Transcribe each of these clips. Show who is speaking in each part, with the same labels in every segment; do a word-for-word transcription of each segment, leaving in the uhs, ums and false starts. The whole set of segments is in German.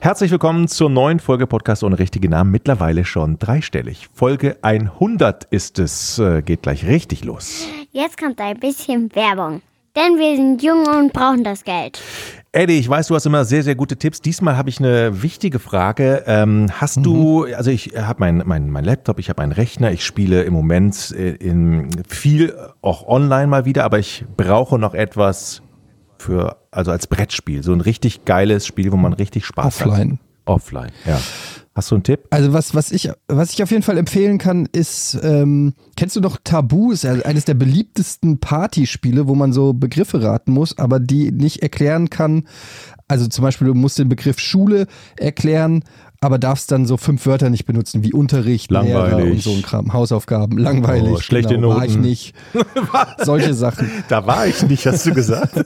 Speaker 1: Herzlich willkommen zur neuen Folge Podcast ohne richtige Namen, mittlerweile schon dreistellig. Folge hundert ist es, äh, geht gleich richtig los.
Speaker 2: Jetzt kommt ein bisschen Werbung, denn wir sind jung und brauchen das Geld.
Speaker 1: Eddie, ich weiß, du hast immer sehr, sehr gute Tipps. Diesmal habe ich eine wichtige Frage. Ähm, hast mhm. du, also ich habe mein, mein, mein Laptop, ich habe einen Rechner, ich spiele im Moment in viel auch online mal wieder, aber ich brauche noch etwas für, also als Brettspiel, so ein richtig geiles Spiel, wo man richtig Spaß
Speaker 3: Offline.
Speaker 1: hat. Offline, ja. Hast du einen Tipp?
Speaker 3: Also was, was ich, was ich auf jeden Fall empfehlen kann, ist, ähm, kennst du noch Tabu? Ist ja eines der beliebtesten Partyspiele, wo man so Begriffe raten muss, aber die nicht erklären kann. Also zum Beispiel, du musst den Begriff Schule erklären, aber darfst dann so fünf Wörter nicht benutzen, wie Unterricht, Lehrer und so ein Kram, Hausaufgaben, langweilig,
Speaker 1: oh, schlechte
Speaker 3: genau,
Speaker 1: Noten.
Speaker 3: War ich nicht. Solche Sachen.
Speaker 1: Da war ich nicht, hast du gesagt.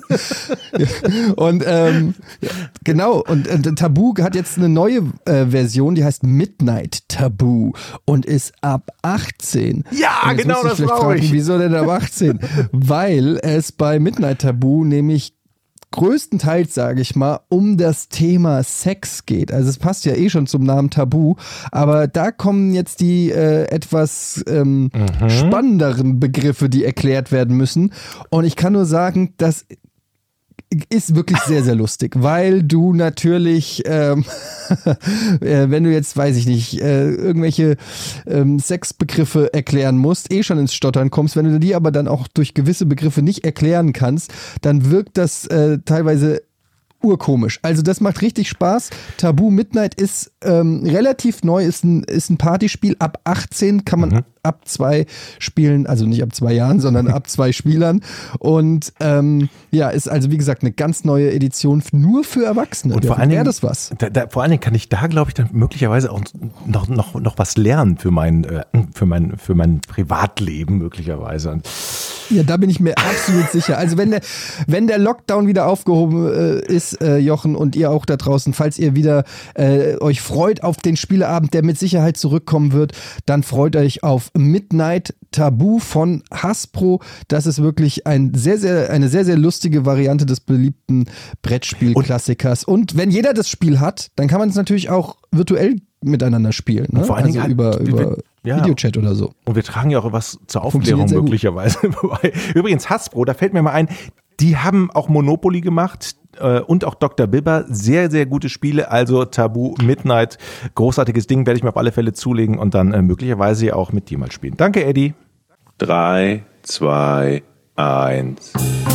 Speaker 3: Und ähm, genau, und äh, Tabu hat jetzt eine neue äh, Version, die heißt Midnight Tabu und ist ab achtzehn.
Speaker 1: Ja, genau, das brauche ich.
Speaker 3: Wieso denn ab achtzehn? Weil es bei Midnight Tabu nämlich größtenteils, sage ich mal, um das Thema Sex geht. Also es passt ja eh schon zum Namen Tabu, aber da kommen jetzt die äh, etwas ähm, mhm. spannenderen Begriffe, die erklärt werden müssen. Und ich kann nur sagen, das ist wirklich sehr, sehr lustig, weil du natürlich, ähm, äh, wenn du jetzt, weiß ich nicht, äh, irgendwelche ähm, Sexbegriffe erklären musst, eh schon ins Stottern kommst, wenn du die aber dann auch durch gewisse Begriffe nicht erklären kannst, dann wirkt das äh, teilweise urkomisch. Also das macht richtig Spaß. Tabu Midnight ist ähm, relativ neu, ist ein, ist ein Partyspiel. Ab achtzehn kann man mhm. ab zwei spielen, also nicht ab zwei Jahren, sondern ab zwei Spielern. Und ähm, ja, ist also wie gesagt eine ganz neue Edition nur für Erwachsene.
Speaker 1: Und vor allen Dingen,
Speaker 3: das was.
Speaker 1: Da, da, vor allen Dingen kann ich da, glaube ich, dann möglicherweise auch noch, noch, noch was lernen für mein, äh, für mein, für mein Privatleben möglicherweise. Und
Speaker 3: ja, da bin ich mir absolut sicher. Also wenn der, wenn der Lockdown wieder aufgehoben äh, ist, äh, Jochen, und ihr auch da draußen, falls ihr wieder äh, euch freut auf den Spieleabend, der mit Sicherheit zurückkommen wird, dann freut euch auf Midnight Tabu von Hasbro. Das ist wirklich ein sehr, sehr, eine sehr, sehr lustige Variante des beliebten Brettspielklassikers. Und, und wenn jeder das Spiel hat, dann kann man es natürlich auch virtuell miteinander spielen. Ne?
Speaker 1: Vor allen Dingen
Speaker 3: also über,
Speaker 1: hat,
Speaker 3: über
Speaker 1: wir, ja.
Speaker 3: Videochat oder so.
Speaker 1: Und wir tragen ja auch was zur Aufklärung möglicherweise. Übrigens Hasbro, da fällt mir mal ein, die haben auch Monopoly gemacht äh, und auch Doktor Bibber. Sehr, sehr gute Spiele. Also Tabu Midnight, großartiges Ding, werde ich mir auf alle Fälle zulegen und dann äh, möglicherweise auch mit dir mal spielen. Danke, Eddie.
Speaker 4: Drei, zwei, eins.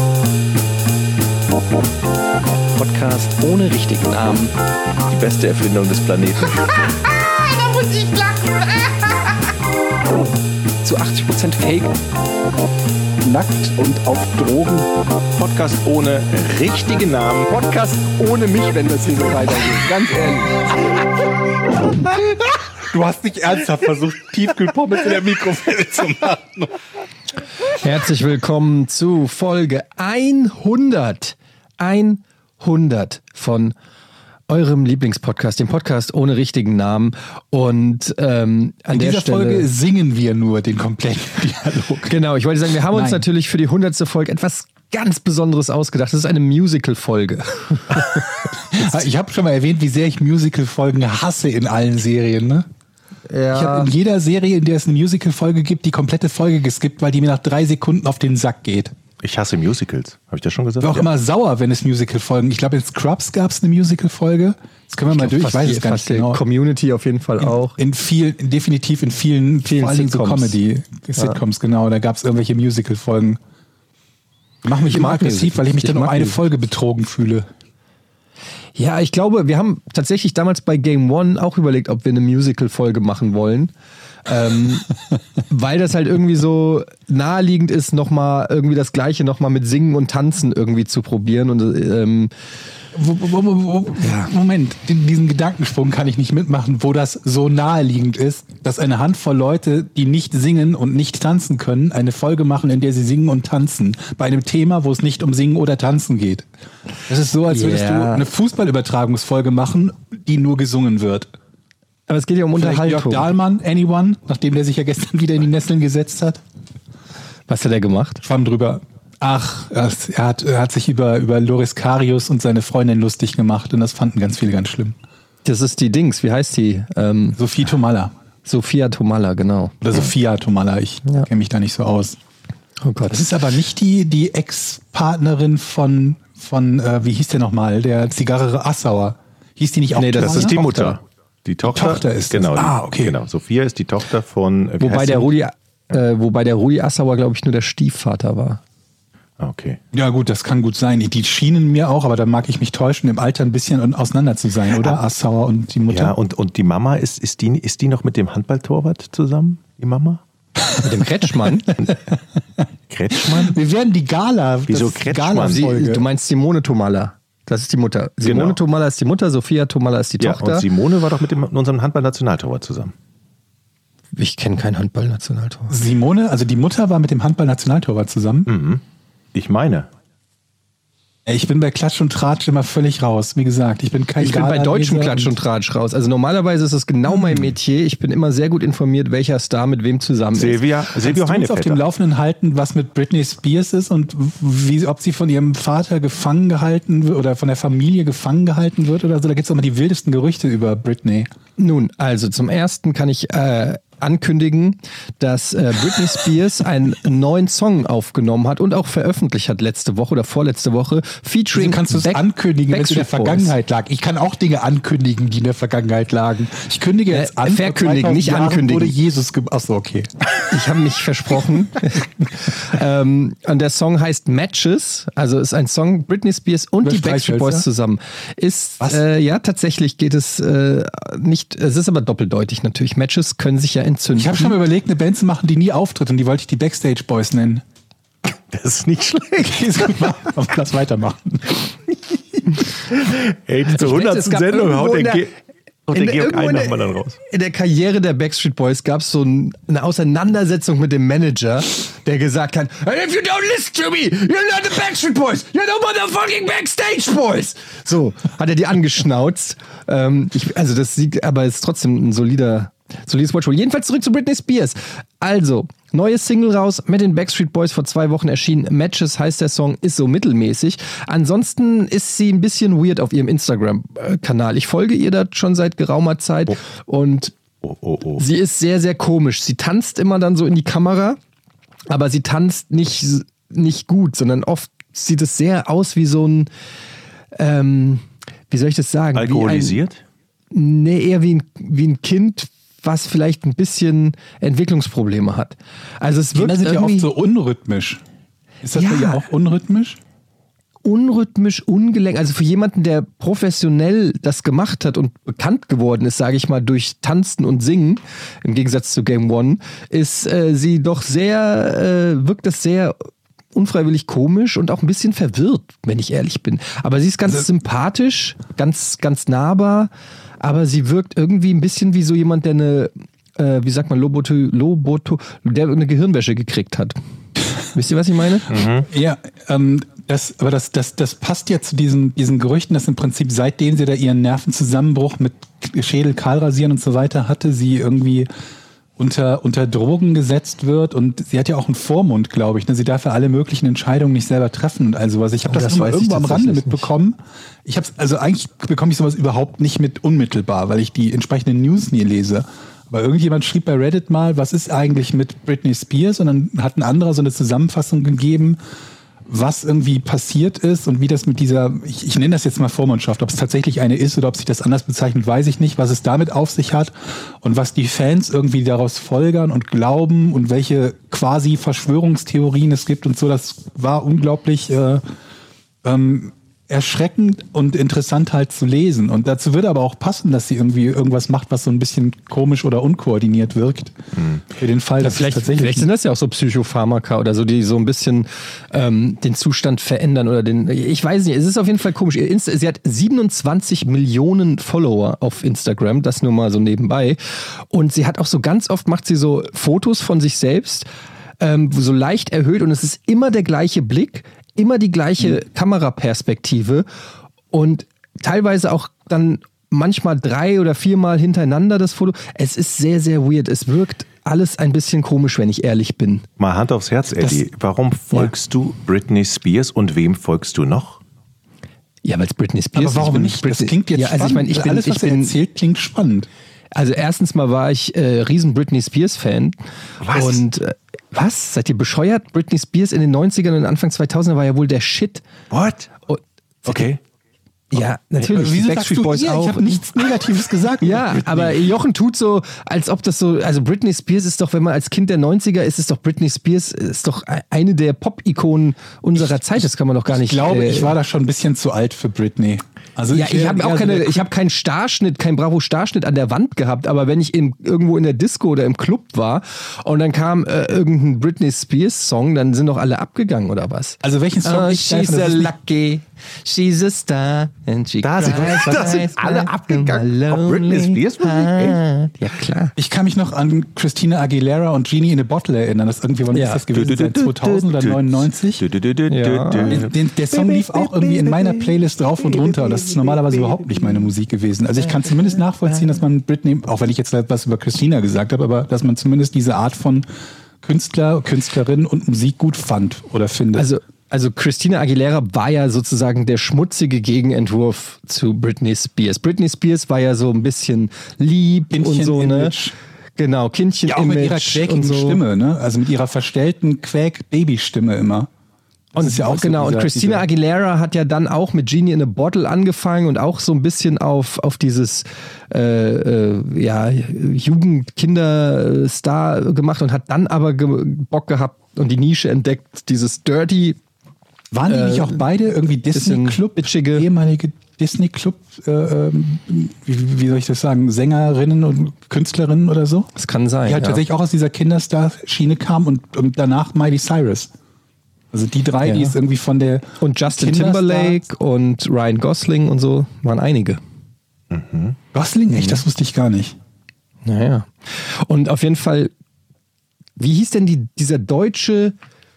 Speaker 5: Podcast ohne richtigen Namen.
Speaker 4: Die beste Erfindung des Planeten.
Speaker 6: Da muss ich lachen.
Speaker 5: Zu achtzig Prozent Fake.
Speaker 7: Nackt und auf Drogen.
Speaker 1: Podcast ohne richtigen Namen.
Speaker 7: Podcast ohne mich, wenn das hier so weitergeht. Ganz ehrlich.
Speaker 1: Du hast nicht ernsthaft versucht, Tiefkühlpommes in der Mikrowelle zu machen.
Speaker 3: Herzlich willkommen zu Folge hundert. hundert von eurem Lieblingspodcast, dem Podcast ohne richtigen Namen. Und ähm, an
Speaker 7: in
Speaker 3: der
Speaker 7: dieser
Speaker 3: Stelle
Speaker 7: Folge singen wir nur den kompletten Dialog.
Speaker 3: Genau, ich wollte sagen, wir haben uns
Speaker 7: Nein.
Speaker 3: natürlich für die hundertste Folge etwas ganz Besonderes ausgedacht. Das ist eine Musical-Folge.
Speaker 7: Ich habe schon mal erwähnt, wie sehr ich Musical-Folgen hasse in allen Serien, ne?
Speaker 3: Ja.
Speaker 7: Ich habe in jeder Serie, in der es eine Musical-Folge gibt, die komplette Folge geskippt, weil die mir nach drei Sekunden auf den Sack geht.
Speaker 1: Ich hasse Musicals. Habe ich das schon gesagt?
Speaker 7: Ich war auch
Speaker 1: ja.
Speaker 7: immer sauer, wenn es Musical-Folgen. Ich glaube, in Scrubs gab es eine Musical-Folge. Das können wir mal durch. Ich weiß es gar nicht genau.
Speaker 3: Community auf jeden Fall
Speaker 7: in,
Speaker 3: auch.
Speaker 7: In vielen, definitiv in vielen,
Speaker 3: vielen
Speaker 7: vor allen Dingen so Comedy-Sitcoms, ja. Genau. Da gab es irgendwelche Musical-Folgen. Mach mich immer aggressiv, weil ich mich ich dann um eine Folge betrogen fühle.
Speaker 3: Ja, ich glaube, wir haben tatsächlich damals bei Game One auch überlegt, ob wir eine Musical-Folge machen wollen. ähm, weil das halt irgendwie so naheliegend ist, nochmal irgendwie das Gleiche nochmal mit Singen und Tanzen irgendwie zu probieren. Und ähm,
Speaker 7: wo, wo, wo, wo, ja. Moment, diesen Gedankensprung kann ich nicht mitmachen, wo das so naheliegend ist, dass eine Handvoll Leute, die nicht singen und nicht tanzen können, eine Folge machen, in der sie singen und tanzen. Bei einem Thema, wo es nicht um Singen oder Tanzen geht. Das ist so, als würdest
Speaker 3: yeah.
Speaker 7: du eine Fußballübertragungsfolge machen, die nur gesungen wird.
Speaker 3: Aber es geht ja um
Speaker 7: Vielleicht
Speaker 3: Unterhaltung.
Speaker 7: Jörg Dahlmann, Anyone, nachdem der sich ja gestern wieder in die Nesseln gesetzt hat.
Speaker 3: Was hat er gemacht?
Speaker 7: Schwamm drüber. Ach, er hat, er hat sich über, über Loris Karius und seine Freundin lustig gemacht und das fanden ganz viele ganz schlimm.
Speaker 3: Das ist die Dings, wie heißt die? Ähm,
Speaker 7: Sophie Tomalla.
Speaker 3: Sophia Tomalla, genau.
Speaker 7: Oder Sophia Tomalla, ich
Speaker 3: Ja.
Speaker 7: kenne mich da nicht so aus.
Speaker 3: Oh Gott.
Speaker 7: Das ist aber nicht die, die Ex-Partnerin von, von äh, wie hieß der nochmal, der Zigarre Assauer. Hieß die nicht auch
Speaker 3: Nee, das
Speaker 1: Das
Speaker 7: Tomalla?
Speaker 1: ist die Mutter. Die Tochter,
Speaker 7: Tochter ist das.
Speaker 1: genau. die-
Speaker 7: Ah, okay.
Speaker 1: Genau. Sophia ist die Tochter von. äh, wie
Speaker 3: Wobei
Speaker 1: heißt
Speaker 3: der
Speaker 1: sie?
Speaker 3: Rudi, äh, wobei der Rudi Assauer, glaube ich, nur der Stiefvater war.
Speaker 1: Ah, okay.
Speaker 7: Ja gut, das kann gut sein. Die schienen mir auch, aber da mag ich mich täuschen, im Alter ein bisschen auseinander zu sein, oder? Assauer und die Mutter.
Speaker 1: Ja, und, und die Mama, ist, ist, die, ist die noch mit dem Handballtorwart zusammen? Die Mama?
Speaker 3: Mit dem Kretschmann.
Speaker 1: Kretschmann?
Speaker 7: Wir werden die Gala.
Speaker 1: Wieso
Speaker 7: das ist die
Speaker 1: Kretschmann?
Speaker 7: Gala-Folge.
Speaker 3: Sie, du meinst Simone Tomalla. Das ist die Mutter. Simone
Speaker 1: Genau.
Speaker 3: Tomalla ist die Mutter, Sophia Tomalla ist die
Speaker 1: Ja,
Speaker 3: Tochter.
Speaker 1: und Simone war doch mit, dem, mit unserem Handball-Nationaltorwart zusammen.
Speaker 3: Ich kenne kein Handball-Nationaltor.
Speaker 7: Simone, also die Mutter war mit dem Handball-Nationaltorwart zusammen.
Speaker 1: Ich meine.
Speaker 7: Ich bin bei Klatsch und Tratsch immer völlig raus. Wie gesagt, ich bin kein
Speaker 3: Ich bin bei
Speaker 7: Gala-Leser
Speaker 3: deutschem Klatsch und Tratsch raus. Also normalerweise ist es genau mein Metier. Ich bin immer sehr gut informiert, welcher Star mit wem zusammen ist.
Speaker 1: Silvia, Silvio
Speaker 7: Kannst du uns auf dem
Speaker 1: Heinevetter.
Speaker 7: Laufenden halten, was mit Britney Spears ist und wie, ob sie von ihrem Vater gefangen gehalten wird oder von der Familie gefangen gehalten wird oder so? Da gibt es immer die wildesten Gerüchte über Britney.
Speaker 3: Nun, also zum ersten kann ich äh, ankündigen, dass äh, Britney Spears einen neuen Song aufgenommen hat und auch veröffentlicht hat letzte Woche oder vorletzte Woche, featuring
Speaker 7: Deswegen kannst du es
Speaker 3: Back-
Speaker 7: ankündigen, wenn es in der
Speaker 3: Backstreet Boys.
Speaker 7: Vergangenheit lag. Ich kann auch Dinge ankündigen, die in der Vergangenheit lagen. Ich kündige jetzt
Speaker 3: Äh,
Speaker 7: an.
Speaker 3: verkündigen,
Speaker 7: vor
Speaker 3: nicht
Speaker 7: zweitausend Jahren
Speaker 3: ankündigen.
Speaker 7: Wurde Jesus ge- Achso, okay.
Speaker 3: Ich habe mich versprochen. ähm, und der Song heißt Matches, also ist ein Song Britney Spears und
Speaker 7: Über
Speaker 3: die Backstreet Boys
Speaker 7: Streichhölzer?
Speaker 3: zusammen. Ist
Speaker 7: Was?
Speaker 3: äh, ja tatsächlich geht es äh, nicht. Es ist aber doppeldeutig natürlich. Matches können sich ja entzünden.
Speaker 7: Ich habe schon mal überlegt, eine Band zu machen, die nie auftritt und die wollte ich die Backstage Boys nennen.
Speaker 1: Das ist nicht schlecht.
Speaker 7: Ist gut, lass weitermachen.
Speaker 1: Ey, zur
Speaker 3: Es
Speaker 1: hundertsten
Speaker 3: gab
Speaker 1: Sendung
Speaker 3: irgendwo
Speaker 1: haut
Speaker 3: in
Speaker 1: der,
Speaker 3: der-
Speaker 1: Ge haut der
Speaker 3: in der-
Speaker 1: Georg
Speaker 3: irgendwo
Speaker 1: einen
Speaker 3: in
Speaker 1: nochmal
Speaker 3: der-
Speaker 1: dann raus.
Speaker 3: In der Karriere der Backstreet Boys gab es so ein, eine Auseinandersetzung mit dem Manager, der gesagt hat, "And if you don't listen to me, you're not the Backstreet Boys, you're the motherfucking Backstage Boys." So, hat er die angeschnauzt. Ähm, ich, also das sieht, aber ist trotzdem ein solider, solides Watchword. Jedenfalls zurück zu Britney Spears. Also, neue Single raus mit den Backstreet Boys, vor zwei Wochen erschienen. Matches heißt der Song, ist so mittelmäßig. Ansonsten ist sie ein bisschen weird auf ihrem Instagram-Kanal. Ich folge ihr da schon seit geraumer Zeit und
Speaker 1: Oh, oh, oh.
Speaker 3: sie ist sehr, sehr komisch. Sie tanzt immer dann so in die Kamera, aber sie tanzt nicht, nicht gut, sondern oft sieht es sehr aus wie so ein, ähm, wie soll ich das sagen?
Speaker 1: Alkoholisiert?
Speaker 3: Wie ein, nee, eher wie ein, wie ein Kind, was vielleicht ein bisschen Entwicklungsprobleme hat. Also es
Speaker 7: Kinder
Speaker 3: wirkt
Speaker 7: sind ja
Speaker 3: irgendwie
Speaker 7: oft so unrhythmisch. Ist das
Speaker 3: Ja.
Speaker 7: bei ihr auch unrhythmisch?
Speaker 3: unrhythmisch, ungelenk. Also für jemanden, der professionell das gemacht hat und bekannt geworden ist, sage ich mal, durch Tanzen und Singen, im Gegensatz zu Game One, ist äh, sie doch sehr, äh, wirkt das sehr unfreiwillig komisch und auch ein bisschen verwirrt, wenn ich ehrlich bin. Aber sie ist ganz
Speaker 7: Also-
Speaker 3: sympathisch, ganz, ganz nahbar, aber sie wirkt irgendwie ein bisschen wie so jemand, der eine, äh, wie sagt man, Loboto, Loboto, der eine Gehirnwäsche gekriegt hat. Wisst ihr, was ich meine?
Speaker 7: Ja, ähm, das, aber das, das, das passt ja zu diesen, diesen Gerüchten, dass im Prinzip seitdem sie da ihren Nervenzusammenbruch mit Schädel, Kahlrasieren und so weiter hatte, sie irgendwie unter, unter Drogen gesetzt wird und sie hat ja auch einen Vormund, glaube ich. Ne? Sie darf ja alle möglichen Entscheidungen nicht selber treffen und also was. Ich habe
Speaker 3: Oh,
Speaker 7: das,
Speaker 3: das
Speaker 7: immer
Speaker 3: weiß ich
Speaker 7: irgendwo am Rande
Speaker 3: tatsächlich
Speaker 7: mitbekommen. Ich habe also eigentlich bekomme ich sowas überhaupt nicht mit unmittelbar, weil ich die entsprechenden News nie lese. Aber irgendjemand schrieb bei Reddit mal, was ist eigentlich mit Britney Spears? Und dann hat ein anderer so eine Zusammenfassung gegeben, was irgendwie passiert ist und wie das mit dieser, ich, ich nenne das jetzt mal Vormundschaft, ob es tatsächlich eine ist oder ob sich das anders bezeichnet, weiß ich nicht, was es damit auf sich hat und was die Fans irgendwie daraus folgern und glauben und welche quasi Verschwörungstheorien es gibt und so. Das war unglaublich äh, ähm, erschreckend und interessant halt zu lesen. Und dazu würde aber auch passen, dass sie irgendwie irgendwas macht, was so ein bisschen komisch oder unkoordiniert wirkt. Für den Fall, dass
Speaker 3: Vielleicht,
Speaker 7: es tatsächlich
Speaker 3: vielleicht sind das ja auch so Psychopharmaka oder so, die so ein bisschen ähm, den Zustand verändern oder den. Ich weiß nicht, es ist auf jeden Fall komisch. Ihr Insta, sie hat siebenundzwanzig Millionen Follower auf Instagram, das nur mal so nebenbei. Und sie hat auch so ganz oft, macht sie so Fotos von sich selbst, ähm, so leicht erhöht und es ist immer der gleiche Blick, immer die gleiche mhm. Kameraperspektive und teilweise auch dann manchmal drei oder viermal hintereinander das Foto. Es ist sehr, sehr weird. Es wirkt alles ein bisschen komisch, wenn ich ehrlich bin.
Speaker 1: Mal Hand aufs Herz, Eddie.
Speaker 3: Das-
Speaker 1: Warum folgst du Britney Spears und wem folgst du noch?
Speaker 3: Ja, weil es Britney Spears
Speaker 7: Aber warum
Speaker 3: ich bin
Speaker 7: nicht?
Speaker 3: Britney,
Speaker 7: Das klingt jetzt
Speaker 3: ja, also ich
Speaker 7: spannend.
Speaker 3: meine, ich bin,
Speaker 7: Alles, was
Speaker 3: ich
Speaker 7: er
Speaker 3: bin,
Speaker 7: erzählt, klingt spannend.
Speaker 3: also erstens mal war ich äh, riesen Britney Spears Fan.
Speaker 1: Was?
Speaker 3: Und äh, was? Seid ihr bescheuert? Britney Spears in den neunzigern und Anfang zweitausender war ja wohl der Shit.
Speaker 1: What?
Speaker 3: Und,
Speaker 1: Okay.
Speaker 3: ja, natürlich.
Speaker 7: Wieso
Speaker 3: die
Speaker 7: sagst
Speaker 3: Backstreet
Speaker 7: du
Speaker 3: Boys
Speaker 7: ihr?
Speaker 3: auch.
Speaker 7: Ich habe nichts Negatives gesagt.
Speaker 3: Ja, aber Jochen tut so, als ob das so, also Britney Spears ist doch, wenn man als Kind der neunziger ist, ist doch Britney Spears ist doch eine der Pop-Ikonen unserer Zeit. Das kann man doch gar nicht.
Speaker 7: Ich glaube,
Speaker 3: äh,
Speaker 7: ich war da schon ein bisschen zu alt für Britney. Also
Speaker 3: Ja, ich
Speaker 7: wär
Speaker 3: habe
Speaker 7: eher
Speaker 3: auch
Speaker 7: so
Speaker 3: keine,
Speaker 7: der-
Speaker 3: ich habe keinen Starschnitt, keinen Bravo-Starschnitt an der Wand gehabt, aber wenn ich in, irgendwo in der Disco oder im Club war und dann kam äh, irgendein Britney Spears-Song, dann sind doch alle abgegangen oder was?
Speaker 7: Also welchen Song
Speaker 3: Oh,
Speaker 7: ich geil
Speaker 3: she's
Speaker 7: fand,
Speaker 3: a
Speaker 7: das ist nicht-
Speaker 3: lucky, she's a star and she
Speaker 1: Da sind-
Speaker 3: cries
Speaker 1: da sind
Speaker 3: cries
Speaker 1: alle
Speaker 3: like
Speaker 1: abgegangen
Speaker 3: a
Speaker 1: auf Britney
Speaker 3: lonely
Speaker 1: Spears Musik,
Speaker 3: heart. Ja, klar.
Speaker 7: Ich kann mich noch an Christina Aguilera und Genie in a Bottle erinnern. Das irgendwie, wann
Speaker 3: Ja.
Speaker 7: ist das gewesen? Seit zweitausend oder neunundneunzig?
Speaker 3: Ja.
Speaker 7: Den, den, der Song lief auch irgendwie in meiner Playlist rauf und runter. Und das ist normalerweise überhaupt nicht meine Musik gewesen. Also ich kann zumindest nachvollziehen, dass man Britney, auch wenn ich jetzt was über Christina gesagt habe, aber dass man zumindest diese Art von Künstler, Künstlerin und Musik gut fand oder findet.
Speaker 3: Also, also Christina Aguilera war ja sozusagen der schmutzige Gegenentwurf zu Britney Spears. Britney Spears war ja so ein bisschen lieb und so, ne?
Speaker 7: Kindchen-Image.
Speaker 3: Genau, Kindchen
Speaker 7: Ja, auch mit ihrer
Speaker 3: Image
Speaker 7: quäkigen
Speaker 3: und so.
Speaker 7: Stimme, ne? Also mit ihrer verstellten Quäk-Baby-Stimme immer. Das
Speaker 3: Und
Speaker 7: ist ja auch so
Speaker 3: genau,
Speaker 7: dieser-
Speaker 3: und Christina
Speaker 7: dieser-
Speaker 3: Aguilera hat ja dann auch mit Genie in a Bottle angefangen und auch so ein bisschen auf, auf dieses äh, äh, ja, Jugend-Kinder-Star gemacht und hat dann aber ge Bock gehabt und die Nische entdeckt, dieses Dirty.
Speaker 7: Waren die
Speaker 3: äh,
Speaker 7: nicht auch beide irgendwie
Speaker 3: bisschen
Speaker 7: Disney-Club,
Speaker 3: bitchige-
Speaker 7: ehemalige Disney-Club, äh, ähm, wie, wie soll ich das sagen, Sängerinnen und Künstlerinnen oder so?
Speaker 3: Das kann sein.
Speaker 7: Die halt
Speaker 3: ja.
Speaker 7: tatsächlich auch aus dieser Kinderstar-Schiene kamen und, und danach Miley Cyrus. Also die drei,
Speaker 3: Ja.
Speaker 7: die ist irgendwie von der
Speaker 3: Und Justin
Speaker 7: Kinderstar-
Speaker 3: Timberlake und Ryan Gosling und so waren einige.
Speaker 7: Gosling? Echt? Das wusste ich gar nicht.
Speaker 3: Naja. Und auf jeden Fall, wie hieß denn die, dieser deutsche,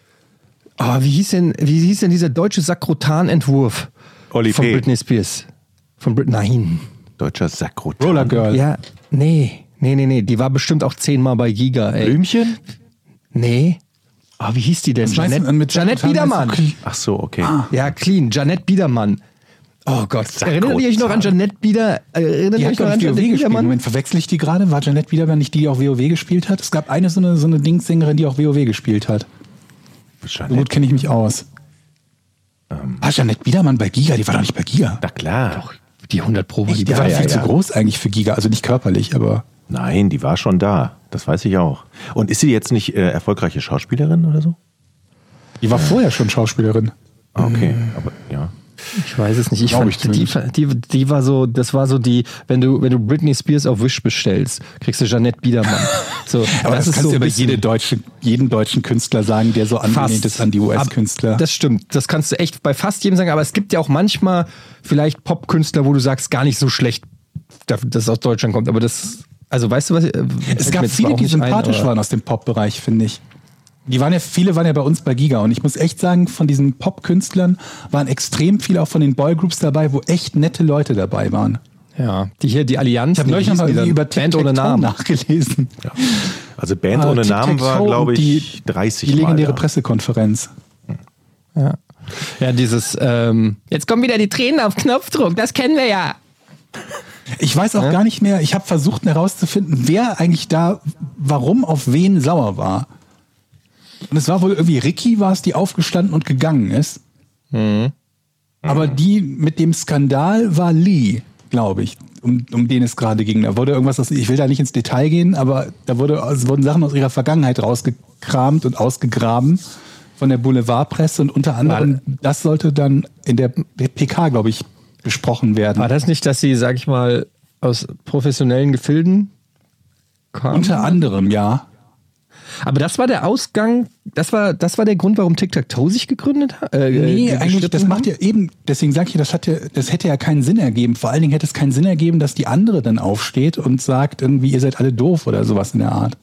Speaker 3: oh, wie hieß denn, wie hieß denn dieser deutsche Sakrotan-Entwurf
Speaker 1: Oli
Speaker 3: von
Speaker 1: P.
Speaker 3: Britney Spears? Von Brit nein.
Speaker 1: Deutscher Sakrotan.
Speaker 7: Roller Girl.
Speaker 3: Ja, nee, nee, nee, nee. Die war bestimmt auch zehnmal bei Giga, ey.
Speaker 1: Blümchen?
Speaker 3: Nee. Oh, wie hieß die denn?
Speaker 7: Was meinst du
Speaker 3: Janette,
Speaker 7: mit
Speaker 3: Janette
Speaker 7: Sakrotan?
Speaker 3: Biedermann.
Speaker 7: Meinst du-
Speaker 1: Ach so, okay.
Speaker 3: Ja, clean. Janette Biedermann. Oh Gott.
Speaker 1: Sakrotan.
Speaker 3: Erinnert ihr euch noch an Janette Bieder? Erinnert
Speaker 7: Die
Speaker 3: ihr
Speaker 7: hat,
Speaker 3: euch noch
Speaker 7: glaube
Speaker 3: an
Speaker 7: ich, WoW
Speaker 3: Janette
Speaker 7: gespielt.
Speaker 3: Biedermann?
Speaker 7: Moment, verwechsel ich die gerade? War Janette Biedermann nicht die, die auch WoW gespielt hat? Es gab eine so eine, so eine Dingssängerin, die auch WoW gespielt hat. So gut kenne ich mich aus.
Speaker 1: Ähm.
Speaker 7: Ah, Janette Biedermann bei Giga? Die war doch nicht bei Giga.
Speaker 1: Na klar.
Speaker 3: Die hundert Pro war die
Speaker 7: Die war
Speaker 3: bei-
Speaker 7: doch viel
Speaker 1: ja,
Speaker 7: zu
Speaker 1: ja.
Speaker 7: groß eigentlich für Giga. Also nicht körperlich, aber...
Speaker 1: Nein, die war schon da. Das weiß ich auch. Und ist sie jetzt nicht äh, erfolgreiche Schauspielerin oder so?
Speaker 7: Die war vorher schon Schauspielerin.
Speaker 1: Ah, okay, aber ja.
Speaker 3: Ich weiß es nicht. Ich
Speaker 7: Glaub
Speaker 3: fand,
Speaker 7: ich
Speaker 3: die, die, die war so, das war so die, wenn du, wenn du Britney Spears auf Wish bestellst, kriegst du Janette Biedermann. So,
Speaker 7: Aber das,
Speaker 3: ist
Speaker 7: kannst
Speaker 3: so
Speaker 7: du
Speaker 3: ein
Speaker 7: über
Speaker 3: bisschen
Speaker 7: jede deutsche, jeden deutschen Künstler sagen, der so angelehnt ist an die U S-Künstler.
Speaker 3: Ab- Das stimmt. Das kannst du echt bei fast jedem sagen. Aber es gibt ja auch manchmal vielleicht Popkünstler, wo du sagst, gar nicht so schlecht, dass es aus Deutschland kommt. Aber das, also weißt du was?
Speaker 7: Es gab viele, die sympathisch waren aus dem Pop-Bereich, finde ich. Die waren ja, viele waren ja bei uns bei Giga und ich muss echt sagen, von diesen Pop-Künstlern waren extrem viele auch von den Boygroups dabei, wo echt nette Leute dabei waren.
Speaker 3: Ja, die hier, die Allianz.
Speaker 7: Ich habe neulich nochmal irgendwie über
Speaker 3: Band ohne
Speaker 7: Tic-Tac-Toe
Speaker 3: Namen.
Speaker 7: nachgelesen.
Speaker 1: Also Band
Speaker 7: Ah,
Speaker 1: ohne Namen war,
Speaker 7: Tic-Tac-Toe
Speaker 1: glaube
Speaker 7: und
Speaker 1: ich, dreißig
Speaker 7: Die legendäre
Speaker 1: Mal da.
Speaker 7: Pressekonferenz.
Speaker 3: Ja. Ja, dieses, ähm, jetzt kommen wieder die Tränen auf Knopfdruck, das kennen wir ja.
Speaker 7: Ich weiß auch gar nicht mehr, ich habe versucht herauszufinden, wer eigentlich da, warum auf wen sauer war. Und es war wohl irgendwie Ricky, war es, die aufgestanden und gegangen ist.
Speaker 3: Mhm.
Speaker 7: Aber die mit dem Skandal war Lee, glaube ich, um, um den es gerade ging. Da wurde irgendwas, aus, ich will da nicht ins Detail gehen, aber da wurde, es wurden Sachen aus ihrer Vergangenheit rausgekramt und ausgegraben von der Boulevardpresse und unter anderem, das sollte dann in der P K, glaube ich, besprochen werden.
Speaker 3: War das nicht, dass sie, sag ich mal, aus professionellen Gefilden kamen?
Speaker 7: Unter anderem, ja.
Speaker 3: Aber das war der Ausgang, das war, das war der Grund, warum Tic-Tac-Toe sich gegründet hat? Äh,
Speaker 7: Nee,
Speaker 3: ge-
Speaker 7: eigentlich, das
Speaker 3: gestritten
Speaker 7: macht
Speaker 3: haben?
Speaker 7: ja eben, deswegen sage ich, das, hat ja, das hätte ja keinen Sinn ergeben. Vor allen Dingen hätte es keinen Sinn ergeben, dass die andere dann aufsteht und sagt, irgendwie, ihr seid alle doof oder sowas in der Art.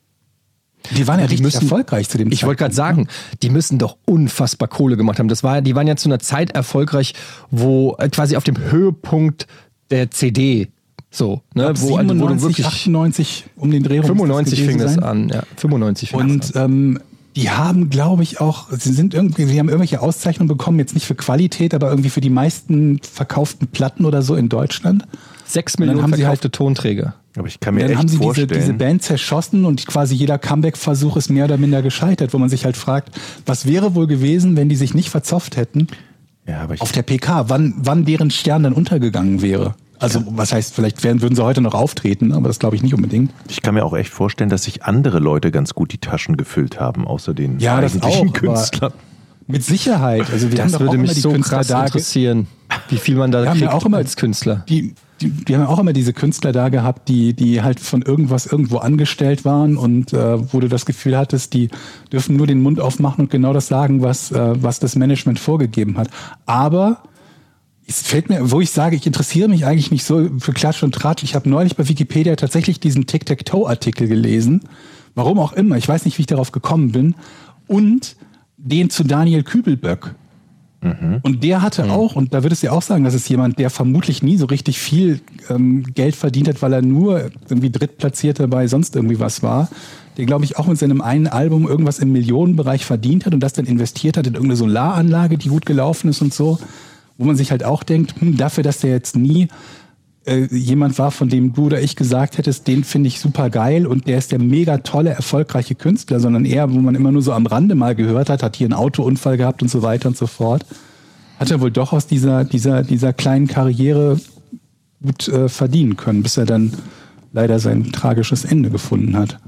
Speaker 7: Die waren ja
Speaker 3: Die
Speaker 7: richtig
Speaker 3: müssen-
Speaker 7: erfolgreich zu dem
Speaker 3: Ich wollte gerade
Speaker 7: Zeitpunkt,
Speaker 3: sagen, die müssen doch unfassbar Kohle gemacht haben. Das war, die waren ja zu einer Zeit erfolgreich, wo äh, quasi auf dem Höhepunkt der C D so, ne,
Speaker 7: ne?
Speaker 3: wo, also, wo du
Speaker 7: siebenundneunzig,
Speaker 3: wirklich
Speaker 7: achtundneunzig um den Dreh rum.
Speaker 3: fünfundneunzig
Speaker 7: muss
Speaker 3: fing
Speaker 7: das
Speaker 3: das
Speaker 7: gewesen
Speaker 3: an,
Speaker 7: sein.
Speaker 3: ja, fünfundneunzig fing das
Speaker 7: Und ähm, Die haben, glaube ich, auch, sie sind irgendwie, sie haben irgendwelche Auszeichnungen bekommen, jetzt nicht für Qualität, aber irgendwie für die meisten verkauften Platten oder so in Deutschland.
Speaker 3: Sechs Millionen
Speaker 7: haben
Speaker 3: verkaufte
Speaker 7: sie halt,
Speaker 3: Tonträger.
Speaker 1: Aber ich kann mir
Speaker 7: dann
Speaker 1: echt
Speaker 7: haben sie
Speaker 1: vorstellen.
Speaker 7: diese, diese Band zerschossen und quasi jeder Comeback-Versuch ist mehr oder minder gescheitert, wo man sich halt fragt, was wäre wohl gewesen, wenn die sich nicht verzopft hätten
Speaker 1: ja, aber ich,
Speaker 7: auf der P K, wann, wann deren Stern dann untergegangen wäre. Also was heißt, vielleicht werden, würden sie heute noch auftreten, aber das glaube ich nicht unbedingt.
Speaker 1: ich kann mir auch echt vorstellen, dass sich andere Leute ganz gut die Taschen gefüllt haben, außer den
Speaker 7: Ja, das
Speaker 1: eigentlichen
Speaker 7: auch,
Speaker 1: Künstlern.
Speaker 7: Mit Sicherheit. Also wir haben
Speaker 3: Das
Speaker 7: doch
Speaker 3: würde
Speaker 7: auch immer
Speaker 3: mich
Speaker 7: die
Speaker 3: so
Speaker 7: Künstler
Speaker 3: krass
Speaker 7: da ge-
Speaker 3: interessieren, wie viel man da
Speaker 7: Wir haben
Speaker 3: kriegt
Speaker 7: ja auch immer
Speaker 3: als Künstler.
Speaker 7: Die, die, die haben ja auch immer diese Künstler da gehabt, die, die halt von irgendwas irgendwo angestellt waren und äh, wo du das Gefühl hattest, die dürfen nur den Mund aufmachen und genau das sagen, was, äh, was das Management vorgegeben hat. Aber es fällt mir, wo ich sage, ich interessiere mich eigentlich nicht so für Klatsch und Tratsch. Ich habe neulich bei Wikipedia tatsächlich diesen Tic-Tac-Toe-Artikel gelesen. Warum auch immer, ich weiß nicht, wie ich darauf gekommen bin. Und den zu Daniel Kübelböck. Mhm. Und der hatte mhm. auch, und da würdest du ja auch sagen, das ist jemand, der vermutlich nie so richtig viel ähm, Geld verdient hat, weil er nur irgendwie Drittplatzierter bei sonst irgendwie was war. Der, glaube ich, auch mit seinem einen Album irgendwas im Millionenbereich verdient hat und das dann investiert hat in irgendeine Solaranlage, die gut gelaufen ist und so. Wo man sich halt auch denkt, hm, dafür, dass der jetzt nie äh, jemand war, von dem du oder ich gesagt hättest, den finde ich super geil und der ist der mega tolle, erfolgreiche Künstler, sondern eher, wo man immer nur so am Rande mal gehört hat, hat hier einen Autounfall gehabt und so weiter und so fort, hat er wohl doch aus dieser, dieser, dieser kleinen Karriere gut äh, verdienen können, bis er dann leider sein tragisches Ende gefunden hat.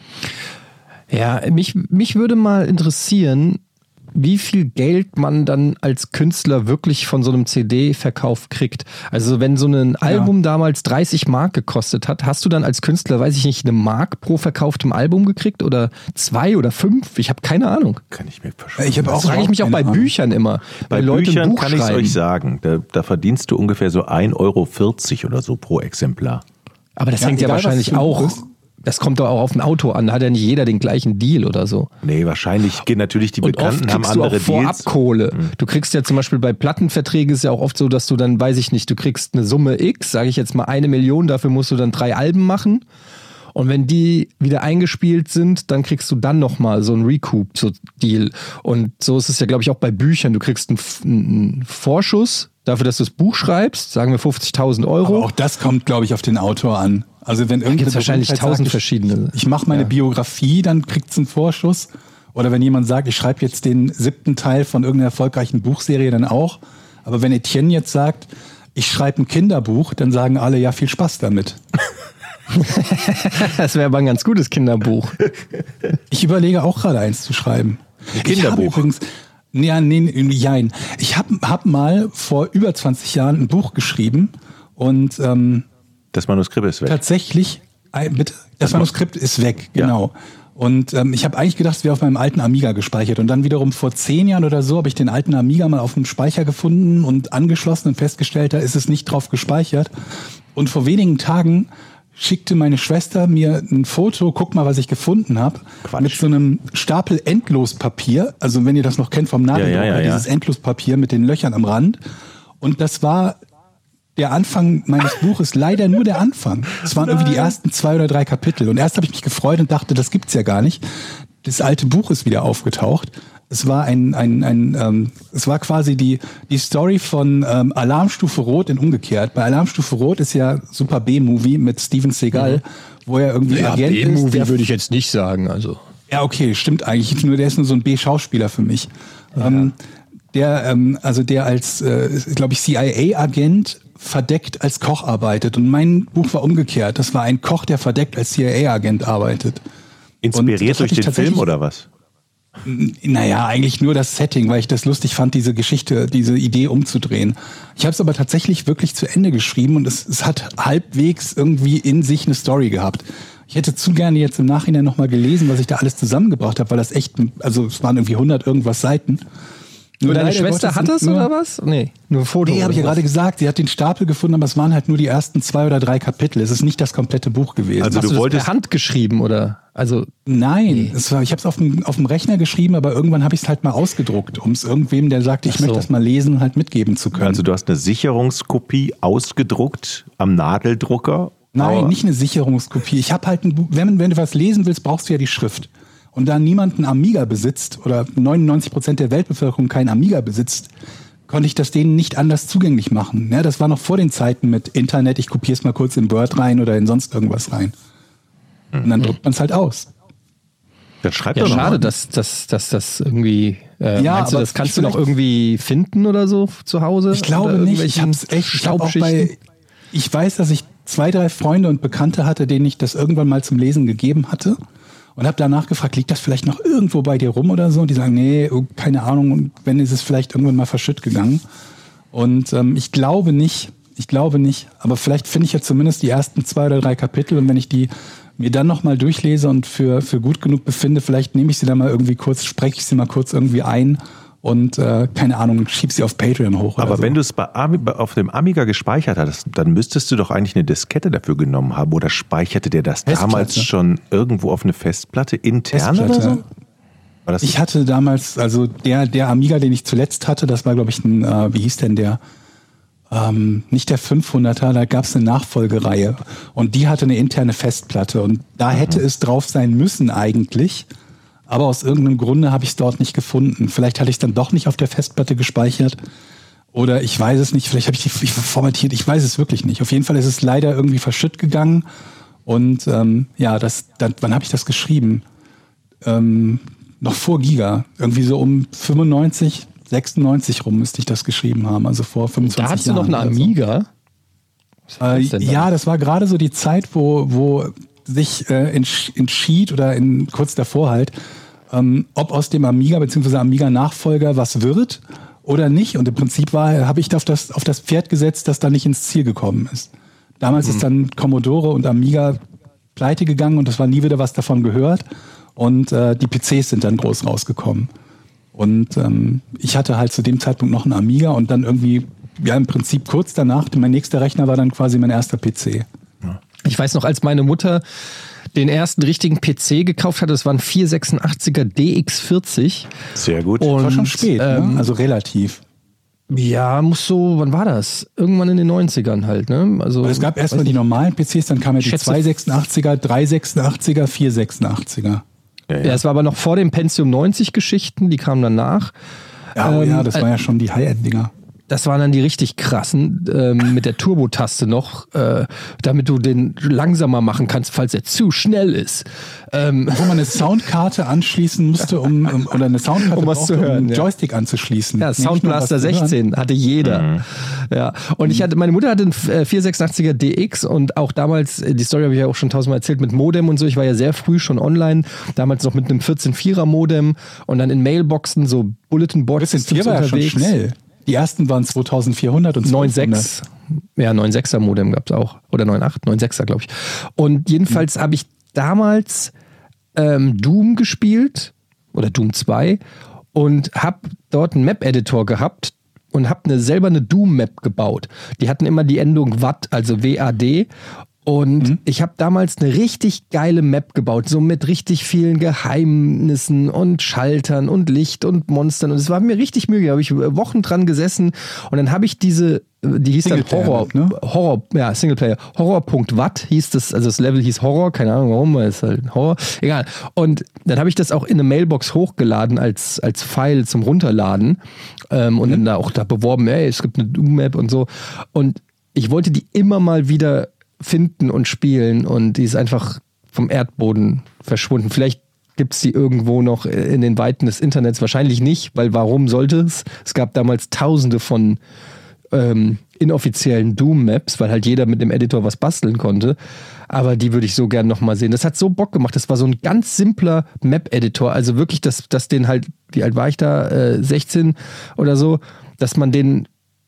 Speaker 3: Ja, mich, mich würde mal interessieren, wie viel Geld man dann als Künstler wirklich von so einem C D-Verkauf kriegt. Also wenn so ein Album ja. damals dreißig Mark gekostet hat, hast du dann als Künstler, weiß ich nicht, eine Mark pro verkauftem Album gekriegt oder zwei oder fünf? Ich habe keine Ahnung.
Speaker 1: Kann ich mir verstehen.
Speaker 7: Ich habe auch,
Speaker 3: das frage ich mich auch bei
Speaker 7: Ahnung.
Speaker 3: Büchern immer.
Speaker 1: Bei
Speaker 3: Leute
Speaker 1: Büchern
Speaker 3: ein Buch
Speaker 1: kann ich es
Speaker 3: schreiben.
Speaker 1: euch sagen, da, da verdienst du ungefähr so ein Euro vierzig oder so pro Exemplar.
Speaker 3: Aber das
Speaker 7: Ja,
Speaker 3: hängt ja
Speaker 7: egal, was
Speaker 3: wahrscheinlich
Speaker 7: für ein
Speaker 3: auch...
Speaker 7: Buch ist.
Speaker 3: Das kommt doch auch auf ein Auto an. Da hat ja nicht jeder den gleichen Deal oder so.
Speaker 1: Nee, wahrscheinlich gehen natürlich die
Speaker 3: Und
Speaker 1: Bekannten,
Speaker 3: oft
Speaker 1: haben
Speaker 3: kriegst du
Speaker 1: andere
Speaker 3: auch vorab
Speaker 1: Deals.
Speaker 3: Kohle. Du kriegst ja zum Beispiel bei Plattenverträgen ist ja auch oft so, dass du dann, weiß ich nicht, du kriegst eine Summe X, sage ich jetzt mal eine Million, dafür musst du dann drei Alben machen. Und wenn die wieder eingespielt sind, dann kriegst du dann nochmal so einen Recoup-Deal. Und so ist es ja, glaube ich, auch bei Büchern. Du kriegst einen, einen Vorschuss dafür, dass du das Buch schreibst, sagen wir fünfzigtausend Euro.
Speaker 7: Aber auch das kommt, glaube ich, auf den Autor an. Also wenn
Speaker 3: Da gibt es wahrscheinlich
Speaker 7: Berühmtheit
Speaker 3: tausend
Speaker 7: sagt,
Speaker 3: verschiedene.
Speaker 7: Ich, ich mache meine
Speaker 3: Ja.
Speaker 7: Biografie, dann kriegt es einen Vorschuss. Oder wenn jemand sagt, ich schreibe jetzt den siebten Teil von irgendeiner erfolgreichen Buchserie, dann auch. Aber wenn Etienne jetzt sagt, ich schreibe ein Kinderbuch, dann sagen alle, ja, viel Spaß damit.
Speaker 3: Das wäre aber ein ganz gutes Kinderbuch.
Speaker 7: Ich überlege auch gerade eins zu schreiben.
Speaker 1: Ein Kinderbuch?
Speaker 7: Ich habe übrigens, ja, nee, nee, jein. Ich habe hab mal vor über zwanzig Jahren ein Buch geschrieben und ähm,
Speaker 1: Das Manuskript ist weg.
Speaker 7: tatsächlich, äh, bitte, das Manuskript ist weg, genau. Und ähm, ich habe eigentlich gedacht, es wäre auf meinem alten Amiga gespeichert. Und dann wiederum vor zehn Jahren oder so habe ich den alten Amiga mal auf dem Speicher gefunden und angeschlossen und festgestellt, da ist es nicht drauf gespeichert. Und vor wenigen Tagen schickte meine Schwester mir ein Foto, guck mal, was ich gefunden habe, mit so einem Stapel Endlospapier. Also wenn ihr das noch kennt vom Nageldrucker,
Speaker 1: Ja, ja, ja, ja.
Speaker 7: dieses Endlospapier mit den Löchern am Rand. Und das war der Anfang meines Buches, leider nur der Anfang. Es waren irgendwie die ersten zwei oder drei Kapitel. Und erst habe ich mich gefreut und dachte, das gibt's ja gar nicht. Das alte Buch ist wieder aufgetaucht. Es war ein, ein, ein ähm, es war quasi die, die Story von ähm, Alarmstufe Rot in umgekehrt. Bei Alarmstufe Rot ist ja Super B-Movie mit Steven Seagal, mhm. wo er irgendwie
Speaker 3: Ja,
Speaker 7: Agent ist.
Speaker 3: B-Movie
Speaker 7: der-
Speaker 3: würde ich jetzt nicht sagen. Also.
Speaker 7: Ja, okay, stimmt eigentlich. Nur der ist nur so ein B-Schauspieler für mich.
Speaker 3: Ja.
Speaker 7: Ähm, der, ähm, also der als, äh, glaube ich, C I A-Agent verdeckt als Koch arbeitet. Und mein Buch war umgekehrt. Das war ein Koch, der verdeckt als C I A-Agent arbeitet. Und
Speaker 1: Inspiriert
Speaker 7: das
Speaker 1: durch
Speaker 7: hatte ich
Speaker 1: den Film
Speaker 7: tatsächlich-
Speaker 1: oder was?
Speaker 7: Naja, eigentlich nur das Setting, weil ich das lustig fand, diese Geschichte, diese Idee umzudrehen. Ich habe es aber tatsächlich wirklich zu Ende geschrieben und es, es hat halbwegs irgendwie in sich eine Story gehabt. Ich hätte zu gerne jetzt im Nachhinein nochmal gelesen, was ich da alles zusammengebracht habe, weil das echt, also es waren irgendwie hundert irgendwas Seiten. Nur
Speaker 3: Deine
Speaker 7: leider
Speaker 3: Schwester
Speaker 7: Gottes
Speaker 3: hat
Speaker 7: sind
Speaker 3: das
Speaker 7: nur-
Speaker 3: oder was? Nee, nur ein Foto.
Speaker 7: Nee, habe ich ja
Speaker 3: oder
Speaker 7: gerade
Speaker 3: was?
Speaker 7: gesagt. Sie hat den Stapel gefunden, aber es waren halt nur die ersten zwei oder drei Kapitel. Es ist nicht das komplette Buch gewesen.
Speaker 1: Also
Speaker 3: Hast
Speaker 1: du
Speaker 3: du das
Speaker 1: wolltest-
Speaker 3: per Hand geschrieben oder? Also
Speaker 7: Nein, es war, ich habe es auf dem, auf dem Rechner geschrieben, aber irgendwann habe ich es halt mal ausgedruckt, um es irgendwem, der sagte, ich
Speaker 3: Ach so.
Speaker 7: möchte das mal lesen, halt mitgeben zu können.
Speaker 1: Also du hast eine Sicherungskopie ausgedruckt am Nadeldrucker?
Speaker 7: Nein,
Speaker 1: Aber-
Speaker 7: nicht eine Sicherungskopie. Ich habe halt ein Buch, wenn, wenn du was lesen willst, brauchst du ja die Schrift. und da niemand einen Amiga besitzt oder neunundneunzig Prozent der Weltbevölkerung keinen Amiga besitzt, konnte ich das denen nicht anders zugänglich machen. Ja, das war noch vor den Zeiten mit Internet, ich kopiere es mal kurz in Word rein oder in sonst irgendwas rein. Und dann druckt man es halt aus.
Speaker 1: Dann schreibt
Speaker 3: Ja,
Speaker 1: doch noch
Speaker 3: schade,
Speaker 1: mal.
Speaker 3: dass, dass, dass das irgendwie. Äh,
Speaker 7: Ja,
Speaker 3: meinst du,
Speaker 7: aber
Speaker 3: das kannst du noch
Speaker 7: vielleicht-
Speaker 3: irgendwie finden oder so zu Hause?
Speaker 7: Ich glaube
Speaker 3: Oder
Speaker 7: nicht. Ich
Speaker 3: irgendwelchen
Speaker 7: hab's echt. Ich, hab auch
Speaker 3: Staubschichten?
Speaker 7: bei, ich weiß, dass ich zwei, drei Freunde und Bekannte hatte, denen ich das irgendwann mal zum Lesen gegeben hatte. Und habe danach gefragt, liegt das vielleicht noch irgendwo bei dir rum oder so? Und die sagen, nee, oh, keine Ahnung. Und wenn, ist es vielleicht irgendwann mal verschütt gegangen. Und ähm, ich glaube nicht. Ich glaube nicht. Aber vielleicht finde ich ja zumindest die ersten zwei oder drei Kapitel. Und wenn ich die mir dann nochmal durchlese und für, für gut genug befinde, vielleicht nehme ich sie dann mal irgendwie kurz, spreche ich sie mal kurz irgendwie ein und äh, keine Ahnung, schieb sie auf Patreon hoch.
Speaker 1: Aber
Speaker 7: oder so.
Speaker 1: wenn du es bei Ami, auf dem Amiga gespeichert hattest, dann müsstest du doch eigentlich eine Diskette dafür genommen haben. Oder speicherte der das
Speaker 7: Festplatte.
Speaker 1: damals schon irgendwo auf eine Festplatte intern oder so?
Speaker 7: Festplatte.
Speaker 1: War das
Speaker 7: Ich hatte damals, also der, der Amiga, den ich zuletzt hatte, das war glaube ich ein, äh, wie hieß denn der? Ähm, nicht der fünfhunderter, da gab es eine Nachfolgereihe und die hatte eine interne Festplatte und da hätte es drauf sein müssen eigentlich, aber aus irgendeinem Grunde habe ich es dort nicht gefunden. Vielleicht hatte ich es dann doch nicht auf der Festplatte gespeichert oder ich weiß es nicht, vielleicht habe ich die ich formatiert, ich weiß es wirklich nicht. Auf jeden Fall ist es leider irgendwie verschütt gegangen und ähm, ja, das, das, wann habe ich das geschrieben? Ähm, noch vor Giga, irgendwie so um fünfundneunzig, sechsundneunzig rum müsste ich das geschrieben haben, also vor fünfundzwanzig
Speaker 3: Da hast du
Speaker 7: Jahren
Speaker 3: noch eine
Speaker 7: oder so.
Speaker 3: Amiga? Was war
Speaker 7: Äh,
Speaker 3: das denn da?
Speaker 7: ja, das war gerade so die Zeit, wo, wo sich äh, entsch- entschied oder in, kurz davor halt, ähm, ob aus dem Amiga bzw. Amiga-Nachfolger was wird oder nicht. Und im Prinzip war, habe ich auf das, auf das Pferd gesetzt, das da nicht ins Ziel gekommen ist. Damals ist dann Commodore und Amiga pleite gegangen und es war nie wieder was davon gehört. Und äh, die P Cs sind dann groß rausgekommen. Und ähm, ich hatte halt zu dem Zeitpunkt noch einen Amiga und dann irgendwie, ja im Prinzip kurz danach, mein nächster Rechner war dann quasi mein erster P C.
Speaker 3: Ich weiß noch, als meine Mutter den ersten richtigen P C gekauft hatte, das war ein vierhundertsechsundachtziger D X vierzig.
Speaker 1: Sehr gut.
Speaker 3: Und,
Speaker 7: Das war schon spät,
Speaker 3: ähm,
Speaker 7: ne? Also relativ.
Speaker 3: Ja, muss so, wann war das? Irgendwann in den neunzigern halt, ne? Also,
Speaker 7: Aber es gab erstmal
Speaker 3: weiß
Speaker 7: die
Speaker 3: nicht.
Speaker 7: normalen P Cs, dann kamen ja die
Speaker 3: Schätze-
Speaker 7: zwei sechsundachtziger, drei sechsundachtziger, vier sechsundachtziger.
Speaker 1: Ja,
Speaker 3: Ja, es war aber noch vor den Pentium neunzig Geschichten, die kamen danach.
Speaker 7: Ja, oh
Speaker 3: Ähm,
Speaker 7: ja, das
Speaker 3: äh,
Speaker 7: waren ja schon die High-End-Dinger.
Speaker 3: Das waren dann die richtig krassen, ähm, mit der Turbo-Taste noch, äh, damit du den langsamer machen kannst, falls er zu schnell ist. Ähm,
Speaker 7: Wo man eine Soundkarte anschließen musste, um, um oder eine Soundkarte
Speaker 3: Um was
Speaker 7: brauchte,
Speaker 3: zu hören,
Speaker 7: um einen
Speaker 3: ja.
Speaker 7: Joystick anzuschließen.
Speaker 3: Ja,
Speaker 7: Nicht nur
Speaker 3: Soundblaster
Speaker 7: was zu hören.
Speaker 3: sechzehn hatte jeder. Ja, und ich hatte, meine Mutter hatte einen äh, vierhundertsechsundachtziger D X und auch damals, äh, die Story habe ich ja auch schon tausendmal erzählt, mit Modem und so. Ich war ja sehr früh schon online, damals noch mit einem vierzehn vierer Modem und dann in Mailboxen so Bulletin Board
Speaker 7: Das vier war ja schon schnell. Die ersten waren zweitausendvierhundert und
Speaker 3: neun
Speaker 7: zwölfhundert.
Speaker 3: sechs. Ja, neun sechser Modem gab es auch. Oder neun acht, neun sechser, glaube ich. Und jedenfalls habe ich damals ähm, Doom gespielt oder Doom zwei und habe dort einen Map-Editor gehabt und habe eine, selber eine Doom-Map gebaut. Die hatten immer die Endung W A D, also W A D. Und
Speaker 7: Mhm.
Speaker 3: ich habe damals eine richtig geile Map gebaut, so mit richtig vielen Geheimnissen und Schaltern und Licht und Monstern. Und es war mir richtig Mühe, da habe ich Wochen dran gesessen. Und dann habe ich diese, die hieß dann
Speaker 7: Singleplayer,
Speaker 3: Horror,
Speaker 7: ne?
Speaker 3: Horror, ja, Singleplayer, Horror.watt hieß das, also das Level hieß Horror, keine Ahnung warum, weil es halt Horror, egal. Und dann habe ich das auch in eine Mailbox hochgeladen als, als File zum Runterladen ähm, und dann da auch da beworben, ey, es gibt eine Doom-Map und so. Und ich wollte die immer mal wieder finden und spielen und die ist einfach vom Erdboden verschwunden. Vielleicht gibt es die irgendwo noch in den Weiten des Internets, wahrscheinlich nicht, weil warum sollte es? Es gab damals tausende von ähm, inoffiziellen Doom-Maps, weil halt jeder mit dem Editor was basteln konnte, aber die würde ich so gern nochmal sehen. Das hat so Bock gemacht, das war so ein ganz simpler Map-Editor, also wirklich, dass, dass den halt, wie alt war ich da, äh, sechzehn oder so, dass man den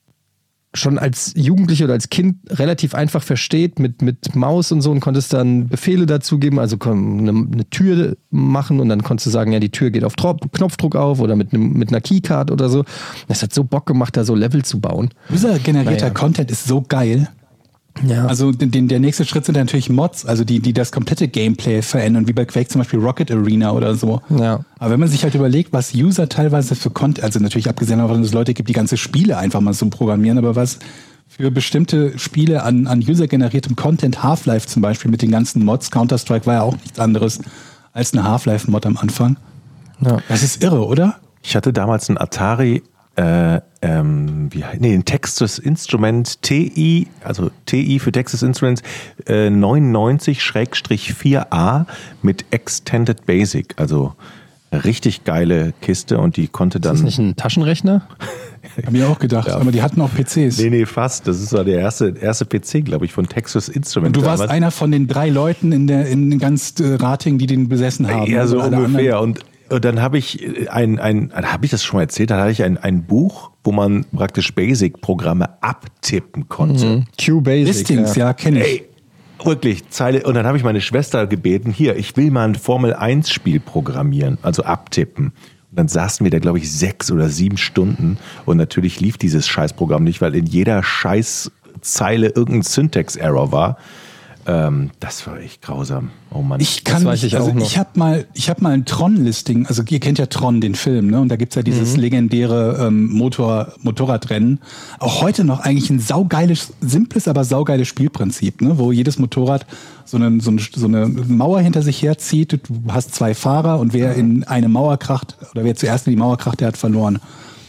Speaker 3: schon als Jugendlicher oder als Kind relativ einfach versteht mit, mit Maus und so und konntest dann Befehle dazu geben, also eine, eine Tür machen und dann konntest du sagen, ja, die Tür geht auf Trop- Knopfdruck auf oder mit, einem, mit einer Keycard oder so. Das hat so Bock gemacht, da so Level zu bauen.
Speaker 7: Dieser generierter
Speaker 3: Naja.
Speaker 7: Content ist so geil.
Speaker 3: Ja.
Speaker 7: Also den, den, der nächste Schritt sind natürlich Mods, also die, die das komplette Gameplay verändern, wie bei Quake zum Beispiel Rocket Arena oder so.
Speaker 3: Ja.
Speaker 7: Aber wenn man sich halt überlegt, was User teilweise für Content, also natürlich abgesehen davon, dass es Leute gibt, die ganze Spiele einfach mal so programmieren, aber was für bestimmte Spiele an, an user-generiertem Content, Half-Life zum Beispiel mit den ganzen Mods, Counter-Strike war ja auch nichts anderes als eine Half-Life-Mod am Anfang.
Speaker 3: Ja.
Speaker 7: Das ist irre, oder?
Speaker 1: Ich hatte damals einen Atari, äh, ähm, wie, nee, ein Texas Instrument T I, also T I für Texas Instruments äh, neunundneunzig vier A mit Extended Basic, also eine richtig geile Kiste und die konnte dann...
Speaker 3: Ist das nicht ein Taschenrechner?
Speaker 7: Hab ich auch gedacht,
Speaker 1: Ja.
Speaker 7: aber die hatten auch P Cs.
Speaker 1: Nee, nee, fast. Das ist so der erste, erste P C, glaube ich, von Texas Instruments.
Speaker 7: Und du warst
Speaker 1: damals.
Speaker 7: einer von den drei Leuten in der in ganz äh, Rating, die den besessen haben.
Speaker 1: Ja, so
Speaker 7: Also alle
Speaker 1: ungefähr.
Speaker 7: anderen-
Speaker 1: Und, und dann habe ich ein, ein, habe ich das schon mal erzählt? Da hatte ich ein, ein Buch, wo man praktisch Basic-Programme abtippen konnte.
Speaker 3: Q-Basic.
Speaker 7: Listings, ja, kenne ich.
Speaker 1: Ey, wirklich, Zeile. Und dann habe ich meine Schwester gebeten, hier, ich will mal ein Formel eins Spiel programmieren, also abtippen. Und dann saßen wir da, glaube ich, sechs oder sieben Stunden. Und natürlich lief dieses Scheißprogramm nicht, weil in jeder Scheißzeile irgendein Syntax-Error war. Ähm, das war echt grausam. Oh Mann.
Speaker 7: Ich kann
Speaker 3: weiß
Speaker 7: nicht,
Speaker 3: ich
Speaker 7: also
Speaker 3: auch noch.
Speaker 7: ich habe mal, ich habe mal ein Tron-Listing, also ihr kennt ja Tron, den Film, ne? Und da gibt's ja dieses legendäre ähm, Motor, Motorradrennen. Auch heute noch eigentlich ein saugeiles, simples, aber saugeiles Spielprinzip, ne? Wo jedes Motorrad so eine, so, eine, so eine Mauer hinter sich herzieht. Du hast zwei Fahrer und wer in eine Mauer kracht, oder wer zuerst in die Mauer kracht, der hat verloren.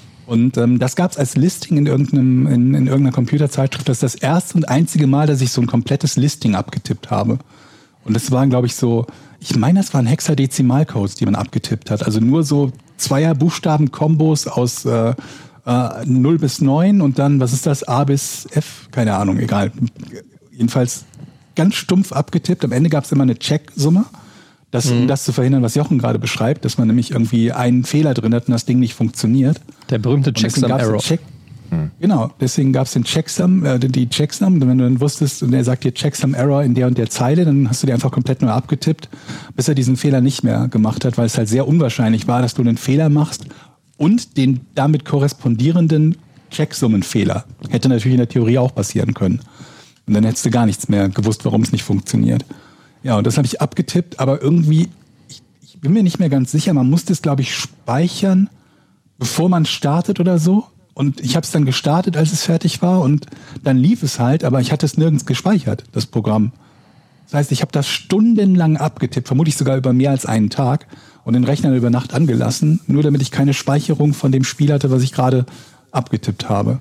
Speaker 7: Und ähm, das gab's als Listing in irgendeinem in, in irgendeiner Computerzeitschrift. Das ist das erste und einzige Mal, dass ich so ein komplettes Listing abgetippt habe. Und das waren, glaube ich, so, ich meine, das waren Hexadezimalcodes, die man abgetippt hat. Also nur so zweier Buchstaben-Kombos aus äh, äh, null bis neun und dann, was ist das, A bis F? Keine Ahnung, egal. Jedenfalls ganz stumpf abgetippt. Am Ende gab's immer eine Checksumme. Das, um das zu verhindern, was Jochen gerade beschreibt, dass man nämlich irgendwie einen Fehler drin hat und das Ding nicht funktioniert.
Speaker 3: Der berühmte
Speaker 7: Und deswegen
Speaker 3: Checksum
Speaker 7: gab's den
Speaker 3: Error.
Speaker 7: Check, Genau, deswegen gab es den Checksum, äh, die Checksum. Und wenn du dann wusstest, und er sagt dir Checksum Error in der und der Zeile, dann hast du dir einfach komplett neu abgetippt, bis er diesen Fehler nicht mehr gemacht hat, weil es halt sehr unwahrscheinlich war, dass du einen Fehler machst und den damit korrespondierenden Checksummenfehler. Hätte natürlich in der Theorie auch passieren können. Und dann hättest du gar nichts mehr gewusst, warum es nicht funktioniert. Ja, und das habe ich abgetippt, aber irgendwie, ich, ich bin mir nicht mehr ganz sicher, man musste es, glaube ich, speichern, bevor man startet oder so. Und ich habe es dann gestartet, als es fertig war und dann lief es halt, aber ich hatte es nirgends gespeichert, das Programm. Das heißt, ich habe das stundenlang abgetippt, vermutlich sogar über mehr als einen Tag und den Rechner über Nacht angelassen, nur damit ich keine Speicherung von dem Spiel hatte, was ich gerade abgetippt habe.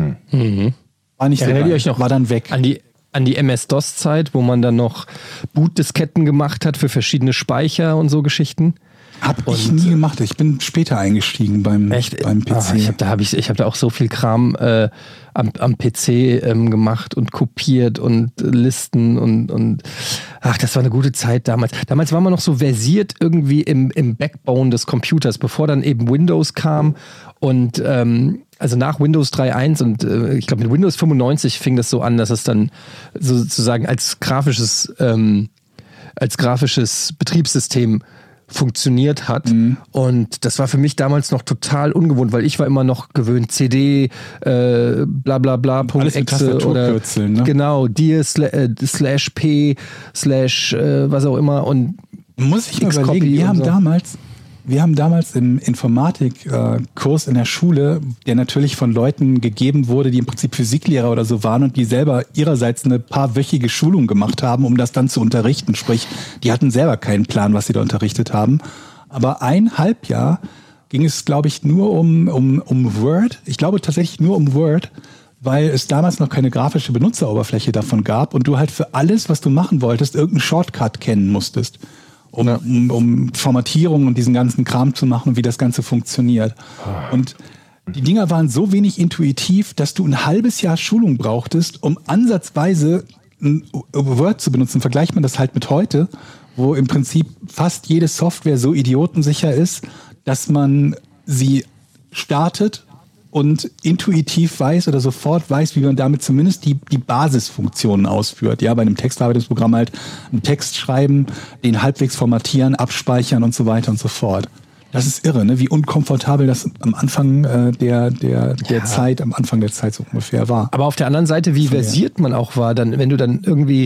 Speaker 3: Mhm.
Speaker 7: War nicht so
Speaker 3: Erinnert ihr
Speaker 7: geil.
Speaker 3: euch noch
Speaker 7: War dann weg.
Speaker 3: an die an die M S-DOS-Zeit, wo man dann noch Bootdisketten gemacht hat für verschiedene Speicher und so Geschichten?
Speaker 7: Hab ich nie gemacht. Ich bin später eingestiegen beim,
Speaker 3: Echt?
Speaker 7: beim P C.
Speaker 3: Ah, ich habe da, hab ich, ich hab da auch so viel Kram äh, am, am P C ähm, gemacht und kopiert und äh, Listen und, und ach, das war eine gute Zeit damals. Damals war man noch so versiert irgendwie im, im Backbone des Computers, bevor dann eben Windows kam und ähm, also nach Windows drei Punkt eins und äh, ich glaube mit Windows fünfundneunzig fing das so an, dass es dann sozusagen als grafisches ähm, als grafisches Betriebssystem funktioniert hat. Mhm. Und das war für mich damals noch total ungewohnt, weil ich war immer noch gewöhnt, C D, äh, bla bla bla, Punkt Exe oder
Speaker 7: ne?
Speaker 3: genau, dir sla äh, slash P, slash äh, was auch immer. Und
Speaker 7: muss ich mal überlegen, wir haben so. damals Wir haben damals im Informatik-Kurs in der Schule, der natürlich von Leuten gegeben wurde, die im Prinzip Physiklehrer oder so waren und die selber ihrerseits eine paar wöchige Schulung gemacht haben, um das dann zu unterrichten. Sprich, die hatten selber keinen Plan, was sie da unterrichtet haben. Aber ein Halbjahr ging es, glaube ich, nur um, um, um Word. Ich glaube tatsächlich nur um Word, weil es damals noch keine grafische Benutzeroberfläche davon gab und du halt für alles, was du machen wolltest, irgendeinen Shortcut kennen musstest. Um, ja. um, um Formatierung und diesen ganzen Kram zu machen und wie das Ganze funktioniert. Und die Dinger waren so wenig intuitiv, dass du ein halbes Jahr Schulung brauchtest, um ansatzweise ein Word zu benutzen. Vergleicht man das halt mit heute, wo im Prinzip fast jede Software so idiotensicher ist, dass man sie startet und intuitiv weiß oder sofort weiß, wie man damit zumindest die, die Basisfunktionen ausführt. Ja, bei einem Textverarbeitungsprogramm halt einen Text schreiben, den halbwegs formatieren, abspeichern und so weiter und so fort. Das ist irre, ne? Wie unkomfortabel das am Anfang äh, der, der, der ja. Zeit, am Anfang der Zeit so ungefähr war.
Speaker 3: Aber auf der anderen Seite, wie versiert man auch war, dann, wenn du dann irgendwie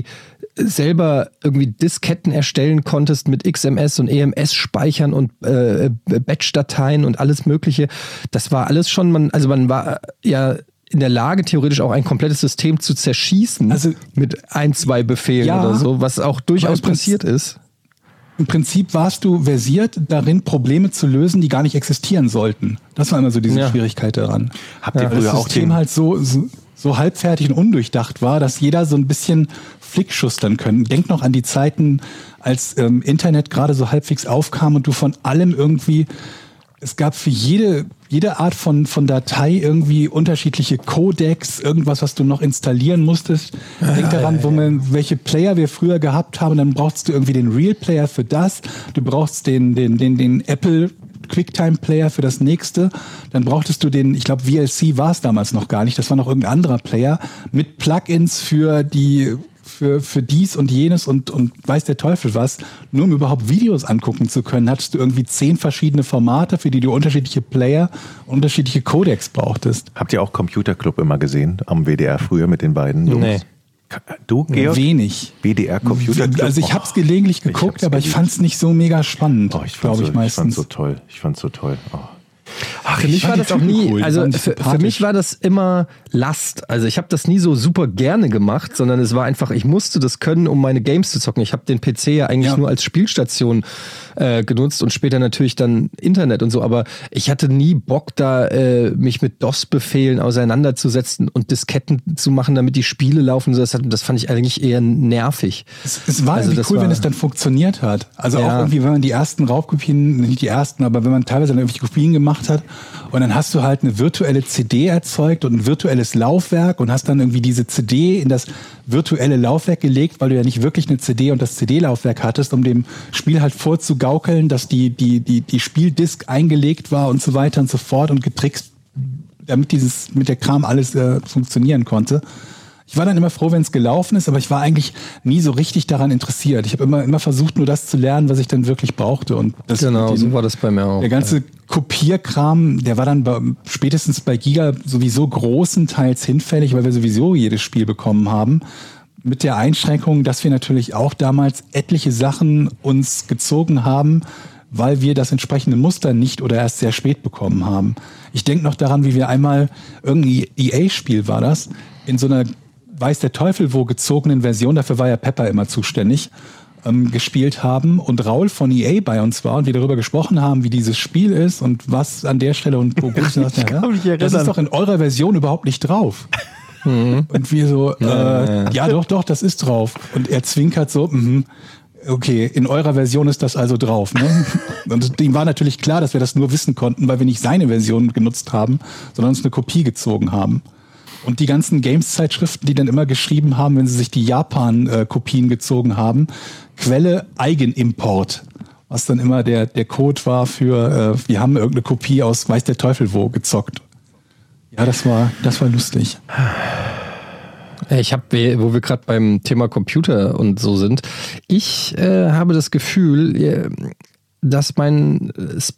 Speaker 3: selber irgendwie Disketten erstellen konntest mit X M S und E M S-Speichern und äh, Batch-Dateien und alles Mögliche. Das war alles schon, man, also man war ja in der Lage, theoretisch auch ein komplettes System zu zerschießen, also mit ein, zwei Befehlen ja, oder so, was auch durchaus passiert ist.
Speaker 7: im Prinzip warst du versiert darin, Probleme zu lösen, die gar nicht existieren sollten. Das war immer so diese
Speaker 3: Ja.
Speaker 7: Schwierigkeit daran.
Speaker 1: Habt ihr
Speaker 7: Ja,
Speaker 1: früher
Speaker 7: das
Speaker 1: auch
Speaker 7: System
Speaker 1: den,
Speaker 7: halt so, so, so halbfertig und undurchdacht war, dass jeder so ein bisschen flickschustern können. Denk noch an die Zeiten, als ähm, Internet gerade so halbwegs aufkam und du von allem irgendwie, es gab für jede, jede Art von, von Datei irgendwie unterschiedliche Codecs, irgendwas, was du noch installieren musstest. Denk daran, wo man, welche Player wir früher gehabt haben, dann brauchst du irgendwie den Real Player für das, du brauchst den, den, den, den Apple QuickTime Player für das nächste, dann brauchtest du den, ich glaube V L C war es damals noch gar nicht, das war noch irgendein anderer Player, mit Plugins für die Für, für dies und jenes und, und weiß der Teufel was, nur um überhaupt Videos angucken zu können, hattest du irgendwie zehn verschiedene Formate, für die du unterschiedliche Player, unterschiedliche Codecs brauchtest.
Speaker 1: habt ihr auch Computer Club immer gesehen am W D R früher mit den beiden Jungs?
Speaker 3: Nee.
Speaker 1: Du, Georg?
Speaker 7: Wenig.
Speaker 1: W D R Computer Club?
Speaker 7: Also ich habe es gelegentlich
Speaker 1: ich
Speaker 7: geguckt,
Speaker 1: hab's
Speaker 7: aber ich
Speaker 1: geliebt.
Speaker 7: fand es nicht so mega spannend,
Speaker 1: Oh, ich fand's
Speaker 7: glaube
Speaker 1: so,
Speaker 7: ich
Speaker 1: ich fand's
Speaker 7: meistens.
Speaker 1: so toll. Ich fand's so toll. Oh.
Speaker 3: Ach, für mich
Speaker 7: fand
Speaker 3: war
Speaker 7: die
Speaker 3: das auch
Speaker 7: Typen
Speaker 3: nie,
Speaker 7: cool, die
Speaker 3: also
Speaker 7: waren
Speaker 3: für, für
Speaker 7: sympathisch.
Speaker 3: mich war das immer Last. Also ich habe das nie so super gerne gemacht, sondern es war einfach, ich musste das können, um meine Games zu zocken. Ich habe den P C ja eigentlich
Speaker 7: Ja.
Speaker 3: nur als Spielstation äh, genutzt und später natürlich dann Internet und so, aber ich hatte nie Bock da, äh, mich mit DOS-Befehlen auseinanderzusetzen und Disketten zu machen, damit die Spiele laufen. Das, hat, das fand ich eigentlich eher nervig.
Speaker 7: Es, es war
Speaker 3: Also
Speaker 7: irgendwie
Speaker 3: das
Speaker 7: cool,
Speaker 3: war-
Speaker 7: wenn es dann funktioniert hat. Also
Speaker 3: Ja.
Speaker 7: auch irgendwie, wenn man die ersten Raubkopien, nicht die ersten, aber wenn man teilweise dann irgendwelche Kopien gemacht hat und dann hast du halt eine virtuelle C D erzeugt und ein virtuelles Laufwerk und hast dann irgendwie diese C D in das virtuelle Laufwerk gelegt, weil du ja nicht wirklich eine C D und das C D-Laufwerk hattest, um dem Spiel halt vorzugaukeln, dass die, die, die, die Spieldisk eingelegt war und so weiter und so fort und getrickst, damit dieses, mit der Kram alles äh, funktionieren konnte. Ich war dann immer froh, wenn es gelaufen ist, aber ich war eigentlich nie so richtig daran interessiert. Ich habe immer, immer versucht, nur das zu lernen, was ich dann wirklich brauchte. Und das,
Speaker 3: Genau,
Speaker 7: den,
Speaker 3: so war das bei mir auch.
Speaker 7: der ganze Kopierkram, der war dann bei, spätestens bei Giga sowieso großenteils hinfällig, weil wir sowieso jedes Spiel bekommen haben. Mit der Einschränkung, dass wir natürlich auch damals etliche Sachen uns gezogen haben, weil wir das entsprechende Muster nicht oder erst sehr spät bekommen haben. Ich denke noch daran, wie wir einmal irgendein E A-Spiel war das, in so einer weiß der Teufel wo gezogenen Version, dafür war ja Pepper immer zuständig, ähm, gespielt haben und Raul von E A bei uns war und wir darüber gesprochen haben, wie dieses Spiel ist und was an der Stelle und wo gut ist. Ja,
Speaker 3: kann mich erinnern.
Speaker 7: das ist doch in eurer Version überhaupt nicht drauf. Und wir so, äh, ja doch, doch, das ist drauf. Und er zwinkert so, mhm. Okay, in eurer Version ist das also drauf. Ne? Und ihm war natürlich klar, dass wir das nur wissen konnten, weil wir nicht seine Version genutzt haben, sondern uns eine Kopie gezogen haben. Und die ganzen Games-Zeitschriften, die dann immer geschrieben haben, wenn sie sich die Japan-Kopien gezogen haben, Quelle Eigenimport. Was dann immer der, der Code war für, äh, wir haben irgendeine Kopie aus weiß der Teufel wo gezockt. Ja, das war, das war lustig.
Speaker 3: Ich habe, wo wir gerade beim Thema Computer und so sind, ich äh, habe das Gefühl, äh, dass mein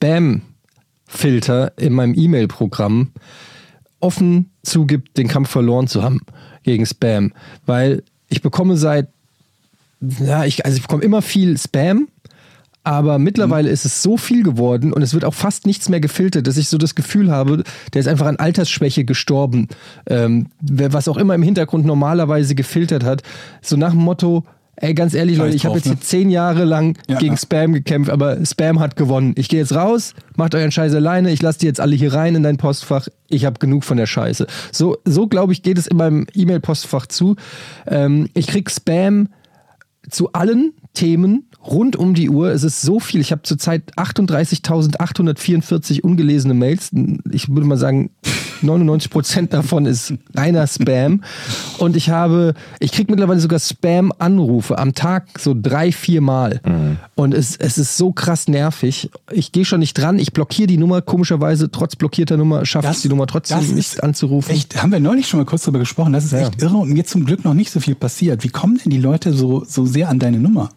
Speaker 3: Spam-Filter in meinem E-Mail-Programm offen zugibt, den Kampf verloren zu haben gegen Spam, weil ich bekomme seit, ja, ich, also ich bekomme immer viel Spam, aber mittlerweile mhm. ist es so viel geworden und es wird auch fast nichts mehr gefiltert, dass ich so das Gefühl habe, der ist einfach an Altersschwäche gestorben. Ähm, was auch immer im Hintergrund normalerweise gefiltert hat. So nach dem Motto, ey, ganz ehrlich, Leute, ich habe jetzt hier zehn Jahre lang ja, gegen ja. Spam gekämpft, aber Spam hat gewonnen. Ich gehe jetzt raus, macht euren Scheiß alleine, ich lasse die jetzt alle hier rein in dein Postfach, ich habe genug von der Scheiße. So, so glaube ich, geht es in meinem E-Mail-Postfach zu. Ähm, ich krieg Spam zu allen Themen rund um die Uhr. Es ist so viel. Ich habe zurzeit achtunddreißigtausendachthundertvierundvierzig ungelesene Mails. Ich würde mal sagen, neunundneunzig Prozent davon ist reiner Spam. Und ich habe, ich kriege mittlerweile sogar Spam-Anrufe am Tag so drei, vier Mal. Mhm. Und es, es ist so krass nervig. Ich gehe schon nicht dran. Ich blockiere die Nummer. Komischerweise, trotz blockierter Nummer, schafft es die Nummer trotzdem nicht anzurufen.
Speaker 7: Echt, haben wir neulich schon mal kurz drüber gesprochen. Das ist ja. echt irre und mir zum Glück noch nicht so viel passiert. Wie kommen denn die Leute so, so sehr an deine Nummer?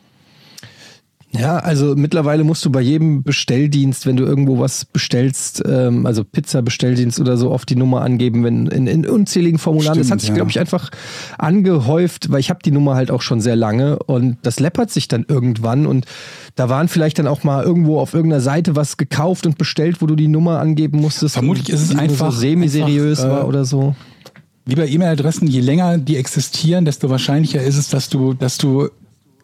Speaker 3: Ja, also mittlerweile musst du bei jedem Bestelldienst, wenn du irgendwo was bestellst, ähm, also Pizza-Bestelldienst oder so, oft die Nummer angeben, wenn in, in unzähligen Formularen. Stimmt, das hat sich, ja. glaube ich, einfach angehäuft, weil ich habe die Nummer halt auch schon sehr lange und das läppert sich dann irgendwann und da waren vielleicht dann auch mal irgendwo auf irgendeiner Seite was gekauft und bestellt, wo du die Nummer angeben musstest.
Speaker 7: Vermutlich ist es einfach
Speaker 3: so semi-seriös einfach, war äh, oder so.
Speaker 7: Wie bei E-Mail-Adressen, je länger die existieren, desto wahrscheinlicher ist es, dass du, dass du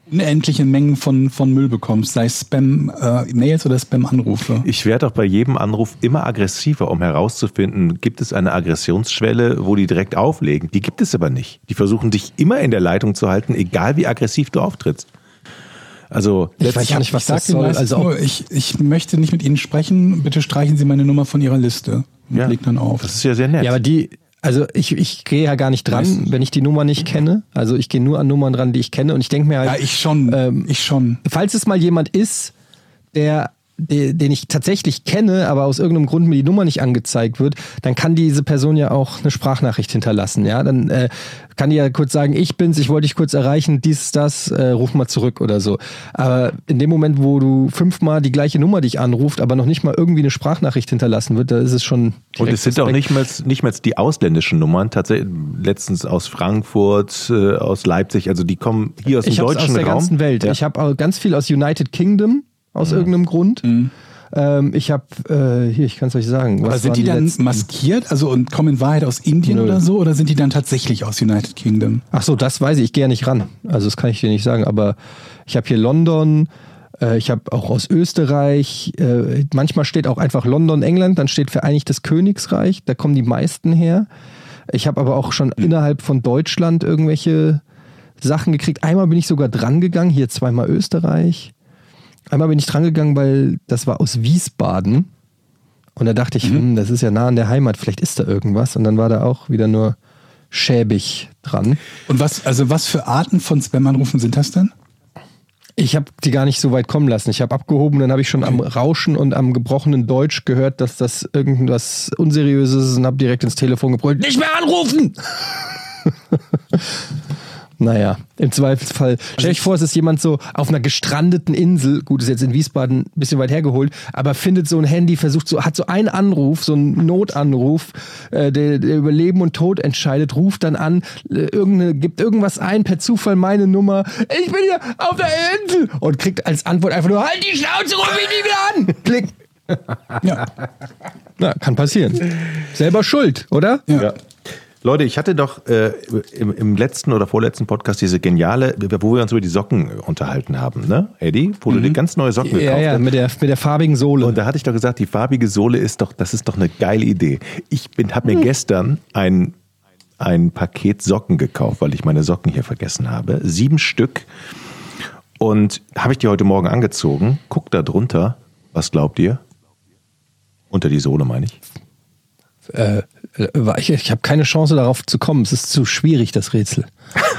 Speaker 7: unendliche Mengen von, von Müll bekommst, sei es Spam-Mails äh, oder Spam-Anrufe.
Speaker 1: Ich werde auch bei jedem Anruf immer aggressiver, um herauszufinden, gibt es eine Aggressionsschwelle, wo die direkt auflegen. Die gibt es aber nicht. Die versuchen dich immer in der Leitung zu halten, egal wie aggressiv du auftrittst. Also
Speaker 3: ich weiß gar nicht, was das soll.
Speaker 7: Also nur, ich, ich möchte nicht mit Ihnen sprechen, bitte streichen Sie meine Nummer von Ihrer Liste. Und
Speaker 1: ja,
Speaker 7: legt dann auf.
Speaker 1: Das ist ja sehr nett.
Speaker 3: Ja, aber die... Also ich, ich gehe ja gar nicht dran, wenn ich die Nummer nicht kenne. Also ich gehe nur an Nummern dran, die ich kenne. Und ich denke mir halt...
Speaker 7: Ja, ich schon.
Speaker 3: Ähm,
Speaker 7: ich schon.
Speaker 3: Falls es mal jemand ist, der, der, den ich tatsächlich kenne, aber aus irgendeinem Grund mir die Nummer nicht angezeigt wird, dann kann diese Person ja auch eine Sprachnachricht hinterlassen. Ja, dann äh, kann die ja kurz sagen, ich bin's, ich wollte dich kurz erreichen, dies, das, äh, ruf mal zurück oder so. Aber in dem Moment, wo du fünfmal die gleiche Nummer dich anruft, aber noch nicht mal irgendwie eine Sprachnachricht hinterlassen wird, da ist es schon...
Speaker 1: Und es sind auch nicht mehr, nicht mehr die ausländischen Nummern, tatsächlich letztens aus Frankfurt, äh, aus Leipzig, also die kommen hier aus dem
Speaker 3: ich
Speaker 1: deutschen Raum.
Speaker 3: Ich habe aus der ganzen Welt. Ja. Ich habe auch ganz viel aus United Kingdom, aus mhm. irgendeinem Grund. Mhm. Ähm, ich habe, äh, hier, ich kann es euch sagen.
Speaker 7: Was Aber sind die, die dann letzten? maskiert, also und kommen in Wahrheit aus Indien Nö. oder so, oder sind die dann tatsächlich aus United Kingdom?
Speaker 3: Ach so, das weiß ich, ich gehe ja nicht ran. Also das kann ich dir nicht sagen, aber ich habe hier London, äh, ich habe auch aus Österreich, äh, manchmal steht auch einfach London, England, dann steht Vereinigtes Königreich, da kommen die meisten her. Ich habe aber auch schon mhm. innerhalb von Deutschland irgendwelche Sachen gekriegt. Einmal bin ich sogar dran gegangen, hier zweimal Österreich. Einmal bin ich dran gegangen, weil das war aus Wiesbaden. Und da dachte ich, mhm. hm, das ist ja nah an der Heimat, vielleicht ist da irgendwas. Und dann war da auch wieder nur schäbig dran.
Speaker 7: Und was, also was für Arten von Spam-Anrufen sind das denn?
Speaker 3: Ich habe die gar nicht so weit kommen lassen. Ich habe abgehoben, dann habe ich schon okay. am Rauschen und am gebrochenen Deutsch gehört, dass das irgendwas Unseriöses ist und habe direkt ins Telefon gebrüllt, nicht mehr anrufen! Naja, im Zweifelsfall. Stell euch vor, es ist jemand so auf einer gestrandeten Insel, gut, ist jetzt in Wiesbaden ein bisschen weit hergeholt, aber findet so ein Handy, versucht so, hat so einen Anruf, so einen Notanruf, äh, der, der über Leben und Tod entscheidet, ruft dann an, äh, irgendeine, gibt irgendwas ein, per Zufall meine Nummer, ich bin hier auf der Insel und kriegt als Antwort einfach nur, halt die Schnauze, ruf mich nie wieder an! Klick. Ja. Na, kann passieren. Selber schuld, oder?
Speaker 1: Ja. ja. Leute, ich hatte doch äh, im, im letzten oder vorletzten Podcast diese geniale, wo wir uns über die Socken unterhalten haben, ne, Eddie? Wo mhm. du dir ganz neue Socken gekauft hast.
Speaker 3: Ja, ja, mit der, mit der farbigen Sohle.
Speaker 1: Und da hatte ich doch gesagt, die farbige Sohle ist doch, das ist doch eine geile Idee. Ich habe mir mhm. gestern ein, ein Paket Socken gekauft, weil ich meine Socken hier vergessen habe. Sieben Stück. Und habe ich die heute Morgen angezogen. Guck da drunter. Was glaubt ihr? Unter die Sohle, meine ich.
Speaker 3: Äh, ich ich habe keine Chance darauf zu kommen. Es ist zu schwierig, das Rätsel.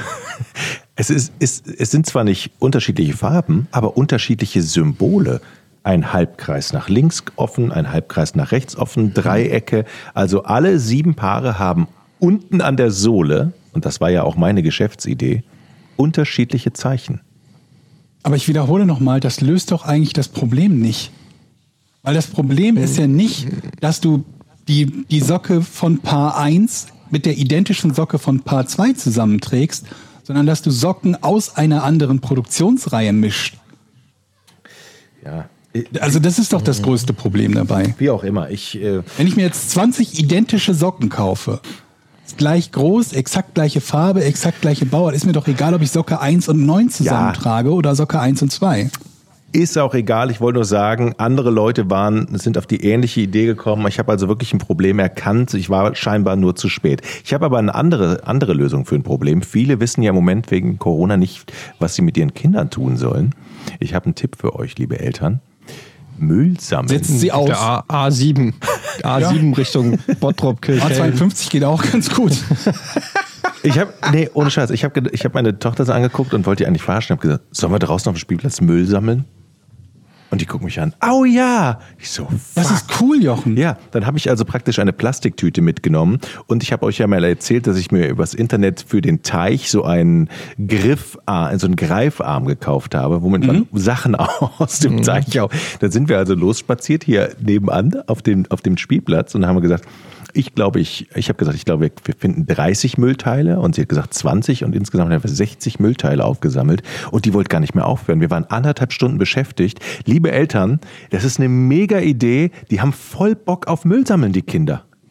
Speaker 1: es, ist, ist, es sind zwar nicht unterschiedliche Farben, aber unterschiedliche Symbole. Ein Halbkreis nach links offen, ein Halbkreis nach rechts offen, Dreiecke. Also alle sieben Paare haben unten an der Sohle, und das war ja auch meine Geschäftsidee, unterschiedliche Zeichen.
Speaker 7: Aber ich wiederhole nochmal, das löst doch eigentlich das Problem nicht. Weil das Problem ist ja nicht, dass du die, die Socke von Paar eins mit der identischen Socke von Paar zwei zusammenträgst, sondern dass du Socken aus einer anderen Produktionsreihe mischt.
Speaker 1: Ja.
Speaker 7: Also das ist doch das größte Problem dabei.
Speaker 1: Wie auch immer. Ich, äh
Speaker 7: Wenn ich mir jetzt zwanzig identische Socken kaufe, gleich groß, exakt gleiche Farbe, exakt gleiche Bauart, ist mir doch egal, ob ich Socke eins und neun zusammentrage ja. oder Socke eins und zwei.
Speaker 1: Ist auch egal, ich wollte nur sagen, andere Leute waren, sind auf die ähnliche Idee gekommen. Ich habe also wirklich ein Problem erkannt. Ich war scheinbar nur zu spät. Ich habe aber eine andere, andere Lösung für ein Problem. Viele wissen ja im Moment wegen Corona nicht, was sie mit ihren Kindern tun sollen. Ich habe einen Tipp für euch, liebe Eltern. Müll sammeln.
Speaker 3: Setzen Sie aus. Der A- A7. A sieben ja. Richtung Bottrop-Kirche.
Speaker 7: A zweiundfünfzig geht auch ganz gut.
Speaker 1: Ich habe, nee, ohne Scheiß, ich habe ich hab meine Tochter so angeguckt und wollte die eigentlich verarschen. Ich habe gesagt, sollen wir draußen auf dem Spielplatz Müll sammeln? Und die gucken mich an. Au ja! Ich so, fuck.
Speaker 7: Das ist cool, Jochen.
Speaker 1: Ja, dann habe ich also praktisch eine Plastiktüte mitgenommen. Und ich habe euch ja mal erzählt, dass ich mir übers Internet für den Teich so einen Griffarm, so einen Greifarm gekauft habe, womit mhm. man Sachen aus dem mhm. Teich auch. Da sind wir also losspaziert hier nebenan auf dem, auf dem Spielplatz und haben wir gesagt, ich glaube, ich, ich habe gesagt, ich glaube, wir finden dreißig Müllteile und sie hat gesagt zwanzig und insgesamt haben wir sechzig Müllteile aufgesammelt und die wollte gar nicht mehr aufhören. Wir waren anderthalb Stunden beschäftigt. Liebe Eltern, das ist eine mega Idee. Die haben voll Bock auf Müll sammeln, die Kinder.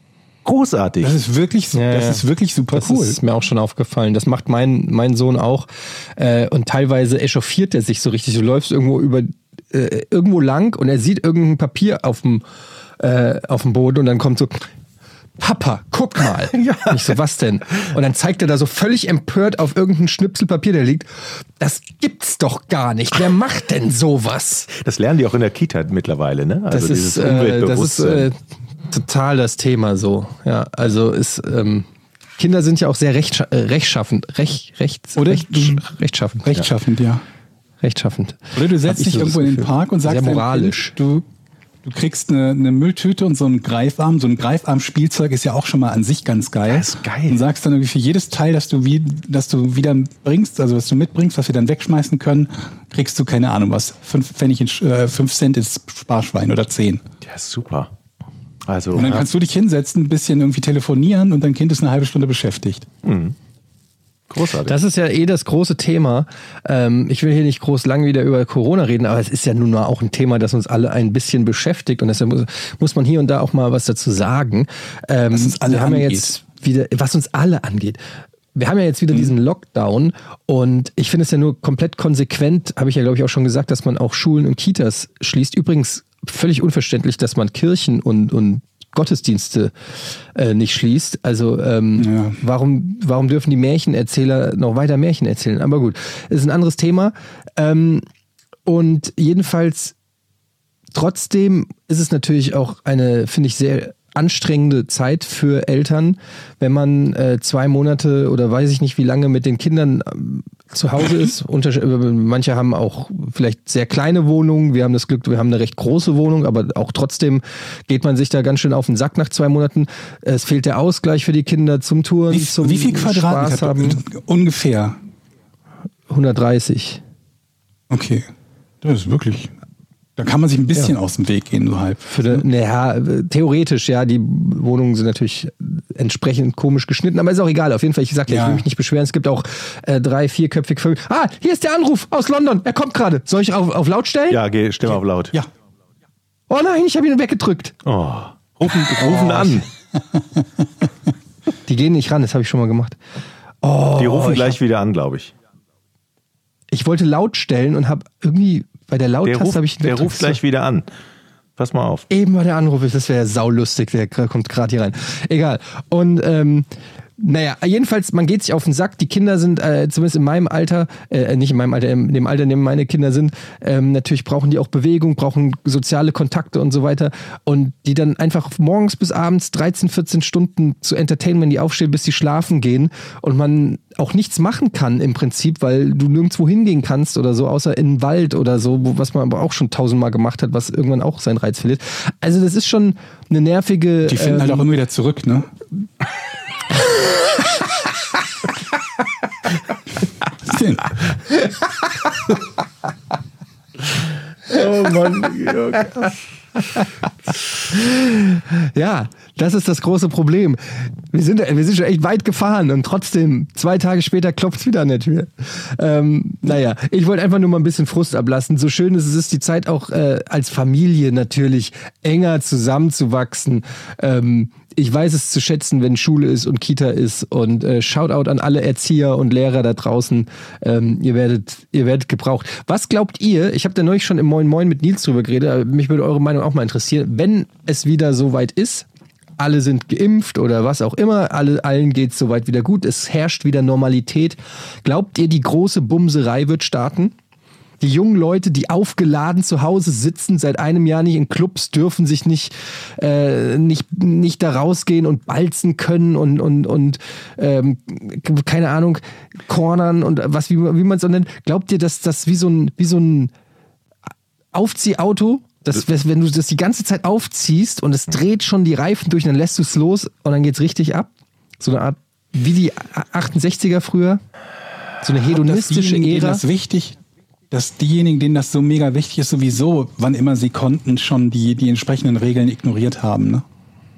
Speaker 1: großartig.
Speaker 7: Das ist wirklich,
Speaker 3: Ja,
Speaker 7: das
Speaker 3: ja.
Speaker 7: ist wirklich super
Speaker 3: Das
Speaker 7: cool.
Speaker 3: ist mir auch schon aufgefallen. Das macht mein, mein Sohn auch. Äh, und teilweise echauffiert er sich so richtig. Du läufst irgendwo über äh, irgendwo lang und er sieht irgendein Papier auf dem, äh, auf dem Boden und dann kommt so, Papa, guck mal.
Speaker 1: Ja.
Speaker 3: Und ich so, was denn? Und dann zeigt er da so völlig empört auf irgendeinen Schnipsel Papier, der liegt. Das gibt's doch gar nicht. Wer macht denn sowas?
Speaker 1: Das lernen die auch in der Kita mittlerweile, ne?
Speaker 3: Das
Speaker 1: Also
Speaker 3: ist,
Speaker 1: dieses
Speaker 3: äh, das ist
Speaker 1: Umweltbewusstsein.
Speaker 3: äh, total das Thema so. Ja, also ist, ähm, Kinder sind ja auch sehr rechtscha äh, rechtschaffend. Recht, rechts,
Speaker 7: Oder?
Speaker 3: recht, rechtschaffend.
Speaker 7: Rechtschaffend, ja.
Speaker 3: Rechtschaffend.
Speaker 7: Oder du
Speaker 3: Hab
Speaker 7: setzt
Speaker 3: ich
Speaker 7: dich
Speaker 3: so das
Speaker 7: irgendwo in den
Speaker 3: Gefühl.
Speaker 7: Park und sagst
Speaker 3: Sehr
Speaker 7: deinem
Speaker 3: moralisch.
Speaker 7: Kind, du, du kriegst eine, eine Mülltüte und so einen Greifarm. So ein Greifarm-Spielzeug ist ja auch schon mal an sich ganz geil.
Speaker 1: Das ist geil.
Speaker 7: Und sagst dann irgendwie für jedes Teil, das du, wie, das du wieder bringst, also was du mitbringst, was wir dann wegschmeißen können, kriegst du, keine Ahnung was, fünf Pfennig, in, äh, fünf Cent ins Sparschwein oder zehn.
Speaker 1: Ja, super. Also,
Speaker 7: Und dann kannst du dich hinsetzen, ein bisschen irgendwie telefonieren und dein Kind ist eine halbe Stunde beschäftigt.
Speaker 1: großartig.
Speaker 3: Das ist ja eh das große Thema. Ähm, ich will hier nicht groß lang wieder über Corona reden, aber es ist ja nun mal auch ein Thema, das uns alle ein bisschen beschäftigt und deshalb muss, muss man hier und da auch mal was dazu sagen. Ähm,
Speaker 7: Was uns alle
Speaker 3: wir haben ja
Speaker 7: angeht.
Speaker 3: jetzt wieder, was uns alle angeht. Wir haben ja jetzt wieder diesen Lockdown und ich finde es ja nur komplett konsequent, habe ich ja glaube ich auch schon gesagt, dass man auch Schulen und Kitas schließt. Übrigens völlig unverständlich, dass man Kirchen und, und Gottesdienste äh, nicht schließt. Also ähm,
Speaker 7: Ja.
Speaker 3: warum, warum dürfen die Märchenerzähler noch weiter Märchen erzählen? Aber gut, ist ein anderes Thema. Ähm, und jedenfalls trotzdem ist es natürlich auch eine, finde ich, sehr anstrengende Zeit für Eltern, wenn man äh, zwei Monate oder weiß ich nicht wie lange mit den Kindern ähm, zu Hause ist. Untersche- äh, manche haben auch vielleicht sehr kleine Wohnungen. Wir haben das Glück, wir haben eine recht große Wohnung, aber auch trotzdem geht man sich da ganz schön auf den Sack nach zwei Monaten. Es fehlt der Ausgleich für die Kinder zum Touren,
Speaker 7: Wie,
Speaker 3: zum
Speaker 7: wie viel
Speaker 3: Spaß
Speaker 7: Quadratmeter?
Speaker 3: haben.
Speaker 7: Ungefähr.
Speaker 3: hundertdreißig.
Speaker 7: Okay. Das ist wirklich. Da kann man sich ein bisschen aus dem Weg gehen, so halb.
Speaker 3: Für die, naja, theoretisch, ja, die Wohnungen sind natürlich entsprechend komisch geschnitten, aber ist auch egal. Auf jeden Fall, ich sag ja,
Speaker 7: Ja.
Speaker 3: ich will mich nicht beschweren. Es gibt auch äh, drei, vierköpfig, fünf. Ah, hier ist der Anruf aus London. Er kommt gerade. Soll ich auf, auf laut stellen?
Speaker 1: ja, geh, stimme auf laut.
Speaker 7: Ja.
Speaker 3: Oh nein, ich habe ihn weggedrückt.
Speaker 1: Oh. Rufen, rufen an.
Speaker 3: Die gehen nicht ran, das habe ich schon mal gemacht. Oh,
Speaker 1: Die rufen
Speaker 3: ich,
Speaker 1: gleich wieder an, glaube ich.
Speaker 3: ich wollte laut stellen und habe irgendwie bei der
Speaker 1: Der,
Speaker 3: Lauttaste
Speaker 1: ruft,
Speaker 3: habe ich ihn
Speaker 1: der
Speaker 3: weggedrückt.
Speaker 1: ruft gleich wieder an. Pass mal auf.
Speaker 3: Eben war der Anruf, das wäre saulustig, der kommt gerade hier rein. Egal. Und ähm, naja, jedenfalls, man geht sich auf den Sack. Die Kinder sind, äh, zumindest in meinem Alter, äh, nicht in meinem Alter, in dem Alter, in dem meine Kinder sind, ähm, natürlich brauchen die auch Bewegung, brauchen soziale Kontakte und so weiter. Und die dann einfach morgens bis abends dreizehn, vierzehn Stunden zu entertainen, wenn die aufstehen, bis sie schlafen gehen und man auch nichts machen kann im Prinzip, weil du nirgendwo hingehen kannst oder so, außer in den Wald oder so, wo, was man aber auch schon tausendmal gemacht hat, was irgendwann auch seinen Reiz verliert. Also das ist schon eine nervige...
Speaker 7: Die finden
Speaker 3: ähm,
Speaker 7: halt auch immer wieder zurück, ne? Was denn?
Speaker 3: Oh Mann, Jörg. Ja, das ist das große Problem. Wir sind, wir sind schon echt weit gefahren und trotzdem, zwei Tage später klopft es wieder an der Tür. Ähm, naja, ich wollte einfach nur mal ein bisschen Frust ablassen. So schön ist es, ist die Zeit auch äh, als Familie natürlich enger zusammenzuwachsen. Ähm, ich weiß es zu schätzen, wenn Schule ist und Kita ist und äh, Shoutout an alle Erzieher und Lehrer da draußen. Ähm, ihr werdet, ihr werdet gebraucht. Was glaubt ihr? Ich habe da neulich schon im Moin Moin mit Nils drüber geredet, aber mich würde eure Meinung auch mal interessieren. Wenn es wieder so weit ist, alle sind geimpft oder was auch immer, alle, allen geht es soweit wieder gut, es herrscht wieder Normalität. Glaubt ihr, die große Bumserei wird starten? Die jungen Leute, die aufgeladen zu Hause sitzen, seit einem Jahr nicht in Clubs, dürfen sich nicht, äh, nicht, nicht da rausgehen und balzen können und, und, und ähm, keine Ahnung, cornern und was, wie, wie man es so nennt. Glaubt ihr, dass das wie so ein, wie so ein Aufziehauto, das, wenn du das die ganze Zeit aufziehst und es dreht schon die Reifen durch, dann lässt du es los und dann geht's richtig ab? So eine Art, wie die achtundsechziger früher? So eine hedonistische
Speaker 7: Denen
Speaker 3: Ära?
Speaker 7: das wichtig, dass diejenigen, denen das so mega wichtig ist, sowieso, wann immer sie konnten, schon die, die entsprechenden Regeln ignoriert haben, ne?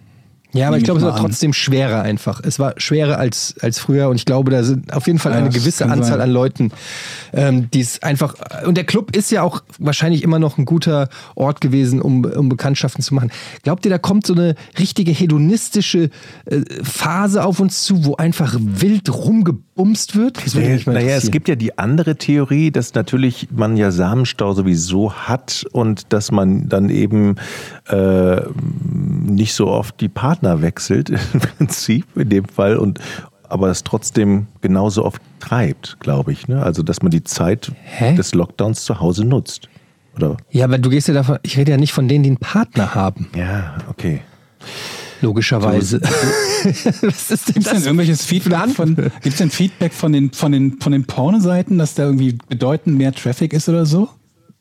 Speaker 3: Ja, aber
Speaker 7: Nehme
Speaker 3: ich glaube,
Speaker 7: ich
Speaker 3: es
Speaker 7: mal
Speaker 3: war
Speaker 7: an.
Speaker 3: trotzdem schwerer einfach. Es war schwerer als, als früher und ich glaube, da sind auf jeden Fall
Speaker 7: Ja,
Speaker 3: eine
Speaker 7: das
Speaker 3: gewisse
Speaker 7: kann
Speaker 3: Anzahl
Speaker 7: sein.
Speaker 3: an Leuten, ähm, die es einfach, und der Club ist ja auch wahrscheinlich immer noch ein guter Ort gewesen, um, um Bekanntschaften zu machen. Glaubt ihr, da kommt so eine richtige hedonistische äh, Phase auf uns zu, wo einfach wild rumgebumst wird? Das würde mich mal
Speaker 1: Naja, es
Speaker 3: interessieren.
Speaker 1: gibt ja die andere Theorie, dass natürlich man ja Samenstau sowieso hat und dass man dann eben äh, nicht so oft die Partner wechselt, im Prinzip in dem Fall, und aber es trotzdem genauso oft treibt, glaube ich. Ne? Also, dass man die Zeit
Speaker 3: Hä?
Speaker 1: des Lockdowns zu Hause nutzt. Oder?
Speaker 3: Ja, aber du gehst ja davon, ich rede ja nicht von denen, die einen Partner haben,
Speaker 1: Ja, okay.
Speaker 3: logischerweise. Was ist denn
Speaker 7: Gibt es denn
Speaker 3: das?
Speaker 7: irgendwelches Feedback von, gibt's denn Feedback von den, von den, von den Pornoseiten, dass da irgendwie bedeutend mehr Traffic ist oder so?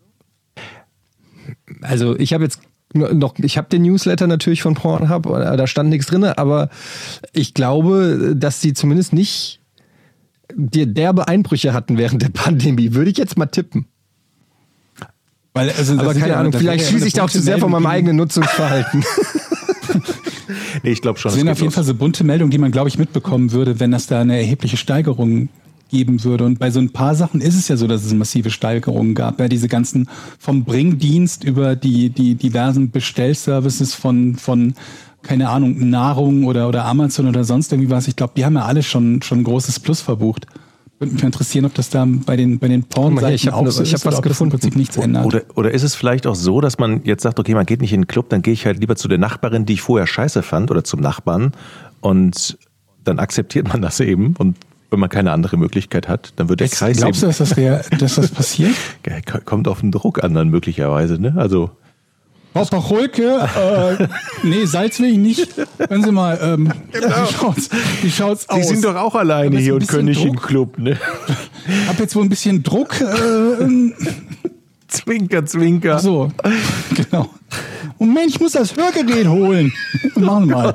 Speaker 3: Also ich habe jetzt noch, ich habe den Newsletter natürlich von Pornhub, da stand nichts drin, aber ich glaube, dass sie zumindest nicht die derbe Einbrüche hatten während der Pandemie, würde ich jetzt mal tippen.
Speaker 7: Weil, also, das
Speaker 3: Aber
Speaker 7: sind
Speaker 3: keine
Speaker 7: ja-
Speaker 3: Ahnung,
Speaker 7: das
Speaker 3: vielleicht
Speaker 7: wäre ja
Speaker 3: schließe
Speaker 7: eine
Speaker 3: ich da auch zu
Speaker 7: bunte
Speaker 3: sehr von meinem
Speaker 7: Meldung, die-
Speaker 3: eigenen Nutzungsverhalten.
Speaker 1: Nee, ich glaube schon.
Speaker 7: Das
Speaker 1: es
Speaker 7: sind
Speaker 1: geht
Speaker 7: auf jeden
Speaker 1: los.
Speaker 7: Fall so bunte Meldungen, die man, glaube ich, mitbekommen würde, wenn das da eine erhebliche Steigerung geben würde. Und bei so ein paar Sachen ist es ja so, dass es massive Steigerungen gab. Ja, diese ganzen vom Bringdienst über die, die diversen Bestellservices von, von, keine Ahnung, Nahrung oder, oder Amazon oder sonst irgendwie was. Ich glaube, die haben ja alle schon, schon ein großes Plus verbucht. Würde mich interessieren, ob das da bei den, bei den
Speaker 3: Guck mal hier, ich
Speaker 7: Pornseiten
Speaker 3: hab
Speaker 7: auch
Speaker 3: ne-
Speaker 7: so
Speaker 3: ich hab
Speaker 7: ist oder
Speaker 3: was
Speaker 7: ob das im
Speaker 3: gefunden.
Speaker 7: Prinzip nichts ändert.
Speaker 1: Oder, oder ist es vielleicht auch so, dass man jetzt sagt, okay, man geht nicht in den Club, dann gehe ich halt lieber zu der Nachbarin, die ich vorher scheiße fand, oder zum Nachbarn, und dann akzeptiert man das eben, und wenn man keine andere Möglichkeit hat, dann wird der Kreis
Speaker 7: Glaubst du,
Speaker 1: eben,
Speaker 7: dass das, rea- dass das passiert?
Speaker 1: Ja, kommt auf den Druck an dann möglicherweise, ne? Also
Speaker 7: Frau Pacholke, äh, nee, Salz will ich nicht. Hören Sie mal, ähm, wie schaut's, wie schaut's aus?
Speaker 1: Sie sind doch auch alleine
Speaker 7: Hab jetzt
Speaker 1: hier
Speaker 7: ein
Speaker 1: und
Speaker 7: bisschen
Speaker 1: können nicht in den
Speaker 7: Druck.
Speaker 1: Club, ne?
Speaker 7: Ich habe jetzt wohl ein bisschen Druck. Äh,
Speaker 1: Zwinker, zwinker.
Speaker 7: so, genau. Moment, ich muss das Hörgerät holen. Machen wir mal.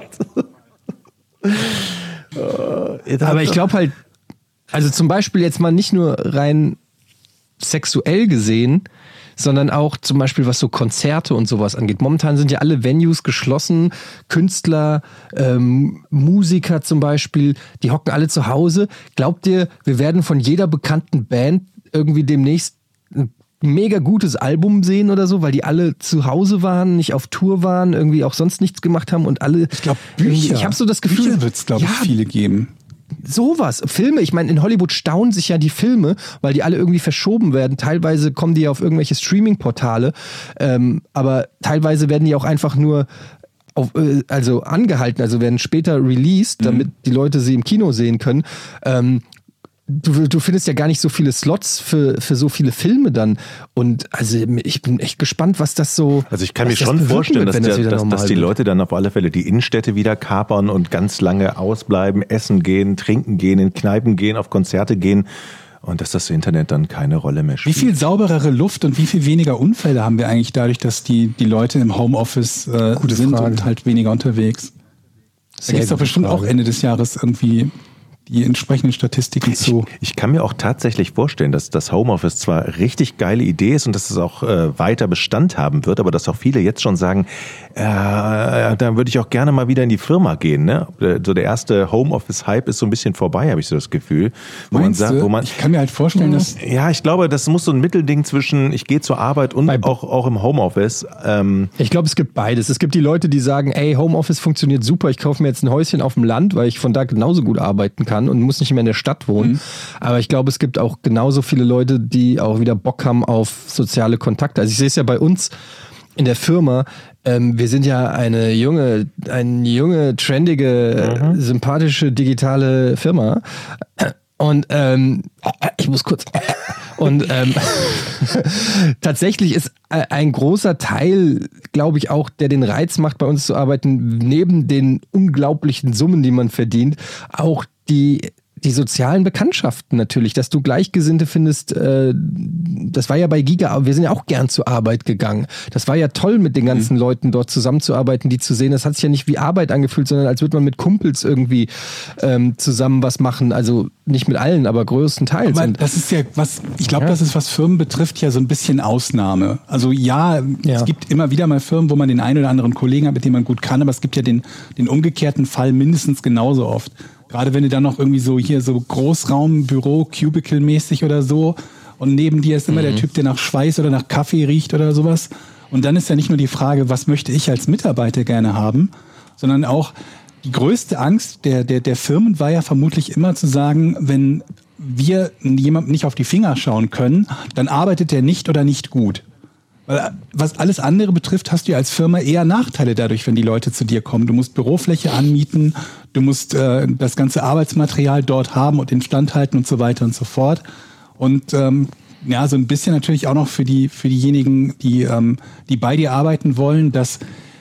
Speaker 3: Aber ich glaube halt, also zum Beispiel jetzt mal nicht nur rein sexuell gesehen, sondern auch zum Beispiel was so Konzerte und sowas angeht. Momentan sind ja alle Venues geschlossen, Künstler, ähm, Musiker zum Beispiel, die hocken alle zu Hause. Glaubt ihr, wir werden von jeder bekannten Band irgendwie demnächst ein mega gutes Album sehen oder so, weil die alle zu Hause waren, nicht auf Tour waren, irgendwie auch sonst nichts gemacht haben und alle...
Speaker 7: Ich glaube, Bücher.
Speaker 3: Ich habe so das Gefühl...
Speaker 7: Bücher wird es, glaube ich,
Speaker 3: ja,
Speaker 7: viele geben.
Speaker 3: sowas. Filme, ich meine, in Hollywood staunen sich ja die Filme, weil die alle irgendwie verschoben werden. Teilweise kommen die ja auf irgendwelche Streaming-Portale, ähm, aber teilweise werden die auch einfach nur auf, äh, also angehalten, also werden später released, damit die Leute sie im Kino sehen können. Ähm, Du, du findest ja gar nicht so viele Slots für, für so viele Filme dann. Und also ich bin echt gespannt, was das so.
Speaker 1: Also ich kann mir
Speaker 3: was das
Speaker 1: schon
Speaker 3: bewirken
Speaker 1: vorstellen,
Speaker 3: wird,
Speaker 1: dass,
Speaker 3: wenn das
Speaker 1: der,
Speaker 3: wieder
Speaker 1: dass,
Speaker 3: normal
Speaker 1: dass die
Speaker 3: wird.
Speaker 1: Leute dann auf alle Fälle die Innenstädte wieder kapern und ganz lange ausbleiben, essen gehen, trinken gehen, in Kneipen gehen, auf Konzerte gehen, und dass das Internet dann keine Rolle mehr
Speaker 7: Wie
Speaker 1: spielt.
Speaker 7: viel sauberere Luft und wie viel weniger Unfälle haben wir eigentlich dadurch, dass die, die Leute im Homeoffice äh,
Speaker 3: Gute
Speaker 7: sind
Speaker 3: Frage.
Speaker 7: und halt weniger unterwegs? Da
Speaker 3: Sehr
Speaker 7: gibt es doch
Speaker 3: gute
Speaker 7: bestimmt
Speaker 3: Frage.
Speaker 7: auch Ende des Jahres irgendwie die entsprechenden Statistiken zu.
Speaker 1: Ich, ich kann mir auch tatsächlich vorstellen, dass das Homeoffice zwar richtig geile Idee ist und dass es auch äh, weiter Bestand haben wird, aber dass auch viele jetzt schon sagen, äh, da würde ich auch gerne mal wieder in die Firma gehen. Ne? So der erste Homeoffice-Hype ist so ein bisschen vorbei, habe ich so das Gefühl. Wo
Speaker 7: Meinst
Speaker 1: man sagt,
Speaker 7: du?
Speaker 1: wo man,
Speaker 7: Ich kann mir halt vorstellen, dass
Speaker 1: ja, ich glaube, das muss so ein Mittelding zwischen ich gehe zur Arbeit und auch, auch im Homeoffice. Ähm,
Speaker 3: Ich glaube, es gibt beides. Es gibt die Leute, die sagen, ey, Homeoffice funktioniert super, ich kaufe mir jetzt ein Häuschen auf dem Land, weil ich von da genauso gut arbeiten kann und muss nicht mehr in der Stadt wohnen. Mhm. Aber ich glaube, es gibt auch genauso viele Leute, die auch wieder Bock haben auf soziale Kontakte. Also ich sehe es ja bei uns in der Firma, ähm, wir sind ja eine junge, eine junge, trendige, mhm. sympathische, digitale Firma. Und ähm, ich muss kurz... Und ähm, tatsächlich ist ein großer Teil, glaube ich, auch, der den Reiz macht, bei uns zu arbeiten, neben den unglaublichen Summen, die man verdient, auch die die sozialen Bekanntschaften natürlich, dass du Gleichgesinnte findest, äh, das war ja bei Giga, wir sind ja auch gern zur Arbeit gegangen. Das war ja toll, mit den ganzen mhm. Leuten dort zusammenzuarbeiten, die zu sehen. Das hat sich ja nicht wie Arbeit angefühlt, sondern als würde man mit Kumpels irgendwie ähm, zusammen was machen. Also nicht mit allen, aber größtenteils.
Speaker 7: Aber das ist ja was, ich glaube, ja. das ist, was Firmen betrifft, ja so ein bisschen Ausnahme. Also ja, ja, es gibt immer wieder mal Firmen, wo man den einen oder anderen Kollegen hat, mit dem man gut kann, aber es gibt ja den, den umgekehrten Fall mindestens genauso oft. Gerade wenn du dann noch irgendwie so hier so Großraumbüro, Cubicle-mäßig oder so und neben dir ist immer mhm. der Typ, der nach Schweiß oder nach Kaffee riecht oder sowas. Und dann ist ja nicht nur die Frage, was möchte ich als Mitarbeiter gerne haben, sondern auch die größte Angst der, der, der Firmen war ja vermutlich immer zu sagen, wenn wir jemandem nicht auf die Finger schauen können, dann arbeitet der nicht oder nicht gut. Weil was alles andere betrifft, hast du ja als Firma eher Nachteile dadurch, wenn die Leute zu dir kommen. Du musst Bürofläche anmieten, du musst äh, das ganze Arbeitsmaterial dort haben und instand halten und so weiter und so fort. Und ähm, ja, so ein bisschen natürlich auch noch für die für diejenigen, die ähm, die bei dir arbeiten wollen, dass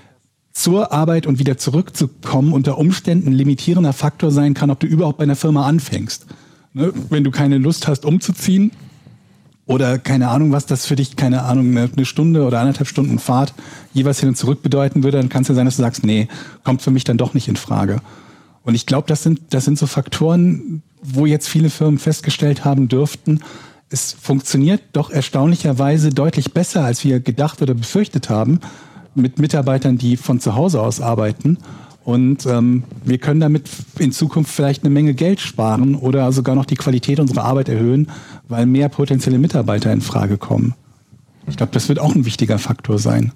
Speaker 7: zur Arbeit und wieder zurückzukommen unter Umständen ein limitierender Faktor sein kann, ob du überhaupt bei einer Firma anfängst. Ne? Wenn du keine Lust hast, umzuziehen, oder keine Ahnung, was das für dich, keine Ahnung, eine Stunde oder anderthalb Stunden Fahrt jeweils hin und zurück bedeuten würde, dann kann es ja sein, dass du sagst, nee, kommt für mich dann doch nicht in Frage. Und ich glaube, das sind, das sind so Faktoren, wo jetzt viele Firmen festgestellt haben dürften, es funktioniert doch erstaunlicherweise deutlich besser, als wir gedacht oder befürchtet haben, mit Mitarbeitern, die von zu Hause aus arbeiten. Und ähm, wir können damit in Zukunft vielleicht eine Menge Geld sparen oder sogar noch die Qualität unserer Arbeit erhöhen, weil mehr potenzielle Mitarbeiter in Frage kommen. Ich glaube, das wird auch ein wichtiger Faktor sein.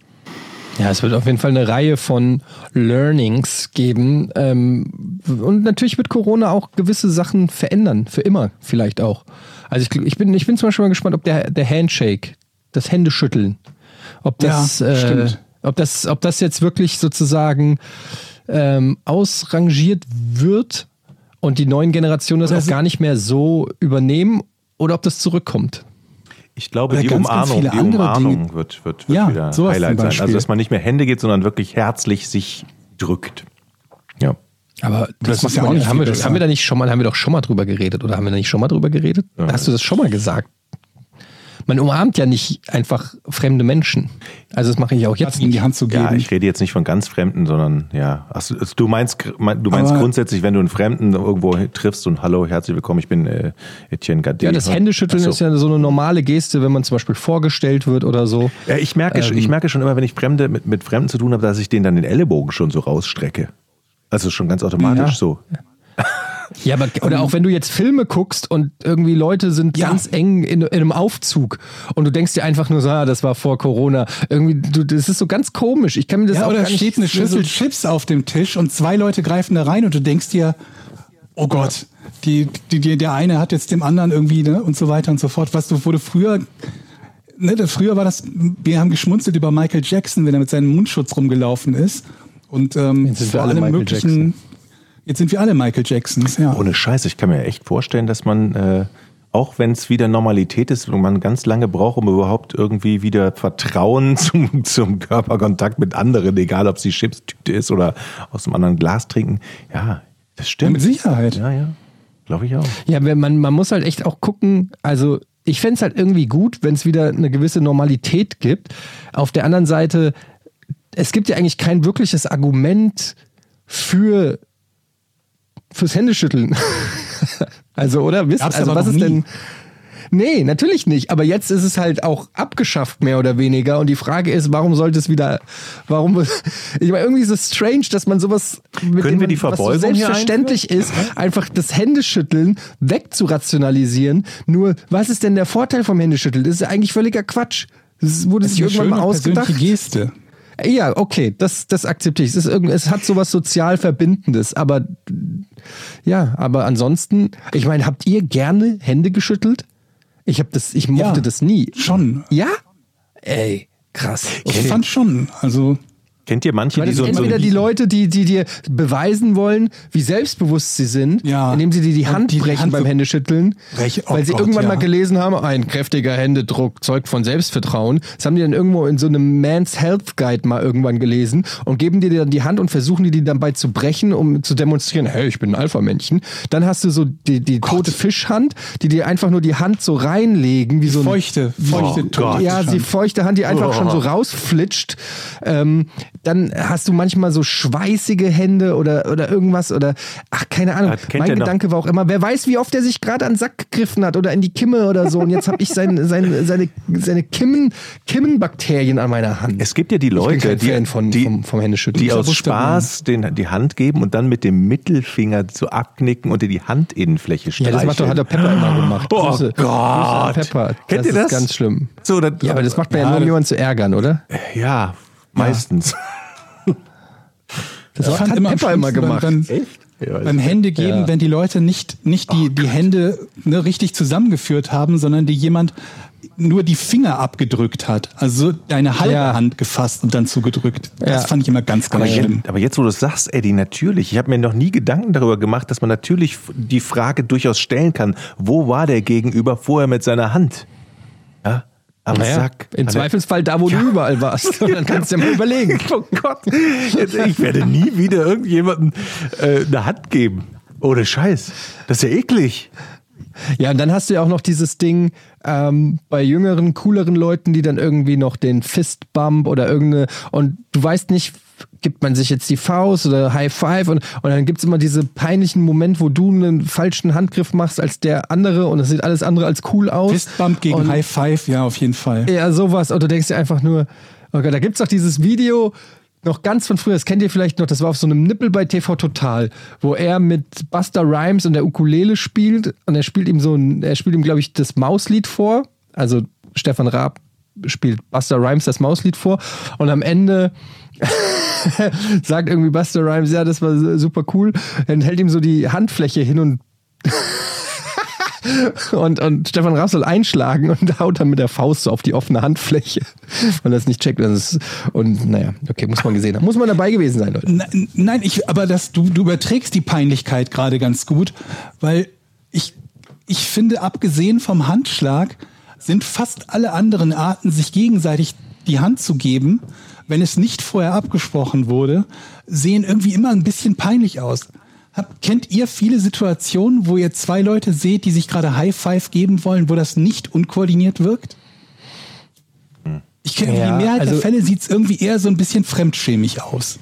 Speaker 3: Ja, es wird auf jeden Fall eine Reihe von Learnings geben. Ähm, und natürlich wird Corona auch gewisse Sachen verändern, für immer vielleicht auch. Also ich, ich, bin, ich bin zum Beispiel mal gespannt, ob der, der Handshake, das Händeschütteln, ob das...
Speaker 7: Ja, stimmt.
Speaker 3: Äh, Ob das, ob das jetzt wirklich sozusagen ähm, ausrangiert wird und die neuen Generationen das auch gar nicht mehr so übernehmen oder ob das zurückkommt.
Speaker 1: Ich glaube,
Speaker 7: Oder
Speaker 1: die
Speaker 7: ganz,
Speaker 1: Umarmung,
Speaker 7: ganz
Speaker 1: die Umarmung wird, wird, wird
Speaker 7: ja,
Speaker 1: wieder
Speaker 7: sowas
Speaker 1: Highlight
Speaker 7: zum
Speaker 1: sein. Also, dass man nicht mehr Hände geht, sondern wirklich herzlich sich drückt. Ja.
Speaker 3: Aber das,
Speaker 7: das ist ja auch nicht
Speaker 3: haben, wir,
Speaker 7: besser.
Speaker 3: haben wir da nicht schon mal, haben wir doch schon mal drüber geredet oder haben wir da nicht schon mal drüber geredet? Ja. Hast du das schon mal gesagt? Man umarmt ja nicht einfach fremde Menschen. Also das mache ich auch jetzt
Speaker 7: in die Hand zu geben.
Speaker 1: Ja, ich rede jetzt nicht von ganz Fremden, sondern ja, also, du meinst, du meinst grundsätzlich, wenn du einen Fremden irgendwo triffst und hallo, herzlich willkommen, ich bin äh, Etienne Gade.
Speaker 3: Ja, das Händeschütteln so. Ist ja so eine normale Geste, wenn man zum Beispiel vorgestellt wird oder so.
Speaker 1: Ja, ich merke, ähm, ich merke schon immer, wenn ich Fremde mit, mit Fremden zu tun habe, dass ich denen dann den Ellenbogen schon so rausstrecke. Also schon ganz automatisch
Speaker 3: ja.
Speaker 1: so.
Speaker 3: Ja, aber oder auch wenn du jetzt Filme guckst und irgendwie Leute sind ja. ganz eng in, in einem Aufzug und du denkst dir einfach nur so, ah, das war vor Corona. Irgendwie, du, das ist so ganz komisch. Ich kann mir das
Speaker 7: ja,
Speaker 3: auch
Speaker 7: oder
Speaker 3: gar nicht...
Speaker 7: steht eine Schüssel Chips auf dem Tisch und zwei Leute greifen da rein und du denkst dir, oh Gott, die, die, die, der eine hat jetzt dem anderen irgendwie, ne, und so weiter und so fort. Was du, wurde früher... Ne, das, früher war das, wir haben geschmunzelt über Michael Jackson, wenn er mit seinem Mundschutz rumgelaufen ist. Und ähm, vor allem
Speaker 3: Michael
Speaker 7: möglichen...
Speaker 3: Jackson.
Speaker 7: Jetzt sind wir alle Michael Jacksons, ja.
Speaker 1: Ohne Scheiß, ich kann mir echt vorstellen, dass man, äh, auch wenn es wieder Normalität ist, man ganz lange braucht, um überhaupt irgendwie wieder Vertrauen zum, zum Körperkontakt mit anderen, egal ob es die Chipstüte ist oder aus einem anderen Glas trinken. Ja, das stimmt.
Speaker 7: Ja, mit Sicherheit.
Speaker 1: Ja, ja, glaube ich auch.
Speaker 3: Ja, man, man muss halt echt auch gucken, also ich fände es halt irgendwie gut, wenn es wieder eine gewisse Normalität gibt. Auf der anderen Seite, es gibt ja eigentlich kein wirkliches Argument für fürs Händeschütteln. Also, oder? Wisst,
Speaker 7: Gab's
Speaker 3: also
Speaker 7: aber
Speaker 3: was
Speaker 7: noch
Speaker 3: ist
Speaker 7: nie.
Speaker 3: denn... Nee, natürlich nicht. Aber jetzt ist es halt auch abgeschafft, mehr oder weniger. Und die Frage ist, warum sollte es wieder... Warum? Ich meine, irgendwie ist es strange, dass man sowas... Mit
Speaker 1: Können
Speaker 3: dem
Speaker 1: wir die
Speaker 3: man,
Speaker 1: Verbeugung
Speaker 3: was so selbstverständlich ist, einfach das Händeschütteln wegzurationalisieren. Nur, was ist denn der Vorteil vom Händeschütteln? Das ist ja eigentlich völliger Quatsch. Das wurde sich irgendwann mal ausgedacht.
Speaker 7: Das ist eine Geste.
Speaker 3: Ja, okay, das, das akzeptiere ich. Es, ist irgend, es hat sowas sozial Verbindendes, aber ja, aber ansonsten, ich meine, habt ihr gerne Hände geschüttelt? Ich hab das, ich mochte
Speaker 7: Ja,
Speaker 3: das nie.
Speaker 7: Schon.
Speaker 3: Ja? Ey, krass.
Speaker 7: Ich fand schon, also...
Speaker 1: Kennt ihr manche,
Speaker 3: Weil
Speaker 1: die
Speaker 3: das
Speaker 1: so...
Speaker 3: sind
Speaker 1: so
Speaker 3: entweder die Leute, die, die dir beweisen wollen, wie selbstbewusst sie sind,
Speaker 7: Ja.
Speaker 3: indem sie dir die
Speaker 7: Und
Speaker 3: Hand
Speaker 7: die die
Speaker 3: brechen
Speaker 7: Hand
Speaker 3: beim
Speaker 7: so
Speaker 3: Händeschütteln,
Speaker 7: brechen. Oh
Speaker 3: weil sie
Speaker 7: Gott,
Speaker 3: irgendwann
Speaker 7: ja.
Speaker 3: mal gelesen haben, ein kräftiger Händedruck zeugt von Selbstvertrauen. Das haben die dann irgendwo in so einem Man's Health Guide mal irgendwann gelesen und geben dir dann die Hand und versuchen die, die dabei zu brechen, um zu demonstrieren, hey, ich bin ein Alpha-Männchen. Dann hast du so die, die tote Fischhand, die dir einfach nur die Hand so reinlegen, wie so ein...
Speaker 7: Feuchte, feuchte
Speaker 1: Oh
Speaker 7: tote
Speaker 1: Gott.
Speaker 3: Ja, die
Speaker 7: Hand.
Speaker 3: feuchte Hand, die einfach
Speaker 1: Oh.
Speaker 3: schon so rausflitscht. Ähm, dann hast du manchmal so schweißige Hände oder, oder irgendwas oder ach, keine Ahnung.
Speaker 1: Das kennt
Speaker 3: Mein
Speaker 1: ihr noch.
Speaker 3: Gedanke war auch immer, wer weiß, wie oft er sich gerade an den Sack gegriffen hat oder in die Kimme oder so. Und jetzt habe ich sein, sein, seine, seine Kimmen, Kimmenbakterien an meiner Hand.
Speaker 1: Es gibt ja die
Speaker 3: ich bin
Speaker 1: Leute,
Speaker 3: kein
Speaker 1: die,
Speaker 3: Fan von,
Speaker 1: die,
Speaker 3: vom, vom Händeschütteln.
Speaker 1: die aus
Speaker 7: Buchstaben.
Speaker 1: Spaß den, die Hand geben und dann mit dem Mittelfinger so abknicken und dir die Handinnenfläche
Speaker 3: Ja,
Speaker 1: streicheln.
Speaker 3: das macht doch hat der Pepper immer gemacht.
Speaker 1: Oh
Speaker 3: Grüße,
Speaker 1: Gott.
Speaker 3: Grüße an Pepper.
Speaker 1: Kennt
Speaker 3: das
Speaker 1: ihr das?
Speaker 3: ist ganz schlimm.
Speaker 1: So, dann,
Speaker 3: Ja, aber das macht man ja,
Speaker 7: Ja,
Speaker 3: nur, um
Speaker 7: das-
Speaker 3: jemanden zu ärgern, oder?
Speaker 1: ja, meistens.
Speaker 3: Das
Speaker 7: Ich
Speaker 3: hat
Speaker 7: fand immer am
Speaker 3: Pepper immer
Speaker 7: schlimmsten
Speaker 3: gemacht.
Speaker 7: Beim, beim, beim Hände geben,
Speaker 3: Ja.
Speaker 7: wenn die Leute nicht, nicht die, die Hände ne, richtig zusammengeführt haben, sondern die jemand nur die Finger abgedrückt hat. Also deine halbe
Speaker 3: Ja.
Speaker 7: Hand gefasst und dann zugedrückt. Das
Speaker 3: Ja.
Speaker 7: fand ich immer ganz, ganz
Speaker 1: Aber,
Speaker 7: schlimm.
Speaker 1: jetzt, aber jetzt, wo du es sagst, Eddie, natürlich. Ich habe mir noch nie Gedanken darüber gemacht, dass man natürlich die Frage durchaus stellen kann, wo war der Gegenüber vorher mit seiner Hand? Ja, am
Speaker 3: Naja,
Speaker 1: Sack.
Speaker 3: im
Speaker 1: An der-
Speaker 3: Zweifelsfall da, wo du überall warst. Und dann kannst du dir mal überlegen.
Speaker 1: Oh Gott, jetzt, ich werde nie wieder irgendjemandem äh, eine Hand geben. Ohne Scheiß. Das ist ja eklig.
Speaker 3: Ja, und dann hast du ja auch noch dieses Ding ähm, bei jüngeren, cooleren Leuten, die dann irgendwie noch den Fistbump oder irgendeine, und du weißt nicht, gibt man sich jetzt die Faust oder High Five und, und dann gibt's immer diese peinlichen Momente, wo du einen falschen Handgriff machst als der andere und es sieht alles andere als cool aus.
Speaker 7: Fistbump gegen
Speaker 3: und,
Speaker 7: High Five, ja, auf jeden Fall.
Speaker 3: Ja, sowas. Und du denkst dir einfach nur, oh Gott, da gibt's doch dieses Video, noch ganz von früher, das kennt ihr vielleicht noch, das war auf so einem Nippel bei T V Total, wo er mit Busta Rhymes und der Ukulele spielt und er spielt ihm so ein, er spielt ihm, glaube ich, das Mauslied vor. Also Stefan Raab spielt Busta Rhymes das Mauslied vor und am Ende sagt irgendwie Busta Rhymes, ja, das war super cool, dann hält ihm so die Handfläche hin und Und, und Stefan Raab soll einschlagen und haut dann mit der Faust so auf die offene Handfläche, weil er es nicht checkt. Das ist, und naja, okay, muss man gesehen haben. Muss man dabei gewesen sein, Leute.
Speaker 7: Nein, nein, ich, aber das, du, du überträgst die Peinlichkeit gerade ganz gut, weil ich, ich finde, abgesehen vom Handschlag sind fast alle anderen Arten, sich gegenseitig die Hand zu geben, wenn es nicht vorher abgesprochen wurde, sehen irgendwie immer ein bisschen peinlich aus. Hab, kennt ihr viele Situationen, wo ihr zwei Leute seht, die sich gerade High Five geben wollen, wo das nicht unkoordiniert wirkt? Ich kenne
Speaker 3: Ja,
Speaker 7: die Mehrheit
Speaker 3: also-
Speaker 7: der Fälle sieht es irgendwie eher so ein bisschen fremdschämig aus.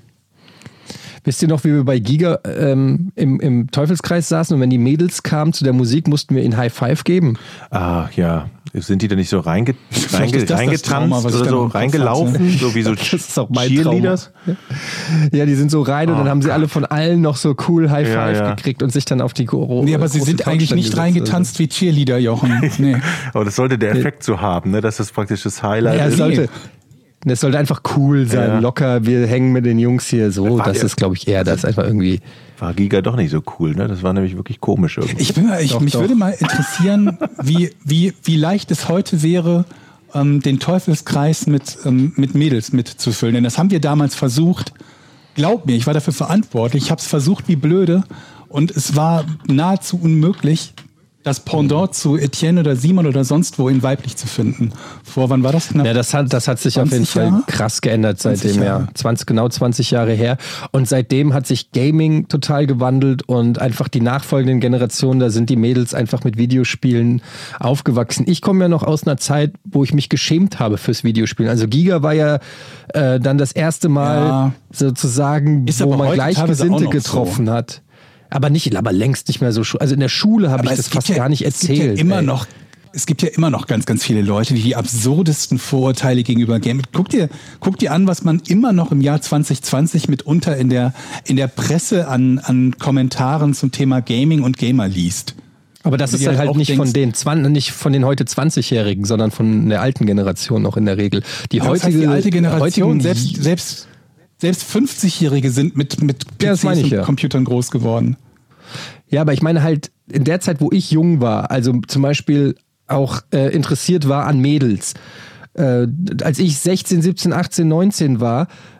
Speaker 3: Wisst ihr noch, wie wir bei Giga ähm, im, im Teufelskreis saßen und wenn die Mädels kamen zu der Musik, mussten wir ihnen High Five geben?
Speaker 1: Ah, ja. Sind die da nicht so reinge
Speaker 7: Vielleicht
Speaker 1: reinge
Speaker 7: ist das das Trauma,
Speaker 1: reingetanzt
Speaker 7: was ich
Speaker 1: oder
Speaker 7: da
Speaker 1: so
Speaker 7: noch im Kopf
Speaker 1: reingelaufen? So wie so
Speaker 3: Das ist auch mein
Speaker 1: Cheerleaders?
Speaker 3: Ja, die sind so rein und
Speaker 1: Oh
Speaker 3: dann haben sie
Speaker 1: Gott.
Speaker 3: alle von allen noch so cool High
Speaker 1: Ja,
Speaker 3: Five
Speaker 1: ja.
Speaker 3: gekriegt und sich dann auf die Gro
Speaker 7: Nee, aber sie
Speaker 3: große
Speaker 7: sind
Speaker 3: Couch
Speaker 7: eigentlich
Speaker 3: dann
Speaker 7: nicht
Speaker 3: gesetzt.
Speaker 7: reingetanzt wie Cheerleader, Jochen. Nee.
Speaker 1: Aber das sollte der Effekt so haben, ne? Dass das praktisch das Highlight
Speaker 3: Ja, es
Speaker 1: ist.
Speaker 3: sollte, es sollte einfach cool sein,
Speaker 1: Ja.
Speaker 3: locker, wir hängen mit den Jungs hier so,
Speaker 1: War
Speaker 3: das
Speaker 1: der-
Speaker 3: ist, glaube ich, eher das einfach irgendwie...
Speaker 1: War Giga doch nicht so cool, ne? Das war nämlich wirklich komisch irgendwie.
Speaker 7: Ich bin mal, ich,
Speaker 3: Doch,
Speaker 7: mich
Speaker 3: doch.
Speaker 7: würde mal interessieren, wie, wie, wie leicht es heute wäre, ähm, den Teufelskreis mit, ähm, mit Mädels mitzufüllen. Denn das haben wir damals versucht. Glaub mir, ich war dafür verantwortlich. Ich habe es versucht wie blöde und es war nahezu unmöglich, das Pendant zu Etienne oder Simon oder sonst wo in weiblich zu finden. Vor wann war das? Knapp
Speaker 3: Ja, das hat, das hat sich auf jeden
Speaker 7: zwanzig
Speaker 3: Fall
Speaker 7: Jahre?
Speaker 3: krass geändert
Speaker 7: zwanzig
Speaker 3: seitdem,
Speaker 7: Jahre.
Speaker 3: ja. zwanzig, genau zwanzig Jahre her. Und seitdem hat sich Gaming total gewandelt und einfach die nachfolgenden Generationen, da sind die Mädels einfach mit Videospielen aufgewachsen. Ich komme ja noch aus einer Zeit, wo ich mich geschämt habe fürs Videospielen. Also Giga war ja äh, dann das erste Mal
Speaker 7: Ja.
Speaker 3: sozusagen,
Speaker 7: Ist
Speaker 3: wo
Speaker 7: aber
Speaker 3: man
Speaker 7: heute teilweise auch
Speaker 3: Gleichgesinnte
Speaker 7: noch
Speaker 3: getroffen hat. Aber nicht, aber längst nicht mehr so. schu- Also in der Schule habe ich
Speaker 7: Aber
Speaker 3: das
Speaker 7: es gibt
Speaker 3: fast
Speaker 7: ja,
Speaker 3: gar nicht
Speaker 7: es gibt
Speaker 3: erzählt.
Speaker 7: Ja immer
Speaker 3: ey.
Speaker 7: noch, es gibt ja immer noch ganz, ganz viele Leute, die die absurdesten Vorurteile gegenüber Gaming. Guck dir, guck dir an, was man immer noch im Jahr zwanzig zwanzig mitunter in der, in der Presse an, an Kommentaren zum Thema Gaming und Gamer liest.
Speaker 3: Aber das
Speaker 7: Wo
Speaker 3: ist
Speaker 7: du
Speaker 3: dann
Speaker 7: dir
Speaker 3: halt
Speaker 7: auch
Speaker 3: nicht
Speaker 7: denkst-
Speaker 3: von den zwanzig, nicht von den heute zwanzigjährigen, sondern von der alten Generation noch in der Regel. Die
Speaker 7: Ja, das heißt,
Speaker 3: heutige
Speaker 7: die alte Generation,
Speaker 3: heutigen-
Speaker 7: selbst, selbst, selbst fünfzigjährige sind mit, mit P
Speaker 3: Ja, das
Speaker 7: Cs
Speaker 3: meine ich,
Speaker 7: und
Speaker 3: ja.
Speaker 7: Computern groß geworden.
Speaker 3: Ja, aber ich meine halt in der Zeit, wo ich jung war, also zum Beispiel auch äh, interessiert war an Mädels. Äh, als ich sechzehn, siebzehn, achtzehn, neunzehn war,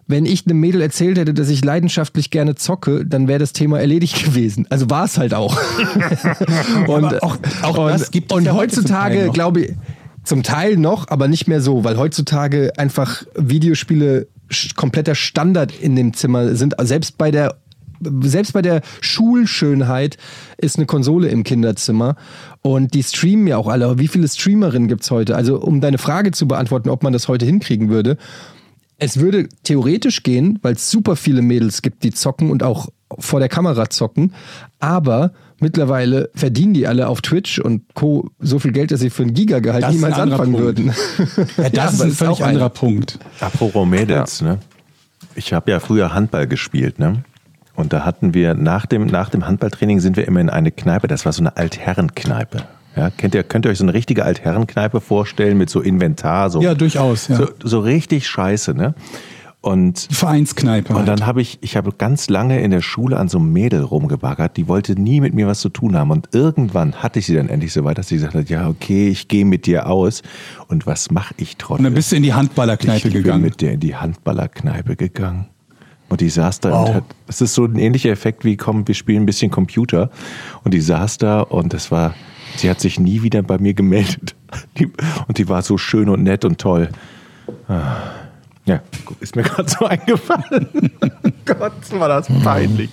Speaker 3: wenn ich einem Mädel erzählt hätte, dass ich leidenschaftlich gerne zocke, dann wäre das Thema erledigt gewesen. Also war es halt auch. und
Speaker 7: Aber auch, auch
Speaker 3: und,
Speaker 7: das gibt es
Speaker 3: und
Speaker 7: ja heute zum Teil
Speaker 3: heutzutage,
Speaker 7: noch.
Speaker 3: glaube ich, zum Teil noch, aber nicht mehr so, weil heutzutage einfach Videospiele sch- kompletter Standard in dem Zimmer sind. Selbst bei der Selbst bei der Schulschönheit ist eine Konsole im Kinderzimmer und die streamen ja auch alle. Wie viele Streamerinnen gibt's heute? Also um deine Frage zu beantworten, ob man das heute hinkriegen würde. Es würde theoretisch gehen, weil es super viele Mädels gibt, die zocken und auch vor der Kamera zocken. Aber mittlerweile verdienen die alle auf Twitch und Co. so viel Geld, dass sie für ein Gigagehalt
Speaker 7: Das ist ein
Speaker 3: niemals
Speaker 7: anderer
Speaker 3: anfangen
Speaker 7: Punkt.
Speaker 3: würden.
Speaker 7: Ja, das ist
Speaker 3: aber
Speaker 7: ein
Speaker 3: ist
Speaker 7: völlig
Speaker 3: auch ein-
Speaker 7: anderer Punkt.
Speaker 1: Apropos Mädels, ne? Ich habe ja früher Handball gespielt, ne? Und da hatten wir nach dem, nach dem Handballtraining sind wir immer in eine Kneipe, das war so eine Altherrenkneipe. Ja, kennt ihr, könnt ihr euch so eine richtige Altherrenkneipe vorstellen mit so Inventar, so,
Speaker 7: Ja, durchaus. Ja.
Speaker 1: so, so richtig scheiße, ne? Und,
Speaker 7: Die Vereinskneipe.
Speaker 1: und
Speaker 7: halt.
Speaker 1: dann habe ich, ich habe ganz lange in der Schule an so einem Mädel rumgebaggert, die wollte nie mit mir was zu tun haben. Und irgendwann hatte ich sie dann endlich so weit, dass sie gesagt hat, ja, okay, ich gehe mit dir aus. Und was mache ich trotzdem?
Speaker 7: Und dann bist du in die Handballerkneipe
Speaker 1: ich
Speaker 7: gegangen.
Speaker 1: bin mit der in die Handballerkneipe gegangen. Und die saß da
Speaker 7: Wow.
Speaker 1: und hat, es ist so ein ähnlicher Effekt wie, komm, wir spielen ein bisschen Computer. Und die saß da und das war, sie hat sich nie wieder bei mir gemeldet. Die, und die war so schön und nett und toll. Ah. Ja, ist mir gerade so eingefallen. Gott, war das peinlich.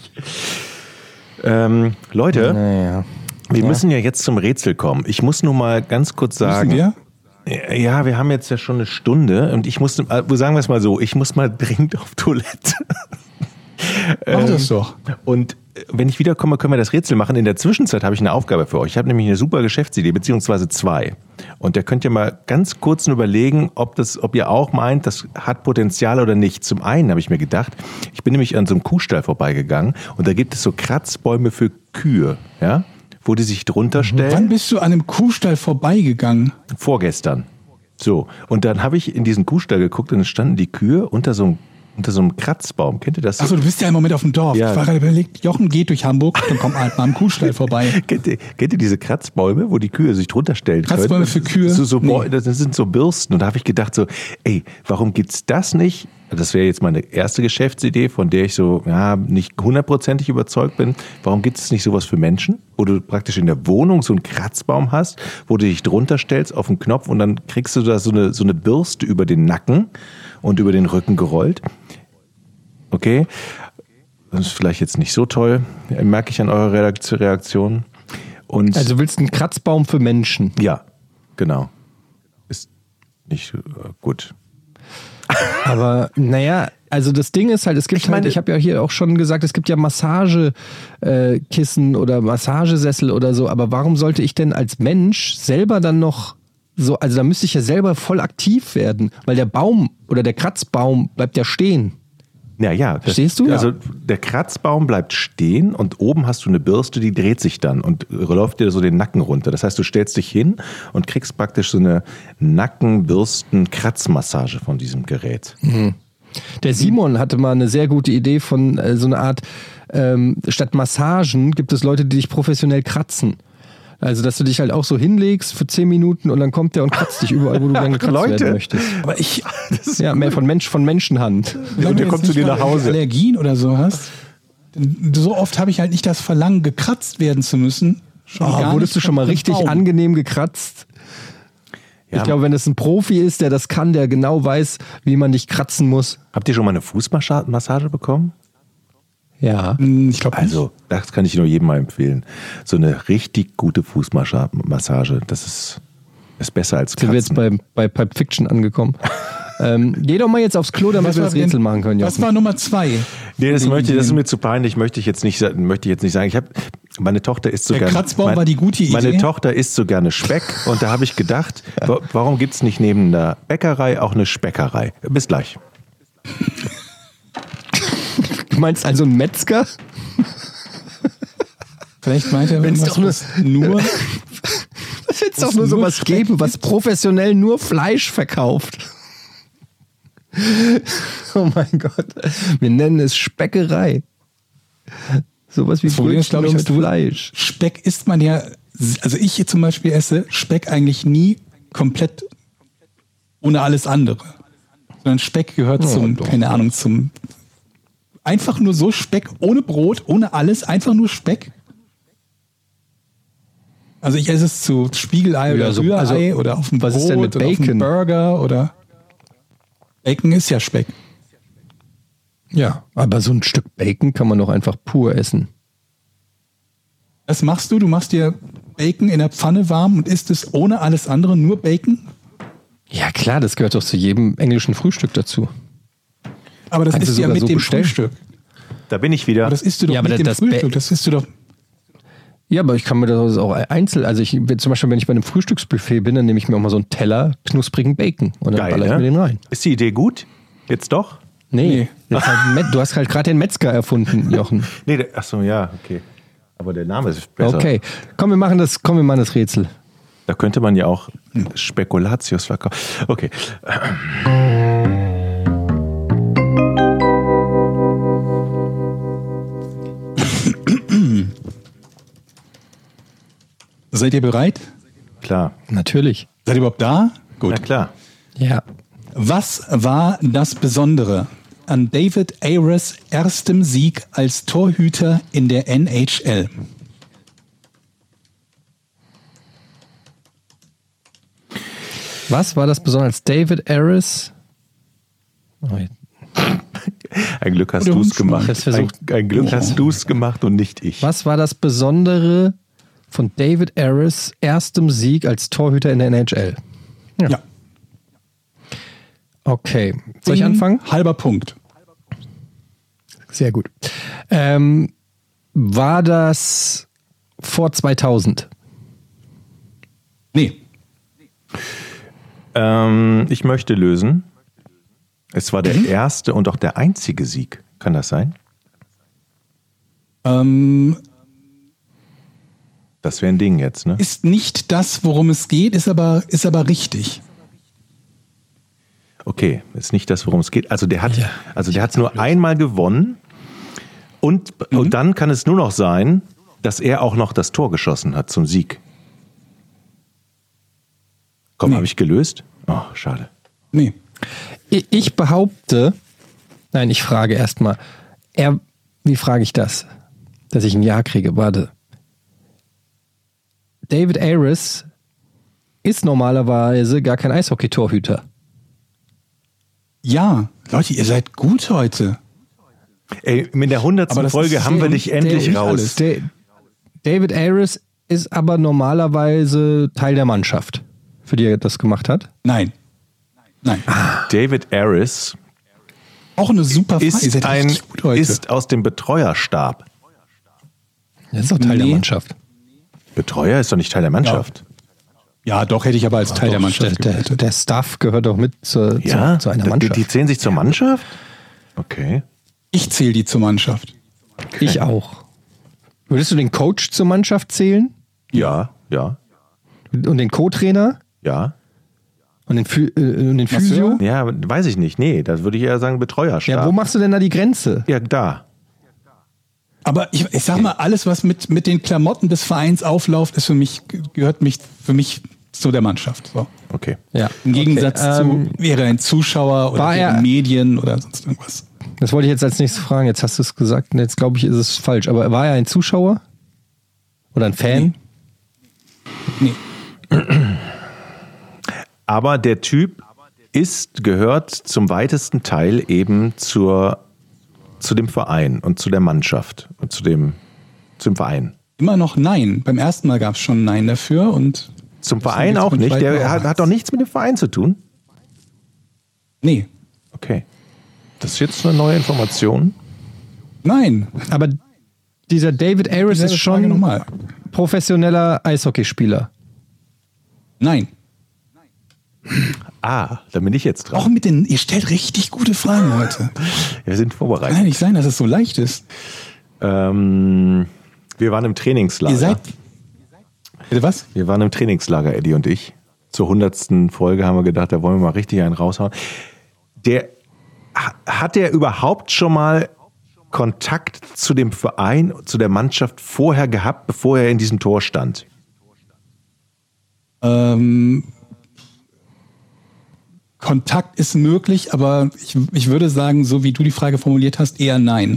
Speaker 1: Ähm, Leute,
Speaker 3: Naja.
Speaker 1: wir müssen ja jetzt zum Rätsel kommen. Ich muss nur mal ganz kurz sagen.
Speaker 7: Wissen wir?
Speaker 1: Ja, wir haben jetzt ja schon eine Stunde und ich musste, äh, sagen wir es mal so, ich muss mal dringend auf Toilette.
Speaker 7: Mach das doch.
Speaker 1: Und äh, wenn ich wiederkomme, können wir das Rätsel machen. In der Zwischenzeit habe ich eine Aufgabe für euch. Ich habe nämlich eine super Geschäftsidee, beziehungsweise zwei. Und da könnt ihr mal ganz kurz überlegen, ob das, ob ihr auch meint, das hat Potenzial oder nicht. Zum einen habe ich mir gedacht, ich bin nämlich an so einem Kuhstall vorbeigegangen und da gibt es so Kratzbäume für Kühe, ja, wo die sich drunter stellen.
Speaker 7: Wann bist du an einem Kuhstall vorbeigegangen?
Speaker 1: Vorgestern. So, und dann habe ich in diesen Kuhstall geguckt und es standen die Kühe unter so einem, unter so einem Kratzbaum. Kennt ihr das?
Speaker 7: Achso, du bist ja im Moment auf dem Dorf.
Speaker 1: Ja.
Speaker 7: Ich war gerade überlegt, Jochen geht durch Hamburg, dann kommt halt mal am Kuhstall vorbei.
Speaker 1: Kennt ihr, kennt ihr diese Kratzbäume, wo die Kühe sich drunter stellen können?
Speaker 7: Kratzbäume für Kühe?
Speaker 1: So, so,
Speaker 7: Nee.
Speaker 1: Das sind so Bürsten. Und da habe ich gedacht so, ey, warum gibt's das nicht? Das wäre jetzt meine erste Geschäftsidee, von der ich so ja, nicht hundertprozentig überzeugt bin. Warum gibt es nicht sowas für Menschen, wo du praktisch in der Wohnung so einen Kratzbaum hast, wo du dich drunter stellst auf den Knopf und dann kriegst du da so eine, so eine Bürste über den Nacken und über den Rücken gerollt. Okay, das ist vielleicht jetzt nicht so toll, merke ich an eurer Reakt- Reaktion. Und
Speaker 3: Also willst du einen Kratzbaum für Menschen?
Speaker 1: ja, genau. Ist nicht äh, gut.
Speaker 3: Aber naja, also das Ding ist halt, es gibt
Speaker 1: Ich meine-
Speaker 3: halt, ich habe ja hier auch schon gesagt, es gibt ja Massagekissen oder Massagesessel oder so, aber warum sollte ich denn als Mensch selber dann noch so, also da müsste ich ja selber voll aktiv werden, weil der Baum oder der Kratzbaum bleibt ja stehen.
Speaker 1: Ja, ja. Das,
Speaker 3: Verstehst du?
Speaker 1: Also der Kratzbaum bleibt stehen und oben hast du eine Bürste, die dreht sich dann und läuft dir so den Nacken runter. Das heißt, du stellst dich hin und kriegst praktisch so eine Nackenbürsten-Kratzmassage von diesem Gerät.
Speaker 3: Der Simon hatte mal eine sehr gute Idee von äh, so einer Art, ähm, statt Massagen gibt es Leute, die dich professionell kratzen. Also, dass du dich halt auch so hinlegst für zehn Minuten und dann kommt der und kratzt dich überall, wo du gerne gekratzt
Speaker 1: Leute.
Speaker 3: werden möchtest.
Speaker 7: Aber ich,
Speaker 3: Ja, mehr von Mensch, von Menschenhand.
Speaker 7: wenn
Speaker 1: der
Speaker 7: du
Speaker 1: kommt
Speaker 7: jetzt
Speaker 1: zu dir
Speaker 7: nicht
Speaker 1: nach
Speaker 7: mal
Speaker 1: Hause.
Speaker 7: Allergien oder so hast, denn so oft habe ich halt nicht das Verlangen, gekratzt werden zu müssen. Schon
Speaker 3: Oh,
Speaker 7: gar
Speaker 3: wurdest
Speaker 7: nicht
Speaker 3: du schon mal
Speaker 7: von einem
Speaker 3: richtig
Speaker 7: Baum.
Speaker 3: angenehm gekratzt?
Speaker 1: Ja.
Speaker 3: Ich glaube, wenn es ein Profi ist, der das kann, der genau weiß, wie man dich kratzen muss.
Speaker 1: Habt ihr schon mal eine Fußmassage bekommen?
Speaker 3: Ja.
Speaker 7: Hm, Ich glaube
Speaker 1: Also, das kann ich nur jedem mal empfehlen. So eine richtig gute Fußmassage, das ist, ist besser als
Speaker 3: Sind wir jetzt
Speaker 1: Kratzen.
Speaker 3: bei, bei Pulp Fiction angekommen. ähm, geh doch mal jetzt aufs Klo, damit
Speaker 7: Was
Speaker 3: wir
Speaker 7: war
Speaker 3: das Rätsel
Speaker 7: denn-
Speaker 3: machen können.
Speaker 7: Was
Speaker 3: Jochen.
Speaker 7: war Nummer zwei?
Speaker 1: Nee, das,
Speaker 7: Die
Speaker 1: möchte, das ist
Speaker 7: Ideen.
Speaker 1: mir zu peinlich, möchte ich jetzt nicht, sa- möchte ich jetzt nicht sagen. Ich habe, meine Tochter isst so
Speaker 7: Der
Speaker 1: gerne.
Speaker 7: Kratzbaum
Speaker 1: mein,
Speaker 7: war die gute Idee?
Speaker 1: Meine Tochter isst so gerne Speck und da habe ich gedacht, wa- warum gibt es nicht neben einer Bäckerei auch eine Speckerei? Bis gleich.
Speaker 3: Du meinst also einen Metzger?
Speaker 7: Vielleicht meint er,
Speaker 3: Wenn's
Speaker 7: was,
Speaker 3: doch nur-
Speaker 7: was nur
Speaker 3: Es wird
Speaker 7: Was
Speaker 3: doch nur
Speaker 7: nur
Speaker 3: sowas
Speaker 7: Speck
Speaker 3: geben, was professionell nur Fleisch verkauft. Oh mein Gott. Wir nennen es Speckerei. Sowas wie
Speaker 7: Das Problem ist,
Speaker 3: Brötchen
Speaker 7: glaube ich,
Speaker 3: nur
Speaker 7: dass
Speaker 3: mit
Speaker 7: du
Speaker 3: Fleisch.
Speaker 7: Speck isst man ja, also ich hier zum Beispiel esse Speck eigentlich nie komplett ohne alles andere. Sondern Speck gehört
Speaker 3: Oh,
Speaker 7: zum,
Speaker 3: doch.
Speaker 7: keine Ahnung, zum einfach nur so Speck, ohne Brot, ohne alles, einfach nur Speck. Also ich esse es zu Spiegelei
Speaker 3: Ja,
Speaker 7: oder
Speaker 3: so-
Speaker 7: Rührei
Speaker 3: also,
Speaker 7: oder auf dem
Speaker 3: was
Speaker 7: Brot
Speaker 3: ist denn mit
Speaker 7: oder auf dem
Speaker 3: Bacon?
Speaker 7: Burger oder Bacon ist ja Speck.
Speaker 3: Ja, aber so ein Stück Bacon kann man doch einfach pur essen.
Speaker 7: Was machst du? Du machst dir Bacon in der Pfanne warm und isst es ohne alles andere, nur Bacon?
Speaker 3: Ja klar, das gehört doch zu jedem englischen Frühstück dazu.
Speaker 7: Aber das
Speaker 3: Kannst du
Speaker 7: isst du ja
Speaker 3: sogar
Speaker 7: mit
Speaker 3: so
Speaker 7: dem
Speaker 3: bestellen.
Speaker 7: Frühstück.
Speaker 1: Da bin ich wieder.
Speaker 7: Aber das isst du doch
Speaker 3: Ja, aber
Speaker 7: mit dem
Speaker 3: das
Speaker 7: Frühstück.
Speaker 3: Ba-
Speaker 7: Das isst du doch.
Speaker 3: Ja, aber ich kann mir das auch einzeln, also ich zum Beispiel, wenn ich bei einem Frühstücksbuffet bin, dann nehme ich mir auch mal so einen Teller knusprigen Bacon und dann
Speaker 1: Geil,
Speaker 3: baller ich
Speaker 1: ne?
Speaker 3: mir den rein.
Speaker 1: Ist die Idee gut? Jetzt doch?
Speaker 3: Nee,
Speaker 7: Nee.
Speaker 3: das ist halt ein Met- du hast halt gerade den Metzger erfunden, Jochen.
Speaker 1: Nee, der, ach so, ja, okay. Aber der Name ist besser.
Speaker 3: Okay, komm, wir machen das, komm, wir machen das Rätsel.
Speaker 1: Da könnte man ja auch Spekulatius verkaufen. Okay.
Speaker 7: Seid ihr bereit?
Speaker 1: Klar.
Speaker 3: Natürlich.
Speaker 7: Seid ihr überhaupt da? Gut.
Speaker 1: Na klar.
Speaker 3: Ja.
Speaker 7: Was war das Besondere an David Ayres erstem Sieg als Torhüter in der N H L?
Speaker 3: Was war das besonders? David Ayres? Oh, jetzt-
Speaker 1: Ein Glück hast
Speaker 7: Oder
Speaker 1: du es
Speaker 7: Hutschmann.
Speaker 1: gemacht.
Speaker 3: Das
Speaker 1: Ein,
Speaker 3: versucht-
Speaker 1: ein Glück hast du es gemacht und nicht ich.
Speaker 3: Was war das Besondere von David Ayres erstem Sieg als Torhüter in der N H L? Ja.
Speaker 7: Ja.
Speaker 3: Okay, soll ich anfangen?
Speaker 7: Halber Punkt.
Speaker 3: Sehr gut. Ähm, war das vor zweitausend?
Speaker 7: Nee.
Speaker 1: Ähm, ich möchte lösen. Es war der
Speaker 7: Mhm.
Speaker 1: erste und auch der einzige Sieg. Kann das sein?
Speaker 7: Ähm,
Speaker 1: Das wäre ein Ding jetzt, ne?
Speaker 7: ist nicht das, worum es geht, ist aber, ist aber richtig.
Speaker 1: Okay, ist nicht das, worum es geht. Also der hat
Speaker 3: Ja.
Speaker 1: also der hat es nur einmal gewonnen und,
Speaker 7: Mhm.
Speaker 1: und dann kann es nur noch sein, dass er auch noch das Tor geschossen hat zum Sieg. Komm,
Speaker 7: Nee.
Speaker 1: habe ich gelöst? Oh, schade.
Speaker 7: Nee.
Speaker 3: Ich ich behaupte, nein, ich frage erstmal, er, wie frage ich das, dass ich ein Ja kriege? Warte. David Ayres ist normalerweise gar kein Eishockey-Torhüter.
Speaker 7: Ja, Leute, ihr seid gut heute.
Speaker 1: Ey, mit der hundertsten
Speaker 7: Aber das
Speaker 1: Folge
Speaker 7: ist
Speaker 1: haben wir
Speaker 7: sehr-
Speaker 1: dich endlich
Speaker 7: sehr
Speaker 1: raus.
Speaker 7: alles.
Speaker 3: Da- David Ayres ist aber normalerweise Teil der Mannschaft, für die er das gemacht hat.
Speaker 7: Nein. Nein.
Speaker 1: David Ayres
Speaker 7: Auch eine super Frage. Ihr
Speaker 1: ist,
Speaker 7: seid
Speaker 1: ein,
Speaker 7: richtig gut heute.
Speaker 1: ist aus dem Betreuerstab.
Speaker 3: Er ist auch Teil der
Speaker 7: Nee.
Speaker 3: Mannschaft.
Speaker 1: Betreuer ist doch nicht Teil der Mannschaft.
Speaker 7: ja, doch, hätte ich aber als Teil der Mannschaft
Speaker 3: Der, der, der Staff gehört doch mit zur,
Speaker 1: Ja,
Speaker 3: zu, zu einer
Speaker 1: die,
Speaker 3: Mannschaft.
Speaker 1: die zählen sich zur Mannschaft? Okay.
Speaker 7: Ich zähle die zur Mannschaft.
Speaker 3: Ich auch. Würdest du den Coach zur Mannschaft zählen?
Speaker 1: Ja, ja,
Speaker 3: Und den Co-Trainer?
Speaker 1: ja.
Speaker 3: Und den, Phy- äh, und den
Speaker 7: Masseur?
Speaker 3: Physio?
Speaker 1: Ja, weiß ich nicht. Nee, das würde ich eher sagen Betreuerstab.
Speaker 3: Ja, wo machst du denn da die Grenze?
Speaker 1: Ja, da.
Speaker 7: Aber ich, ich sag mal, alles, was mit, mit den Klamotten des Vereins aufläuft, ist für mich, gehört mich, für mich zu der Mannschaft. So.
Speaker 1: Okay.
Speaker 3: Ja.
Speaker 7: Im Gegensatz
Speaker 3: Okay, ähm,
Speaker 7: zu, wäre ein Zuschauer oder
Speaker 3: war
Speaker 7: wäre
Speaker 3: er-
Speaker 7: Medien oder sonst irgendwas.
Speaker 3: Das wollte ich jetzt als nächstes fragen. Jetzt hast du es gesagt. Und jetzt glaube ich, ist es falsch. Aber war er ein Zuschauer? Oder ein Fan?
Speaker 7: Nee.
Speaker 1: Aber der Typ ist, gehört zum weitesten Teil eben zur, zu dem Verein und zu der Mannschaft und zu dem, zum Verein.
Speaker 7: Immer noch Nein. Beim ersten Mal gab es schon Nein dafür und
Speaker 1: Zum Verein
Speaker 7: jetzt
Speaker 1: auch
Speaker 7: beim
Speaker 1: nicht?
Speaker 7: zweiten
Speaker 1: Der
Speaker 7: Mal
Speaker 1: hat,
Speaker 7: auch.
Speaker 1: hat doch nichts mit dem Verein zu tun?
Speaker 7: nee.
Speaker 1: Okay. Das ist jetzt eine neue Information.
Speaker 7: Nein.
Speaker 3: Aber dieser David Ayres
Speaker 7: Dieselbe
Speaker 3: ist
Speaker 7: Frage
Speaker 3: schon
Speaker 7: nochmal.
Speaker 3: professioneller Eishockeyspieler.
Speaker 7: Nein.
Speaker 1: Ah, da bin ich jetzt
Speaker 7: Auch
Speaker 1: dran.
Speaker 7: mit den, ihr stellt richtig gute Fragen heute.
Speaker 1: Wir sind
Speaker 7: Kann
Speaker 1: vorbereitet.
Speaker 7: ja nicht sein, dass es so leicht ist.
Speaker 1: Ähm, wir waren im Trainingslager.
Speaker 7: Ihr seid. Bitte was?
Speaker 1: Wir waren im Trainingslager, Eddie und ich. Zur hundertsten Folge haben wir gedacht, da wollen wir mal richtig einen raushauen. Der, ha- hat der überhaupt schon mal Kontakt zu dem Verein, zu der Mannschaft vorher gehabt, bevor er in diesem Tor stand?
Speaker 7: Ähm, Kontakt ist möglich, aber ich, ich würde sagen, so wie du die Frage formuliert hast, eher nein.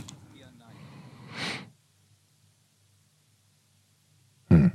Speaker 3: Hm.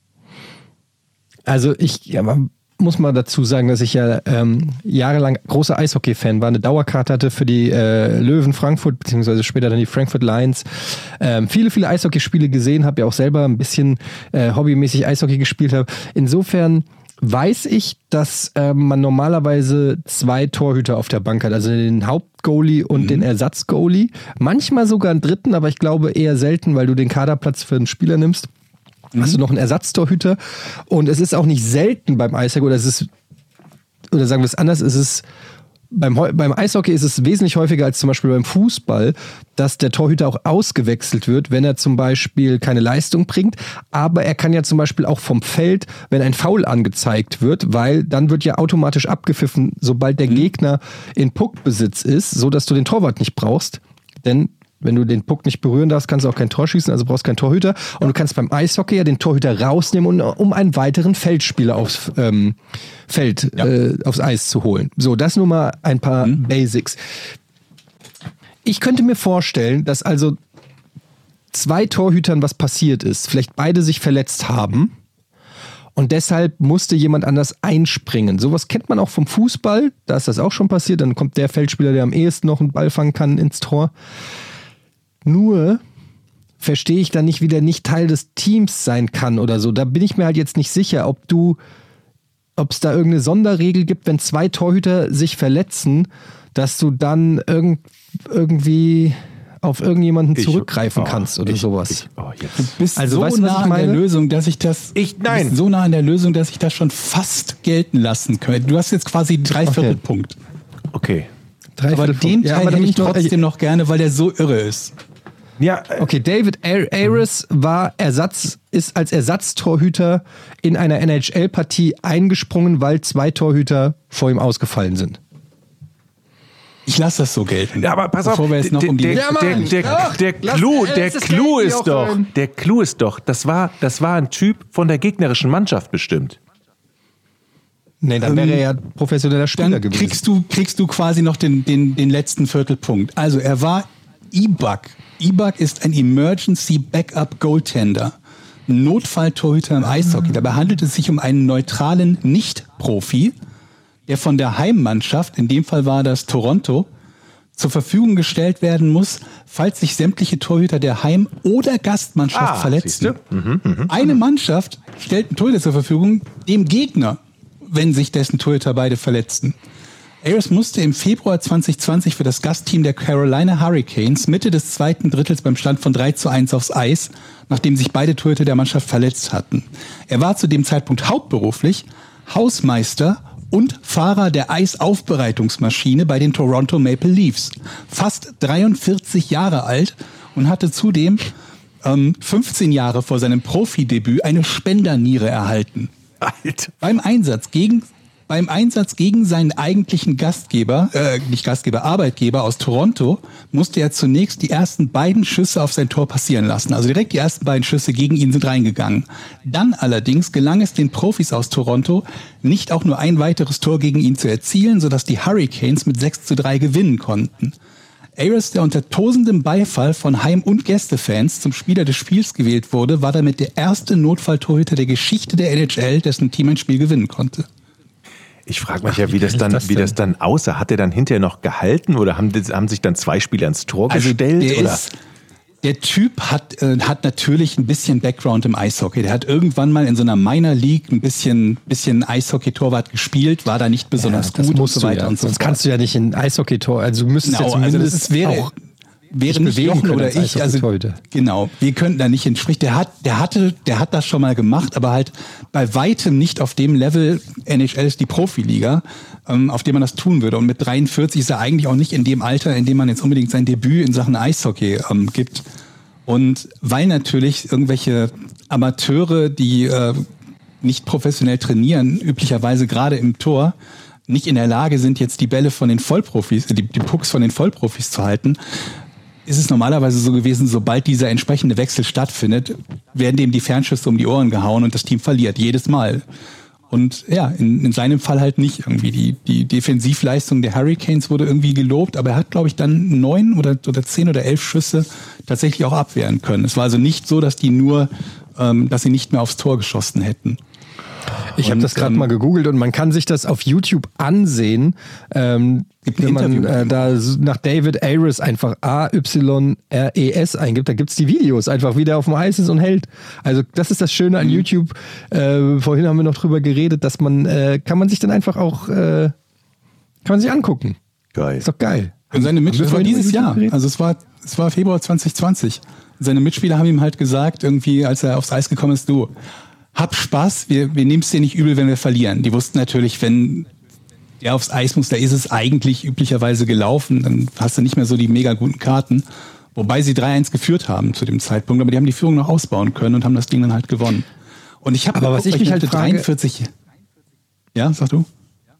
Speaker 3: Also ich ja, man muss mal dazu sagen, dass ich ja ähm, jahrelang großer Eishockey-Fan war, eine Dauerkarte hatte für die äh, Löwen Frankfurt, beziehungsweise später dann die Frankfurt Lions. Ähm, viele, viele Eishockeyspiele gesehen, habe ja auch selber ein bisschen äh, hobbymäßig Eishockey gespielt habe. Insofern weiß ich, dass äh, man normalerweise zwei Torhüter auf der Bank hat, also den Hauptgoalie und mhm. den Ersatzgoalie. Manchmal sogar einen dritten, aber ich glaube eher selten, weil du den Kaderplatz für einen Spieler nimmst. Mhm. Hast du noch einen Ersatztorhüter. Und es ist auch nicht selten beim Eishockey, oder es ist, oder sagen wir es anders, es ist Beim, beim Eishockey ist es wesentlich häufiger als zum Beispiel beim Fußball, dass der Torhüter auch ausgewechselt wird, wenn er zum Beispiel keine Leistung bringt. Aber er kann ja zum Beispiel auch vom Feld, wenn ein Foul angezeigt wird, weil dann wird ja automatisch abgepfiffen, sobald der Gegner in Puckbesitz ist, so dass du den Torwart nicht brauchst. Denn wenn du den Puck nicht berühren darfst, kannst du auch kein Tor schießen, also brauchst keinen Torhüter. Und du kannst beim Eishockey ja den Torhüter rausnehmen, um einen weiteren Feldspieler aufs ähm, Feld, ja. äh, aufs Eis zu holen. So, das nur mal ein paar mhm. Basics. Ich könnte mir vorstellen, dass also zwei Torhütern was passiert ist, vielleicht beide sich verletzt haben und deshalb musste jemand anders einspringen. Sowas kennt man auch vom Fußball, da ist das auch schon passiert, dann kommt der Feldspieler, der am ehesten noch einen Ball fangen kann, ins Tor. Nur verstehe ich dann nicht, wie der nicht Teil des Teams sein kann oder so. Da bin ich mir halt jetzt nicht sicher, ob du, ob es da irgendeine Sonderregel gibt, wenn zwei Torhüter sich verletzen, dass du dann irgend, irgendwie auf irgendjemanden ich, zurückgreifen oh, kannst oder
Speaker 1: ich,
Speaker 3: sowas.
Speaker 1: Ich, oh, jetzt.
Speaker 7: Du bist
Speaker 3: also,
Speaker 7: so
Speaker 3: weißt du,
Speaker 7: nah an der Lösung, dass ich das
Speaker 1: ich, nein.
Speaker 7: bist so nah an der Lösung, dass ich das schon fast gelten lassen könnte. Du hast jetzt quasi drei Viertelpunkt.
Speaker 1: Okay.
Speaker 7: Drei aber den Teil ja, aber hätte ich trotzdem noch gerne, weil der so irre ist.
Speaker 1: Ja, äh,
Speaker 3: okay, David Ayres war Ersatz, ist als Ersatztorhüter in einer N H L-Partie eingesprungen, weil zwei Torhüter vor ihm ausgefallen sind.
Speaker 7: Ich lasse das so gelten.
Speaker 1: Ja, aber pass auf,
Speaker 7: wir jetzt noch
Speaker 1: der,
Speaker 7: um die
Speaker 1: der,
Speaker 3: ja,
Speaker 1: der, der,
Speaker 3: Ach,
Speaker 1: der Clou, der Clou ist doch, der Clou ist doch, das war, das war ein Typ von der gegnerischen Mannschaft bestimmt.
Speaker 3: Nee, dann wäre er ja professioneller Spieler
Speaker 7: dann
Speaker 3: gewesen.
Speaker 7: Kriegst du, kriegst du quasi noch den, den, den letzten Viertelpunkt. Also er war E-Buck. E-Buck ist ein Emergency Backup Goaltender. Notfalltorhüter im Eishockey. Dabei handelt es sich um einen neutralen Nicht-Profi, der von der Heimmannschaft, in dem Fall war das Toronto, zur Verfügung gestellt werden muss, falls sich sämtliche Torhüter der Heim- oder Gastmannschaft ah, verletzen. Mhm, mh, Eine Mannschaft stellt einen Torhüter zur Verfügung, dem Gegner, wenn sich dessen Torhüter beide verletzten. Ayres musste im Februar zwanzig zwanzig für das Gastteam der Carolina Hurricanes Mitte des zweiten Drittels beim Stand von drei zu eins aufs Eis, nachdem sich beide Torhüter der Mannschaft verletzt hatten. Er war zu dem Zeitpunkt hauptberuflich Hausmeister und Fahrer der Eisaufbereitungsmaschine bei den Toronto Maple Leafs. Fast dreiundvierzig Jahre alt und hatte zudem ähm, fünfzehn Jahre vor seinem Profidebüt eine Spenderniere erhalten.
Speaker 1: Alter.
Speaker 7: Beim Einsatz gegen Beim Einsatz gegen seinen eigentlichen Gastgeber, äh, nicht Gastgeber, Arbeitgeber aus Toronto, musste er zunächst die ersten beiden Schüsse auf sein Tor passieren lassen. Also direkt die ersten beiden Schüsse gegen ihn sind reingegangen. Dann allerdings gelang es den Profis aus Toronto, nicht auch nur ein weiteres Tor gegen ihn zu erzielen, sodass die Hurricanes mit sechs zu drei gewinnen konnten. Ayres, der unter tosendem Beifall von Heim- und Gästefans zum Spieler des Spiels gewählt wurde, war damit der erste Notfalltorhüter der Geschichte der N H L, dessen Team ein Spiel gewinnen konnte.
Speaker 1: Ich frage mich Ach, ja, wie das dann, das wie das dann aussah. Hat er dann hinterher noch gehalten oder haben, haben sich dann zwei Spieler ins Tor
Speaker 7: also
Speaker 1: gestellt?
Speaker 7: Der,
Speaker 1: oder?
Speaker 7: Ist, der Typ hat, äh, hat natürlich ein bisschen Background im Eishockey. Der hat irgendwann mal in so einer Minor League ein bisschen, bisschen Eishockey-Torwart gespielt, war da nicht besonders
Speaker 3: ja,
Speaker 7: gut und so weiter
Speaker 3: ja.
Speaker 7: und so
Speaker 3: fort. Sonst kannst du ja nicht in Eishockey-Tor, also du müsstest
Speaker 7: genau,
Speaker 3: ja zumindest
Speaker 7: also das ist, wäre,
Speaker 3: auch
Speaker 7: wäre nicht Jochen oder ich, also genau, wir könnten da nicht entsprechen. Der hat, der hatte, der hat das schon mal gemacht, aber halt bei weitem nicht auf dem Level. N H L ist die Profiliga, ähm, auf dem man das tun würde. Und mit dreiundvierzig ist er eigentlich auch nicht in dem Alter, in dem man jetzt unbedingt sein Debüt in Sachen Eishockey ähm, gibt. Und weil natürlich irgendwelche Amateure, die äh, nicht professionell trainieren, üblicherweise gerade im Tor, nicht in der Lage sind, jetzt die Bälle von den Vollprofis, die, die Pucks von den Vollprofis zu halten, ist es normalerweise so gewesen, sobald dieser entsprechende Wechsel stattfindet, werden dem die Fernschüsse um die Ohren gehauen und das Team verliert, jedes Mal. Und ja, in, in seinem Fall halt nicht irgendwie. Die, die Defensivleistung der Hurricanes wurde irgendwie gelobt, aber er hat, glaube ich, dann neun oder, oder zehn oder elf Schüsse tatsächlich auch abwehren können. Es war also nicht so, dass die nur, ähm, dass sie nicht mehr aufs Tor geschossen hätten.
Speaker 3: Ich habe das gerade ähm, mal gegoogelt und man kann sich das auf YouTube ansehen, ähm, wenn man äh, da nach David Ayres einfach A Y R E S eingibt, da gibt's die Videos einfach, wie der auf dem Eis ist und hält. Also das ist das Schöne an mhm. YouTube. Äh, vorhin haben wir noch drüber geredet, dass man, äh, kann man sich dann einfach auch, äh, kann man sich angucken.
Speaker 1: Geil.
Speaker 3: Ist doch geil.
Speaker 7: Und seine Mitspieler, das war dieses Jahr, also es war, es war Februar zwanzig zwanzig. Seine Mitspieler haben ihm halt gesagt, irgendwie, als er aufs Eis gekommen ist, du, hab Spaß, wir, wir nehmen es dir nicht übel, wenn wir verlieren. Die wussten natürlich, wenn der aufs Eis muss, da ist es eigentlich üblicherweise gelaufen, dann hast du nicht mehr so die mega guten Karten. Wobei sie drei eins geführt haben zu dem Zeitpunkt, aber die haben die Führung noch ausbauen können und haben das Ding dann halt gewonnen. Und ich habe
Speaker 3: aber was ich mich halt frage,
Speaker 7: dreiundvierzig. Ja, sag du?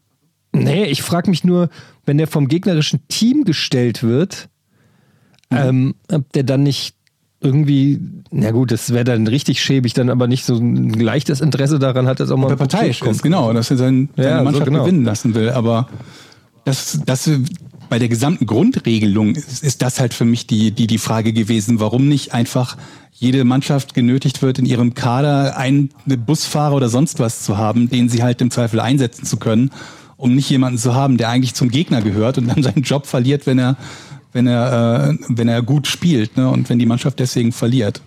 Speaker 3: Nee, ich frage mich nur, wenn der vom gegnerischen Team gestellt wird, mhm. ähm, ob der dann nicht irgendwie, na gut, das wäre dann richtig schäbig, dann aber nicht so ein leichtes Interesse daran hat, dass auch mal
Speaker 7: der parteiisch ist, genau, dass er sein, seine
Speaker 3: ja,
Speaker 7: Mannschaft
Speaker 3: so genau.
Speaker 7: gewinnen lassen will. Aber das, das bei der gesamten Grundregelung ist, ist das halt für mich die, die, die Frage gewesen, warum nicht einfach jede Mannschaft genötigt wird, in ihrem Kader einen Busfahrer oder sonst was zu haben, den sie halt im Zweifel einsetzen zu können, um nicht jemanden zu haben, der eigentlich zum Gegner gehört und dann seinen Job verliert, wenn er wenn er äh, wenn er gut spielt, ne, und wenn die Mannschaft deswegen verliert.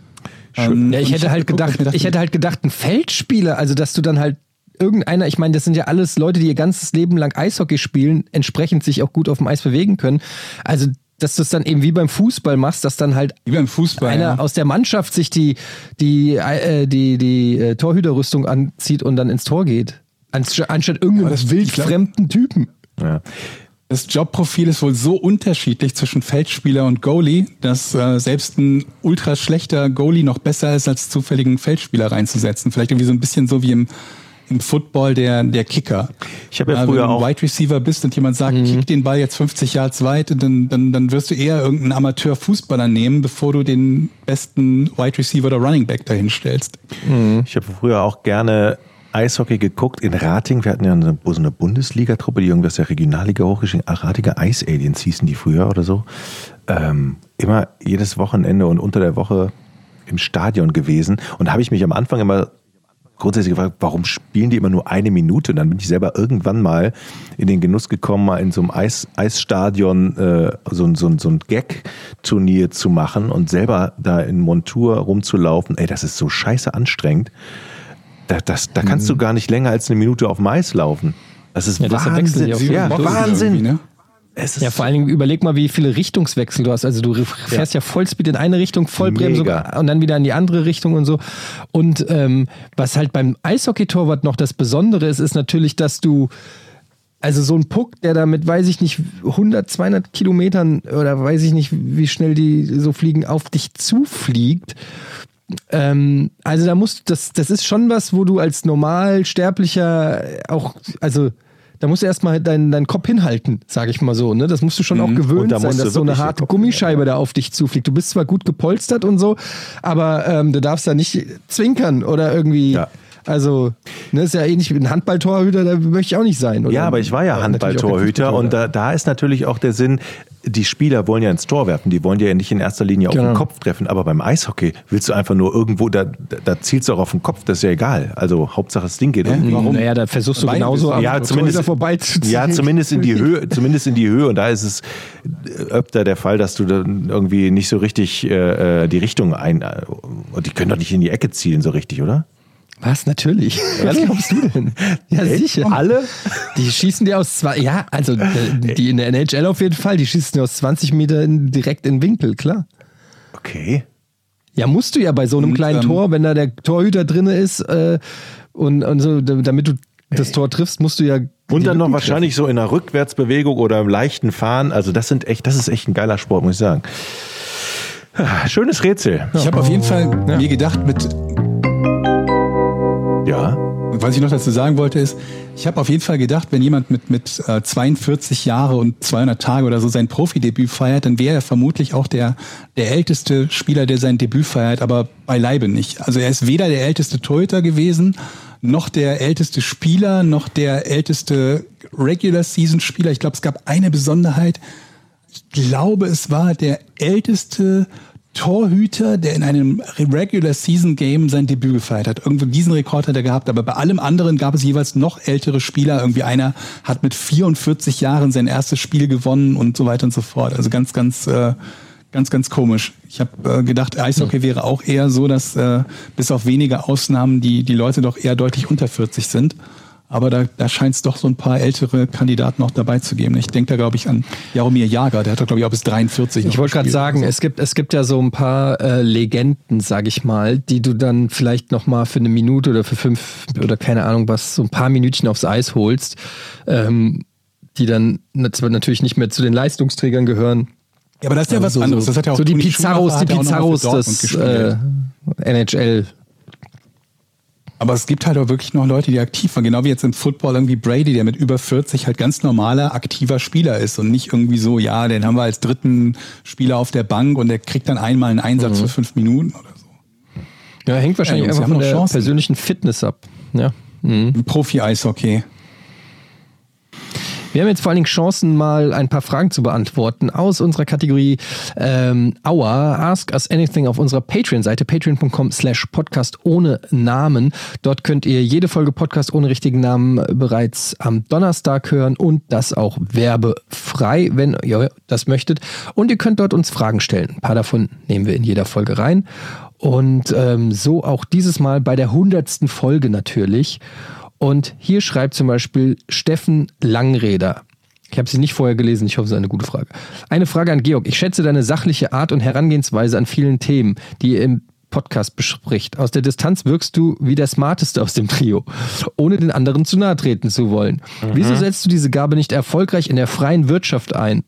Speaker 3: Ähm, ja, ich hätte ich halt gedacht, gedacht, ich hätte halt gedacht, ein Feldspieler, also dass du dann halt irgendeiner, ich meine, das sind ja alles Leute, die ihr ganzes Leben lang Eishockey spielen, entsprechend sich auch gut auf dem Eis bewegen können. Also dass du es dann eben wie beim Fußball machst, dass dann halt
Speaker 7: wie beim Fußball,
Speaker 3: einer
Speaker 7: ja.
Speaker 3: aus der Mannschaft sich die die äh, die die äh, Torhüterrüstung anzieht und dann ins Tor geht, anstatt, anstatt irgendeinem wildfremden Typen.
Speaker 1: Ja.
Speaker 7: Das Jobprofil ist wohl so unterschiedlich zwischen Feldspieler und Goalie, dass äh, selbst ein ultra schlechter Goalie noch besser ist, als zufälligen Feldspieler reinzusetzen. Vielleicht irgendwie so ein bisschen so wie im, im Football der, der Kicker.
Speaker 1: Ich habe ja
Speaker 7: äh,
Speaker 1: früher
Speaker 7: wenn du
Speaker 1: auch
Speaker 7: Wide Receiver bist und jemand sagt, mhm. kick den Ball jetzt fünfzig Yards weit, dann, dann, dann wirst du eher irgendeinen Amateur-Fußballer nehmen, bevor du den besten Wide Receiver oder Running Back dahin stellst.
Speaker 1: Mhm. Ich habe früher auch gerne Eishockey geguckt in Rating. Wir hatten ja eine, so eine Bundesliga-Truppe, die irgendwas der Regionalliga hochgeschickt. Ach, Ratinger Ice Aliens hießen die früher oder so. Ähm, immer jedes Wochenende und unter der Woche im Stadion gewesen. Und da habe ich mich am Anfang immer grundsätzlich gefragt, warum spielen die immer nur eine Minute? Und dann bin ich selber irgendwann mal in den Genuss gekommen, mal in so einem Eis, Eisstadion äh, so, so, so ein Gag-Turnier zu machen und selber da in Montur rumzulaufen. Ey, das ist so scheiße anstrengend. Da, das, da kannst du gar nicht länger als eine Minute auf dem Eis laufen. Das ist ja, Wahnsinn.
Speaker 3: Das
Speaker 1: ja, Wahnsinn.
Speaker 3: Ne? Es ist ja, vor allen Dingen überleg mal, wie viele Richtungswechsel du hast. Also du fährst ja, ja Vollspeed in eine Richtung, Vollbremse und dann wieder in die andere Richtung und so. Und ähm, was halt beim Eishockey-Torwart noch das Besondere ist, ist natürlich, dass du also so ein Puck, der da mit, weiß ich nicht, hundert, zweihundert Kilometern oder weiß ich nicht, wie schnell die so fliegen, auf dich zufliegt. Ähm, also da musst das, das ist schon was, wo du als Normalsterblicher auch, also da musst du erstmal deinen dein Kopf hinhalten, sage ich mal so, ne? Das musst du schon mhm. auch gewöhnt da sein, dass so eine harte Gummischeibe da auf dich zufliegt. Du bist zwar gut gepolstert und so, aber ähm, du darfst da nicht zwinkern oder irgendwie. Ja. Also, ne, ist ja ähnlich wie ein Handballtorhüter, da möchte ich auch nicht sein. Oder?
Speaker 1: Ja, aber ich war ja, ja Handballtorhüter und da, da ist natürlich auch der Sinn, die Spieler wollen ja ins Tor werfen, die wollen ja nicht in erster Linie auf genau. den Kopf treffen, aber beim Eishockey willst du einfach nur irgendwo, da, da zielst du auch auf den Kopf, das ist ja egal. Also Hauptsache das Ding geht irgendwie.
Speaker 3: Warum? Naja, da versuchst du genauso am
Speaker 1: ja, zumindest, vorbeizuziehen. Ja, zumindest in die Höhe, zumindest in die Höhe und da ist es öfter der Fall, dass du dann irgendwie nicht so richtig äh, die Richtung ein, und die können doch nicht in die Ecke zielen so richtig, oder?
Speaker 3: Was? Natürlich. Was glaubst du denn? Ja,
Speaker 1: Echt?
Speaker 3: sicher.
Speaker 1: Alle?
Speaker 3: Die schießen dir aus zwei, ja, also die in der N H L auf jeden Fall, die schießen dir aus zwanzig Metern direkt in den Winkel, klar.
Speaker 1: Okay.
Speaker 3: Ja, musst du ja bei so einem und, kleinen ähm, Tor, wenn da der Torhüter drin ist äh, und, und so, damit du das Tor triffst, musst du ja.
Speaker 1: Und dann noch wahrscheinlich treffen. So in einer Rückwärtsbewegung oder im leichten Fahren. Also das sind echt, das ist echt ein geiler Sport, muss ich sagen. Schönes Rätsel.
Speaker 7: Ich habe auf jeden Fall ja. mir gedacht, mit
Speaker 1: Ja.
Speaker 7: was ich noch dazu sagen wollte ist, ich habe auf jeden Fall gedacht, wenn jemand mit, mit äh, zweiundvierzig Jahre und zweihundert Tage oder so sein Profidebüt feiert, dann wäre er vermutlich auch der, der älteste Spieler, der sein Debüt feiert, aber beileibe nicht. Also er ist weder der älteste Torhüter gewesen, noch der älteste Spieler, noch der älteste Regular-Season-Spieler. Ich glaube, es gab eine Besonderheit. Ich glaube, es war der älteste Torhüter, der in einem Regular-Season-Game sein Debüt gefeiert hat. Irgendwo diesen Rekord hat er gehabt, aber bei allem anderen gab es jeweils noch ältere Spieler. Irgendwie einer hat mit vierundvierzig Jahren sein erstes Spiel gewonnen und so weiter und so fort. Also ganz, ganz, äh, ganz, ganz komisch. Ich habe äh, gedacht, Eishockey wäre auch eher so, dass äh, bis auf wenige Ausnahmen die, die Leute doch eher deutlich unter vierzig sind. Aber da, da scheint es doch so ein paar ältere Kandidaten noch dabei zu geben. Ich denke da, glaube ich, an Jaromir Jagr. Der hat doch, glaube ich, auch bis dreiundvierzig noch
Speaker 3: Ich wollte gerade sagen,
Speaker 7: so.
Speaker 3: es gibt, es gibt ja so ein paar äh, Legenden, sag ich mal, die du dann vielleicht noch mal für eine Minute oder für fünf oder keine Ahnung was, so ein paar Minütchen aufs Eis holst, ähm, die dann natürlich nicht mehr zu den Leistungsträgern gehören.
Speaker 7: Ja, aber das ist ja was
Speaker 3: so,
Speaker 7: anderes. Das hat ja auch
Speaker 3: so die
Speaker 7: Toni
Speaker 3: Pizarros,
Speaker 7: Schumacher,
Speaker 3: die
Speaker 7: hat ja auch noch mal
Speaker 3: Pizarros
Speaker 7: für Dortmund
Speaker 3: des
Speaker 7: gespielt.
Speaker 3: äh, N H L.
Speaker 7: Aber es gibt halt auch wirklich noch Leute, die aktiv waren. Genau wie jetzt im Football irgendwie Brady, der mit über vierzig halt ganz normaler, aktiver Spieler ist und nicht irgendwie so, ja, den haben wir als dritten Spieler auf der Bank und der kriegt dann einmal einen Einsatz mhm. für fünf Minuten oder so.
Speaker 3: Ja, hängt wahrscheinlich
Speaker 7: ja, Jungs,
Speaker 3: einfach von der
Speaker 7: Chancen.
Speaker 3: persönlichen Fitness ab. Ja. Mhm.
Speaker 7: Profi-Eishockey.
Speaker 3: Wir haben jetzt vor allen Dingen Chancen, mal ein paar Fragen zu beantworten aus unserer Kategorie ähm, Our Ask Us Anything auf unserer Patreon-Seite, patreon punkt com slash podcast ohne Namen. Dort könnt ihr jede Folge Podcast ohne richtigen Namen bereits am Donnerstag hören und das auch werbefrei, wenn ihr das möchtet. Und ihr könnt dort uns Fragen stellen. Ein paar davon nehmen wir in jeder Folge rein. Und ähm, so auch dieses Mal bei der hundertsten Folge natürlich. Und hier schreibt zum Beispiel Steffen Langreder. Ich habe sie nicht vorher gelesen, ich hoffe, es ist eine gute Frage. Eine Frage an Georg. Ich schätze deine sachliche Art und Herangehensweise an vielen Themen, die ihr im Podcast bespricht. Aus der Distanz wirkst du wie der Smarteste aus dem Trio, ohne den anderen zu nahe treten zu wollen. Mhm. Wieso setzt du diese Gabe nicht erfolgreich in der freien Wirtschaft ein,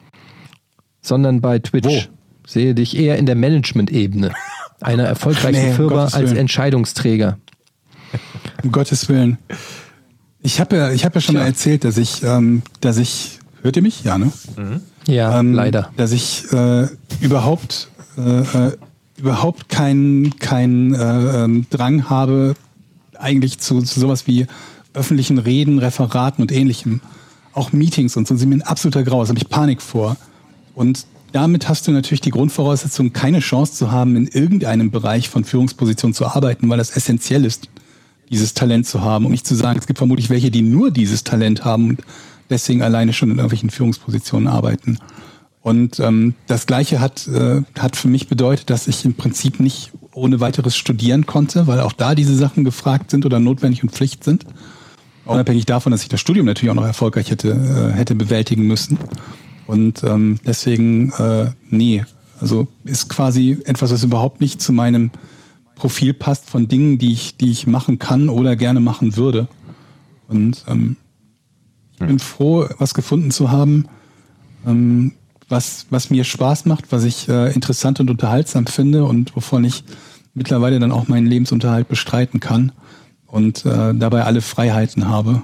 Speaker 3: sondern bei Twitch? Wo? Sehe dich eher in der Management-Ebene einer erfolgreichen
Speaker 7: nee,
Speaker 3: Firma als Entscheidungsträger.
Speaker 7: Um Gottes Willen. Ich habe ja, ich habe ja schon Tja. mal erzählt, dass ich, ähm, dass ich, hört ihr mich? Ja, ne?
Speaker 3: Mhm. Ja, ähm, leider.
Speaker 7: Dass ich äh, überhaupt, äh, überhaupt keinen kein, äh, Drang habe, eigentlich zu, zu sowas wie öffentlichen Reden, Referaten und Ähnlichem. Auch Meetings und so sind mir ein absoluter Graus. Da habe ich Panik vor. Und damit hast du natürlich die Grundvoraussetzung, keine Chance zu haben, in irgendeinem Bereich von Führungsposition zu arbeiten, weil das essentiell ist, dieses Talent zu haben. Um nicht zu sagen, es gibt vermutlich welche, die nur dieses Talent haben und deswegen alleine schon in irgendwelchen Führungspositionen arbeiten. Und ähm, das Gleiche hat, äh, hat für mich bedeutet, dass ich im Prinzip nicht ohne weiteres studieren konnte, weil auch da diese Sachen gefragt sind oder notwendig und Pflicht sind. Unabhängig davon, dass ich das Studium natürlich auch noch erfolgreich hätte, äh, hätte bewältigen müssen. Und ähm, deswegen, äh, nee, also ist quasi etwas, was überhaupt nicht zu meinem Profil passt von Dingen, die ich, die ich machen kann oder gerne machen würde. Und ähm, ich bin froh, was gefunden zu haben, ähm, was, was mir Spaß macht, was ich äh, interessant und unterhaltsam finde und wovon ich mittlerweile dann auch meinen Lebensunterhalt bestreiten kann und äh, dabei alle Freiheiten habe.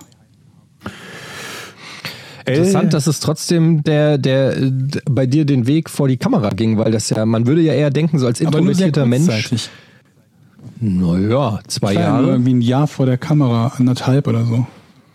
Speaker 3: Interessant, dass es trotzdem der, der, der bei dir den Weg vor die Kamera ging, weil das ja, man würde ja eher denken, so als introvertierter Mensch. Naja, zwei
Speaker 7: Klar,
Speaker 3: Jahre.
Speaker 7: Irgendwie ein Jahr vor der Kamera, anderthalb oder so.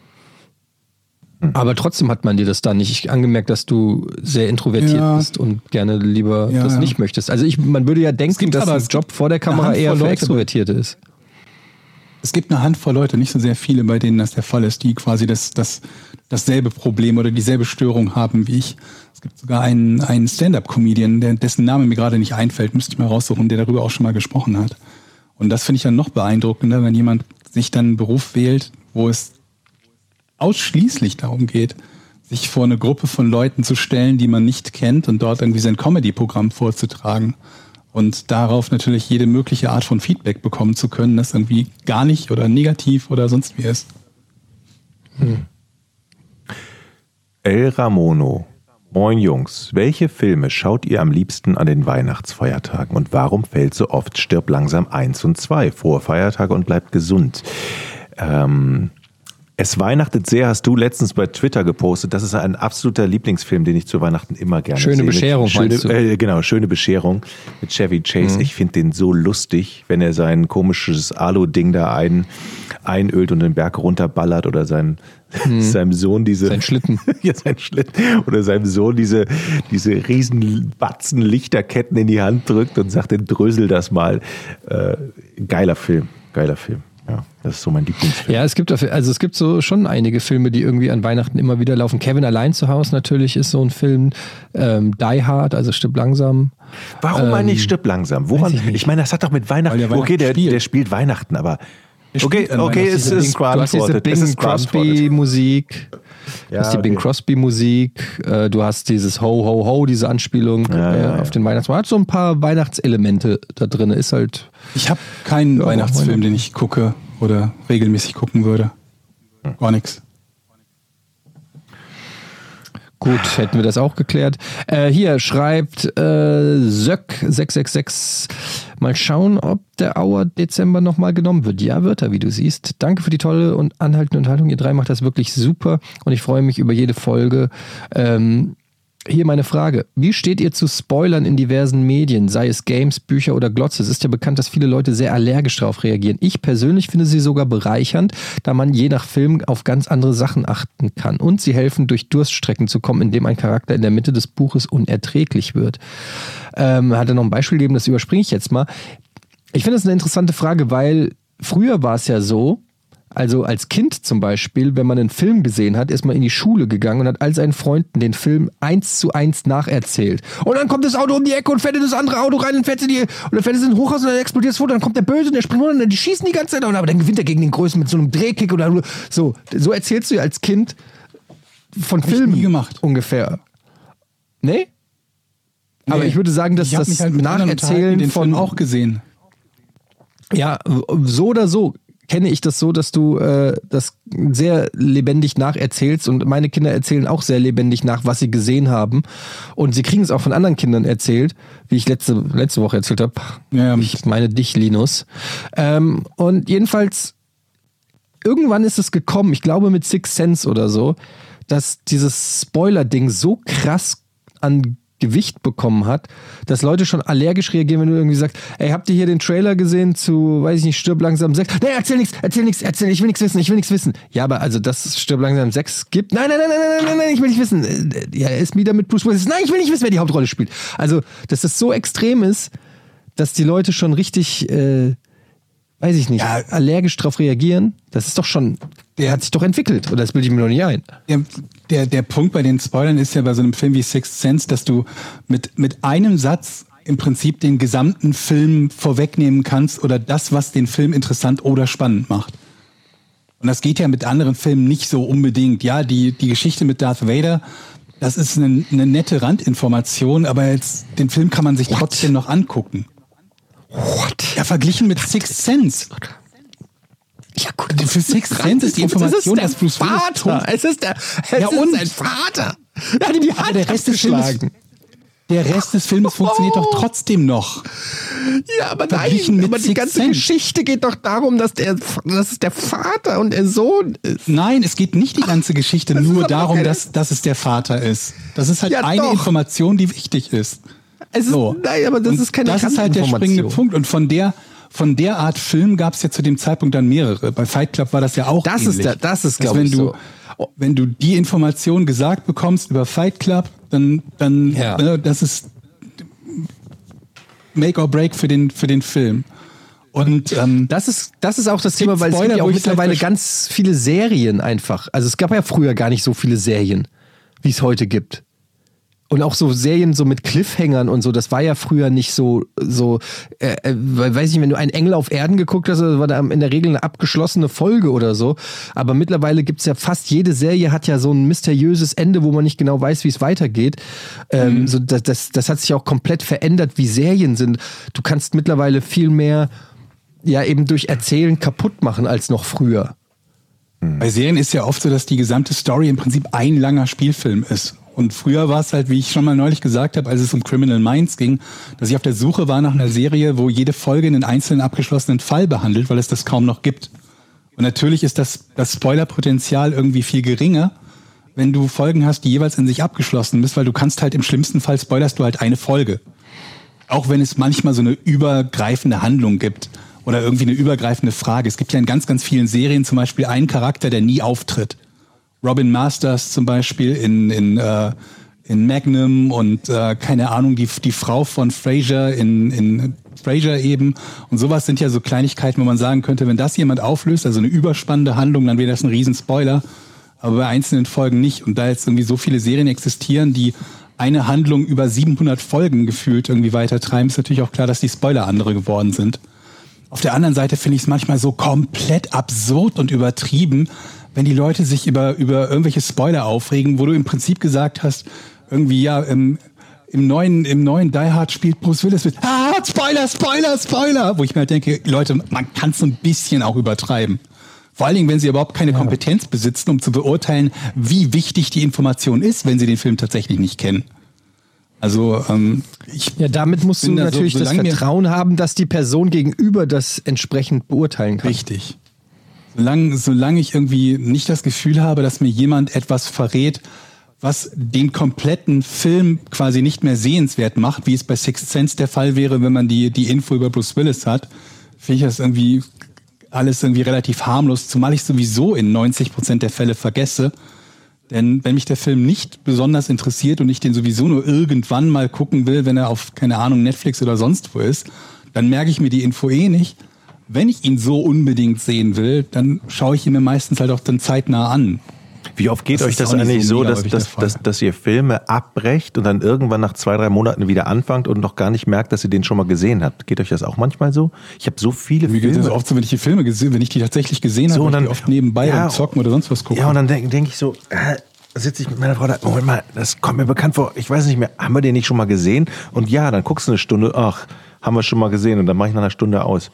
Speaker 3: Aber trotzdem hat man dir das da nicht angemerkt, dass du sehr introvertiert ja. bist und gerne lieber ja, das ja. nicht möchtest. Also ich, man würde ja denken, dass ein Job vor der Kamera eher für Extrovertierte ist.
Speaker 7: Es gibt eine Handvoll Leute, nicht so sehr viele, bei denen das der Fall ist, die quasi das, das, dasselbe Problem oder dieselbe Störung haben wie ich. Es gibt sogar einen, einen Stand-Up-Comedian, der, dessen Name mir gerade nicht einfällt, müsste ich mal raussuchen, der darüber auch schon mal gesprochen hat. Und das finde ich dann noch beeindruckender, wenn jemand sich dann einen Beruf wählt, wo es ausschließlich darum geht, sich vor eine Gruppe von Leuten zu stellen, die man nicht kennt und dort irgendwie sein Comedy-Programm vorzutragen. Und darauf natürlich jede mögliche Art von Feedback bekommen zu können, das irgendwie gar nicht oder negativ oder sonst wie ist.
Speaker 1: Hm. El Ramono. Moin Jungs, welche Filme schaut ihr am liebsten an den Weihnachtsfeiertagen und warum fällt so oft Stirb langsam eins und zwei vor Feiertage und bleibt gesund? Ähm, Es weihnachtet sehr, hast du letztens bei Twitter gepostet. Das ist ein absoluter Lieblingsfilm, den ich zu Weihnachten immer gerne
Speaker 3: Schöne
Speaker 1: sehe.
Speaker 3: Bescherung,
Speaker 1: Schöne,
Speaker 3: meinst du?
Speaker 1: äh, genau, Schöne Bescherung mit Chevy Chase.
Speaker 3: Mhm.
Speaker 1: Ich finde den so lustig, wenn er sein komisches Alu-Ding da ein, einölt und den Berg runterballert oder sein, mhm. seinem Sohn diese...
Speaker 3: Sein Schlitten.
Speaker 1: ja, sein Schlitten. Oder seinem Sohn diese, diese riesen Batzen Lichterketten in die Hand drückt und sagt, dann drösel das mal. Äh, geiler Film, geiler Film. Ja, das ist so mein Lieblingsfilm.
Speaker 3: Ja, es gibt dafür, also es gibt so schon einige Filme, die irgendwie an Weihnachten immer wieder laufen. Kevin allein zu Hause natürlich ist so ein Film. Ähm, Die Hard, also Stirb langsam.
Speaker 1: Warum
Speaker 3: ähm,
Speaker 1: eigentlich Stirb langsam? Woran? Ich, ich meine, das hat doch mit Weihnachten.
Speaker 7: Weil der
Speaker 1: okay, der,
Speaker 7: Weihnachten
Speaker 1: der spielt Weihnachten, aber
Speaker 7: Der
Speaker 1: okay,
Speaker 7: spielt an
Speaker 1: okay,
Speaker 7: Weihnachten.
Speaker 1: es
Speaker 3: Du
Speaker 1: ist
Speaker 3: hast diese
Speaker 1: verantwortet. Es
Speaker 3: Bing
Speaker 1: ist
Speaker 3: Crosby Musik, du
Speaker 1: Ja,
Speaker 3: hast die Bing
Speaker 1: okay.
Speaker 3: Crosby Musik, äh, du hast dieses Ho Ho Ho, diese Anspielung
Speaker 1: Ja,
Speaker 3: äh,
Speaker 1: ja,
Speaker 3: auf
Speaker 1: ja.
Speaker 3: den Weihnachtsmann. Hat so ein paar Weihnachtselemente da drin. Ist halt
Speaker 7: Ich habe keinen
Speaker 3: Ja,
Speaker 7: Weihnachtsfilm,
Speaker 3: meine-
Speaker 7: den ich gucke oder regelmäßig gucken würde. Gar nichts.
Speaker 3: gut, hätten wir das auch geklärt. Äh, hier schreibt äh, Söck sechs sechs sechs. Mal schauen, ob der Auer Dezember nochmal genommen wird. Ja, wird er, wie du siehst. Danke für die tolle und anhaltende Unterhaltung. Ihr drei macht das wirklich super und ich freue mich über jede Folge. Ähm, Hier meine Frage. Wie steht ihr zu Spoilern in diversen Medien, sei es Games, Bücher oder Glotze? Es ist ja bekannt, dass viele Leute sehr allergisch darauf reagieren. Ich persönlich finde sie sogar bereichernd, da man je nach Film auf ganz andere Sachen achten kann. Und sie helfen, durch Durststrecken zu kommen, indem ein Charakter in der Mitte des Buches unerträglich wird. Ähm, hat er noch ein Beispiel gegeben, das überspringe ich jetzt mal. Ich finde das eine interessante Frage, weil früher war es ja so, also als Kind zum Beispiel, wenn man einen Film gesehen hat, ist man in die Schule gegangen und hat all seinen Freunden den Film eins zu eins nacherzählt. Und dann kommt das Auto um die Ecke und fährt in das andere Auto rein und fährt in die, und dann fährt es in ein Hochhaus und dann explodiert das Foto, dann kommt der Böse und der springt runter und die schießen die ganze Zeit, aber dann gewinnt er gegen den Größten mit so einem Drehkick oder so. So erzählst du ja als Kind von
Speaker 7: Hab ich
Speaker 3: Filmen
Speaker 7: nie gemacht.
Speaker 3: ungefähr. Nee? Aber
Speaker 7: Nee.
Speaker 3: ich würde sagen, dass
Speaker 7: Ich hab
Speaker 3: das
Speaker 7: mich halt mit anderen unterhalten,
Speaker 3: Nacherzählen
Speaker 7: die den
Speaker 3: von
Speaker 7: Film auch gesehen.
Speaker 3: Ja, so oder so kenne ich das so, dass du äh, das sehr lebendig nacherzählst und meine Kinder erzählen auch sehr lebendig nach, was sie gesehen haben und sie kriegen es auch von anderen Kindern erzählt, wie ich letzte, letzte Woche erzählt habe.
Speaker 7: Ja.
Speaker 3: Ich meine dich, Linus. Ähm, und jedenfalls, irgendwann ist es gekommen, ich glaube mit Sixth Sense oder so, dass dieses Spoiler-Ding so krass an Gewicht bekommen hat, dass Leute schon allergisch reagieren, wenn du irgendwie sagst, ey, habt ihr hier den Trailer gesehen zu, weiß ich nicht, Stirb langsam sechs? Nee, erzähl nichts, erzähl nichts, erzähl, ich will nichts wissen, ich will nichts wissen. Ja, aber also, dass es Stirb langsam sechs gibt? Nein, nein, nein, nein, nein, nein, nein, ich will nicht wissen. Ja, er ist wieder mit Bruce Willis. Nein, ich will nicht wissen, wer die Hauptrolle spielt. Also, dass das so extrem ist, dass die Leute schon richtig, äh, weiß ich nicht,
Speaker 7: Ja.
Speaker 3: allergisch drauf reagieren, das ist doch schon, der hat sich doch entwickelt. Oder das bilde ich mir noch nicht ein.
Speaker 7: Der, der, der Punkt bei den Spoilern ist ja bei so einem Film wie Sixth Sense, dass du mit, mit einem Satz im Prinzip den gesamten Film vorwegnehmen kannst oder das, was den Film interessant oder spannend macht. Und das geht ja mit anderen Filmen nicht so unbedingt. Ja, die, die Geschichte mit Darth Vader, das ist eine, eine nette Randinformation, aber jetzt, den Film kann man sich trotzdem noch angucken.
Speaker 3: What?
Speaker 7: Ja, verglichen mit Sixth Sense.
Speaker 3: Ja, gut.
Speaker 7: Für Sixth Sense ist die Information, dass Bruce Willis tot
Speaker 3: Es ist der, es
Speaker 7: Ja,
Speaker 3: ist
Speaker 7: und?
Speaker 3: sein Vater. Er hat ihm die Hand
Speaker 7: der Rest des Films-
Speaker 3: abgeschlagen.
Speaker 7: Der Rest des Films funktioniert doch trotzdem noch.
Speaker 3: Ja, aber nein,
Speaker 7: Verglichen mit
Speaker 3: aber die
Speaker 7: Sixth
Speaker 3: ganze
Speaker 7: Sense.
Speaker 3: Geschichte geht doch darum, dass, der, dass es der Vater und der Sohn ist.
Speaker 7: Nein, es geht nicht die ganze Geschichte
Speaker 3: das ist
Speaker 7: nur
Speaker 3: aber
Speaker 7: darum,
Speaker 3: keine-
Speaker 7: dass, dass es der Vater ist. Das ist halt
Speaker 3: Ja,
Speaker 7: eine
Speaker 3: doch.
Speaker 7: Information, die wichtig ist.
Speaker 3: Es ist
Speaker 7: So.
Speaker 3: nein, aber das
Speaker 7: Und
Speaker 3: ist keine
Speaker 7: Das ist halt der springende
Speaker 3: Randinformation.
Speaker 7: Punkt. Und von der, von der Art Film gab es ja zu dem Zeitpunkt dann mehrere. Bei Fight Club war das ja auch
Speaker 3: Das
Speaker 7: ähnlich.
Speaker 3: ist der- das ist,
Speaker 7: Dass
Speaker 3: glaub
Speaker 7: wenn
Speaker 3: ich,
Speaker 7: du, wenn du die Information gesagt bekommst über Fight Club, dann, dann
Speaker 3: Ja.
Speaker 7: äh, das ist Make or Break für den, für den Film. Und ähm,
Speaker 3: Das ist, das ist auch das Thema,
Speaker 7: gibt
Speaker 3: weil es
Speaker 7: Spoiler,
Speaker 3: gibt ja auch
Speaker 7: wo ich
Speaker 3: mittlerweile
Speaker 7: vielleicht
Speaker 3: ganz viele Serien einfach. Also es gab ja früher gar nicht so viele Serien, wie es heute gibt. Und auch so Serien so mit Cliffhangern und so, das war ja früher nicht so, so äh, äh, weiß ich nicht, wenn du einen Engel auf Erden geguckt hast, war da in der Regel eine abgeschlossene Folge oder so. Aber mittlerweile gibt's ja fast jede Serie hat ja so ein mysteriöses Ende, wo man nicht genau weiß, wie es weitergeht. Ähm, so, das, das, das hat sich auch komplett verändert, wie Serien sind. Du kannst mittlerweile viel mehr ja eben durch Erzählen kaputt machen als noch früher.
Speaker 7: bei Serien ist ja oft so, dass die gesamte Story im Prinzip ein langer Spielfilm ist. Und früher war es halt, wie ich schon mal neulich gesagt habe, als es um Criminal Minds ging, dass ich auf der Suche war nach einer Serie, wo jede Folge einen einzelnen abgeschlossenen Fall behandelt, weil es das kaum noch gibt. Und natürlich ist das, das Spoilerpotenzial irgendwie viel geringer, wenn du Folgen hast, die jeweils in sich abgeschlossen sind, weil du kannst halt im schlimmsten Fall spoilerst du halt eine Folge. Auch wenn es manchmal so eine übergreifende Handlung gibt oder irgendwie eine übergreifende Frage. Es gibt ja in ganz, ganz vielen Serien zum Beispiel einen Charakter, der nie auftritt. Robin Masters zum Beispiel in, in, äh, in Magnum und äh, keine Ahnung, die, die Frau von Frasier in, in Frasier eben. Und sowas sind ja so Kleinigkeiten, wo man sagen könnte, wenn das jemand auflöst, also eine überspannende Handlung, dann wäre das ein Riesenspoiler. Aber bei einzelnen Folgen nicht. Und da jetzt irgendwie so viele Serien existieren, die eine Handlung über siebenhundert Folgen gefühlt irgendwie weitertreiben, ist natürlich auch klar, dass die Spoiler andere geworden sind. Auf der anderen Seite finde ich es manchmal so komplett absurd und übertrieben, wenn die Leute sich über, über irgendwelche Spoiler aufregen, wo du im Prinzip gesagt hast, irgendwie ja, im, im neuen, im neuen Die Hard spielt Bruce Willis mit, ah, Spoiler, Spoiler, Spoiler, wo ich mir halt denke, Leute, man kann es so ein bisschen auch übertreiben. Vor allen Dingen, wenn sie überhaupt keine Kompetenz besitzen, um zu beurteilen, wie wichtig die Information ist, wenn sie den Film tatsächlich nicht kennen. Also ähm, ich
Speaker 3: ja, damit musst du natürlich so, das Vertrauen haben, dass die Person gegenüber das entsprechend beurteilen kann.
Speaker 7: Richtig. Solange, solange ich irgendwie nicht das Gefühl habe, dass mir jemand etwas verrät, was den kompletten Film quasi nicht mehr sehenswert macht, wie es bei Sixth Sense der Fall wäre, wenn man die, die Info über Bruce Willis hat, finde ich das irgendwie alles irgendwie relativ harmlos, zumal ich sowieso in neunzig Prozent der Fälle vergesse. Denn wenn mich der Film nicht besonders interessiert und ich den sowieso nur irgendwann mal gucken will, wenn er auf, keine Ahnung, Netflix oder sonst wo ist, dann merke ich mir die Info eh nicht. Wenn ich ihn so unbedingt sehen will, dann schaue ich ihn mir meistens halt auch dann zeitnah an.
Speaker 1: Wie oft geht
Speaker 7: das
Speaker 1: euch das eigentlich so, dass, dass, dass, dass ihr Filme abbrecht und dann irgendwann nach zwei, drei Monaten wieder anfangt und noch gar nicht merkt, dass ihr den schon mal gesehen habt? Geht euch das auch manchmal so? Ich habe so viele
Speaker 7: Mir
Speaker 1: Filme.
Speaker 7: Mir geht das oft so, wenn ich die Filme gesehen, wenn ich die tatsächlich gesehen
Speaker 1: so,
Speaker 7: habe,
Speaker 1: dann
Speaker 7: die oft nebenbei
Speaker 1: ja,
Speaker 7: beim Zocken oder sonst was gucken.
Speaker 1: Ja, und dann denke denk ich so, äh, sitze ich mit meiner Frau da, Moment mal, das kommt mir bekannt vor, ich weiß nicht mehr, haben wir den nicht schon mal gesehen? Und ja, dann guckst du eine Stunde, ach, haben wir schon mal gesehen und dann mache ich nach einer Stunde aus.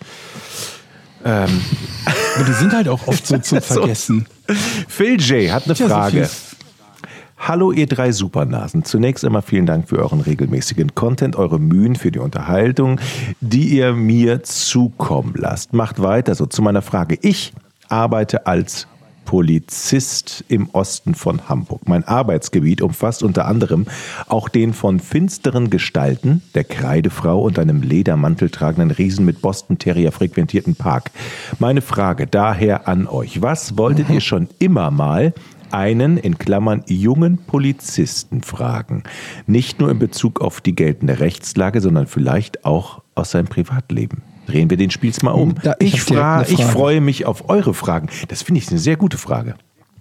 Speaker 1: Ähm.
Speaker 7: Aber die sind halt auch oft so zum Vergessen.
Speaker 1: So. Phil J. hat eine
Speaker 7: ja,
Speaker 1: Frage.
Speaker 7: So
Speaker 1: Hallo ihr drei Supernasen. Zunächst einmal vielen Dank für euren regelmäßigen Content, eure Mühen für die Unterhaltung, die ihr mir zukommen lasst. Macht weiter so. Zu meiner Frage. Ich arbeite als Polizist im Osten von Hamburg. Mein Arbeitsgebiet umfasst unter anderem auch den von finsteren Gestalten, der Kreidefrau und einem Ledermantel tragenden Riesen mit Boston Terrier frequentierten Park. Meine Frage daher an euch. Was wolltet ihr schon immer mal einen, in Klammern, jungen Polizisten fragen? Nicht nur in Bezug auf die geltende Rechtslage, sondern vielleicht auch aus seinem Privatleben. Drehen wir den Spiels mal um.
Speaker 3: Da, ich
Speaker 1: ich, fra- ich freue mich auf eure Fragen. Das finde ich eine sehr gute Frage.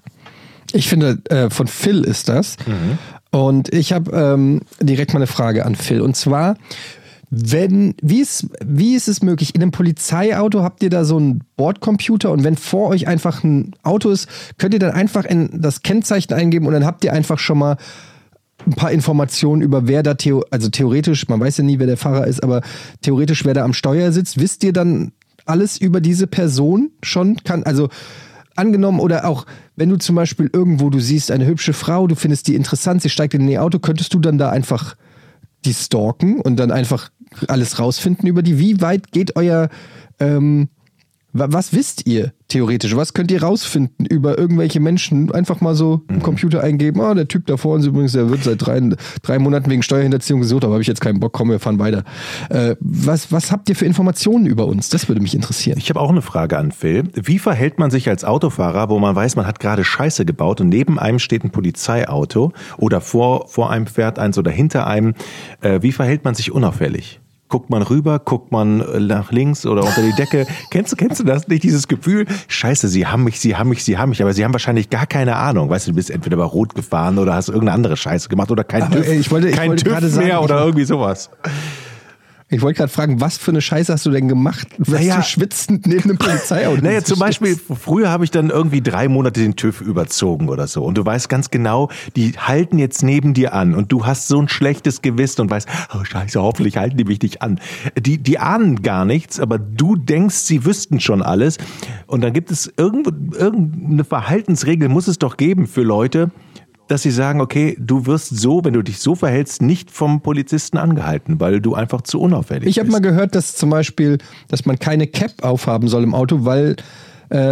Speaker 3: Ich finde, äh, von Phil ist das. Mhm. Und ich habe ähm, direkt mal eine Frage an Phil. Und zwar, wenn, wie ist, wie ist es möglich, in einem Polizeiauto habt ihr da so einen Bordcomputer und wenn vor euch einfach ein Auto ist, könnt ihr dann einfach in das Kennzeichen eingeben und dann habt ihr einfach schon mal ein paar Informationen über wer da, theo- also theoretisch, man weiß ja nie, wer der Fahrer ist, aber theoretisch, wer da am Steuer sitzt. Wisst ihr dann alles über diese Person schon? Kann, also angenommen oder auch, wenn du zum Beispiel irgendwo, du siehst eine hübsche Frau, du findest die interessant, sie steigt in ihr Auto, könntest du dann da einfach die stalken und dann einfach alles rausfinden über die? Wie weit geht euer, ähm, was wisst ihr theoretisch? Was könnt ihr rausfinden über irgendwelche Menschen? Einfach mal so im Computer eingeben, ah, der Typ da vor uns übrigens, der wird seit drei, drei Monaten wegen Steuerhinterziehung gesucht, aber habe ich jetzt keinen Bock, komm, wir fahren weiter. Äh, was, was habt ihr für Informationen über uns? Das würde mich interessieren.
Speaker 1: Ich habe auch eine Frage an Phil. Wie verhält man sich als Autofahrer, wo man weiß, man hat gerade Scheiße gebaut und neben einem steht ein Polizeiauto oder vor, vor einem fährt eins oder hinter einem? Äh, wie verhält man sich unauffällig? Guckt man rüber, guckt man nach links oder unter die Decke. Kennst du, kennst du das nicht, dieses Gefühl? Scheiße, sie haben mich, sie haben mich, sie haben mich, aber sie haben wahrscheinlich gar keine Ahnung. Weißt du, du bist entweder bei Rot gefahren oder hast irgendeine andere Scheiße gemacht oder kein
Speaker 3: aber,
Speaker 1: TÜV,
Speaker 3: ey, ich wollte, ich
Speaker 1: kein
Speaker 3: wollte
Speaker 1: TÜV
Speaker 3: gerade
Speaker 1: mehr
Speaker 3: sagen,
Speaker 1: oder irgendwie sowas.
Speaker 3: Ich wollte gerade fragen, was für eine Scheiße hast du denn gemacht, was
Speaker 1: naja,
Speaker 3: du schwitzend neben einem Polizeiauto
Speaker 1: Naja, zum Beispiel, früher habe ich dann irgendwie drei Monate den TÜV überzogen oder so. Und du weißt ganz genau, die halten jetzt neben dir an und du hast so ein schlechtes Gewissen und weißt, oh Scheiße, hoffentlich halten die mich nicht an. Die, die ahnen gar nichts, aber du denkst, sie wüssten schon alles. Und dann gibt es irgendwo, irgendeine Verhaltensregel muss es doch geben für Leute, dass sie sagen, okay, du wirst so, wenn du dich so verhältst, nicht vom Polizisten angehalten, weil du einfach zu unauffällig
Speaker 3: ich hab
Speaker 1: bist.
Speaker 3: Ich habe mal gehört, dass zum Beispiel, dass man keine Cap aufhaben soll im Auto, weil äh,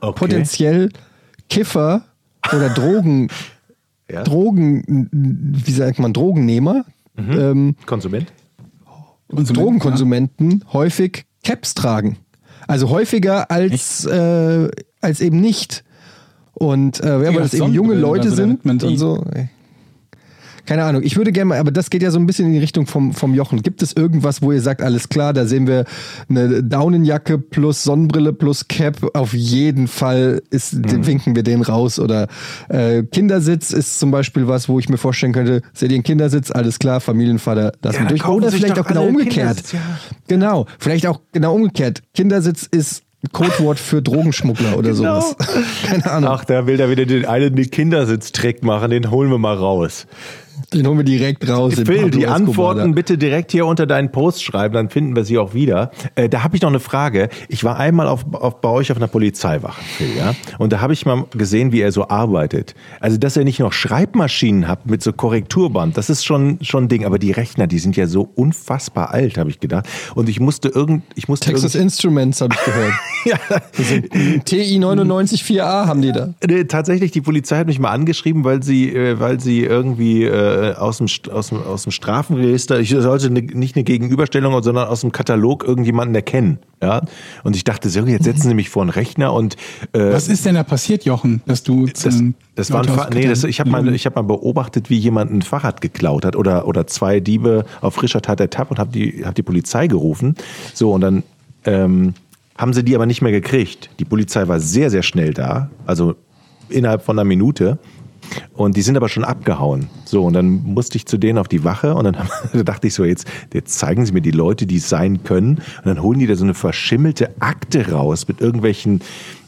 Speaker 1: Okay.
Speaker 3: potenziell Kiffer oder Drogen,
Speaker 1: Ja.
Speaker 3: Drogen, wie sagt man, Drogennehmer,
Speaker 1: Mhm.
Speaker 3: ähm,
Speaker 1: Konsument?
Speaker 3: Drogenkonsumenten häufig Caps tragen. Also häufiger als, äh, als eben nicht. Und äh, ja, weil
Speaker 7: Ja,
Speaker 3: das eben junge
Speaker 7: Sonnenbrillen,
Speaker 3: Leute
Speaker 7: also
Speaker 3: sind
Speaker 7: damit man
Speaker 3: und
Speaker 7: die-
Speaker 3: so. Keine Ahnung, ich würde gerne mal, aber das geht ja so ein bisschen in die Richtung vom, vom Jochen. Gibt es irgendwas, wo ihr sagt, alles klar, da sehen wir eine Daunenjacke plus Sonnenbrille plus Cap, auf jeden Fall ist,
Speaker 1: Mhm.
Speaker 3: winken wir den raus. Oder äh, Kindersitz ist zum Beispiel was, wo ich mir vorstellen könnte, seht ihr einen Kindersitz, alles klar, Familienvater, lassen
Speaker 1: Ja,
Speaker 3: wir durch.
Speaker 1: kaufen
Speaker 3: Oder
Speaker 1: sich
Speaker 3: vielleicht
Speaker 1: doch
Speaker 3: auch genau
Speaker 1: alle
Speaker 3: umgekehrt.
Speaker 1: Kindersitz, ja.
Speaker 3: Genau, vielleicht auch genau umgekehrt. Kindersitz ist Codewort für Drogenschmuggler oder
Speaker 1: Genau.
Speaker 3: sowas. Keine Ahnung.
Speaker 1: Ach, da will er wieder den einen den Kindersitztrick machen, den holen wir mal raus.
Speaker 3: Den holen wir direkt raus. den
Speaker 1: Phil,
Speaker 3: Pablo
Speaker 1: die
Speaker 3: Escobar
Speaker 1: Antworten
Speaker 3: da.
Speaker 1: bitte direkt hier unter deinen Post schreiben, dann finden wir sie auch wieder. Äh, da habe ich noch eine Frage. Ich war einmal auf, auf, bei euch auf einer Polizeiwache, Phil, ja? Und da habe ich mal gesehen, wie er so arbeitet. Also, dass er nicht noch Schreibmaschinen hat mit so Korrekturband, das ist schon schon ein Ding. Aber die Rechner, die sind ja so unfassbar alt, habe ich gedacht. Und ich musste irgend, ich musste
Speaker 3: Texas
Speaker 1: irgend-
Speaker 3: Instruments habe ich gehört.
Speaker 1: ja,
Speaker 3: T I neunundneunzig vier A haben die da.
Speaker 1: Nee, tatsächlich, die Polizei hat mich mal angeschrieben, weil sie, äh, weil sie irgendwie äh, aus, dem, St- aus, dem, aus dem Strafenregister, ich sollte ne, nicht eine Gegenüberstellung, sondern aus dem Katalog irgendjemanden erkennen. Ja? Und ich dachte, so, jetzt setzen sie mich vor einen Rechner und äh,
Speaker 7: Was ist denn da passiert, Jochen, dass du
Speaker 1: das,
Speaker 7: zum
Speaker 1: das war ein
Speaker 7: Leute
Speaker 1: Fa- nee, das, ich habe mal,
Speaker 7: Mhm.
Speaker 1: ich hab mal beobachtet, wie jemand ein Fahrrad geklaut hat oder, oder zwei Diebe auf frischer Tat ertappt und habe die, hab die Polizei gerufen. So, und dann ähm, haben sie die aber nicht mehr gekriegt. Die Polizei war sehr, sehr schnell da, also innerhalb von einer Minute. Und die sind aber schon abgehauen. So, und dann musste ich zu denen auf die Wache und dann da dachte ich so, jetzt, jetzt zeigen sie mir die Leute, die es sein können. Und dann holen die da so eine verschimmelte Akte raus mit irgendwelchen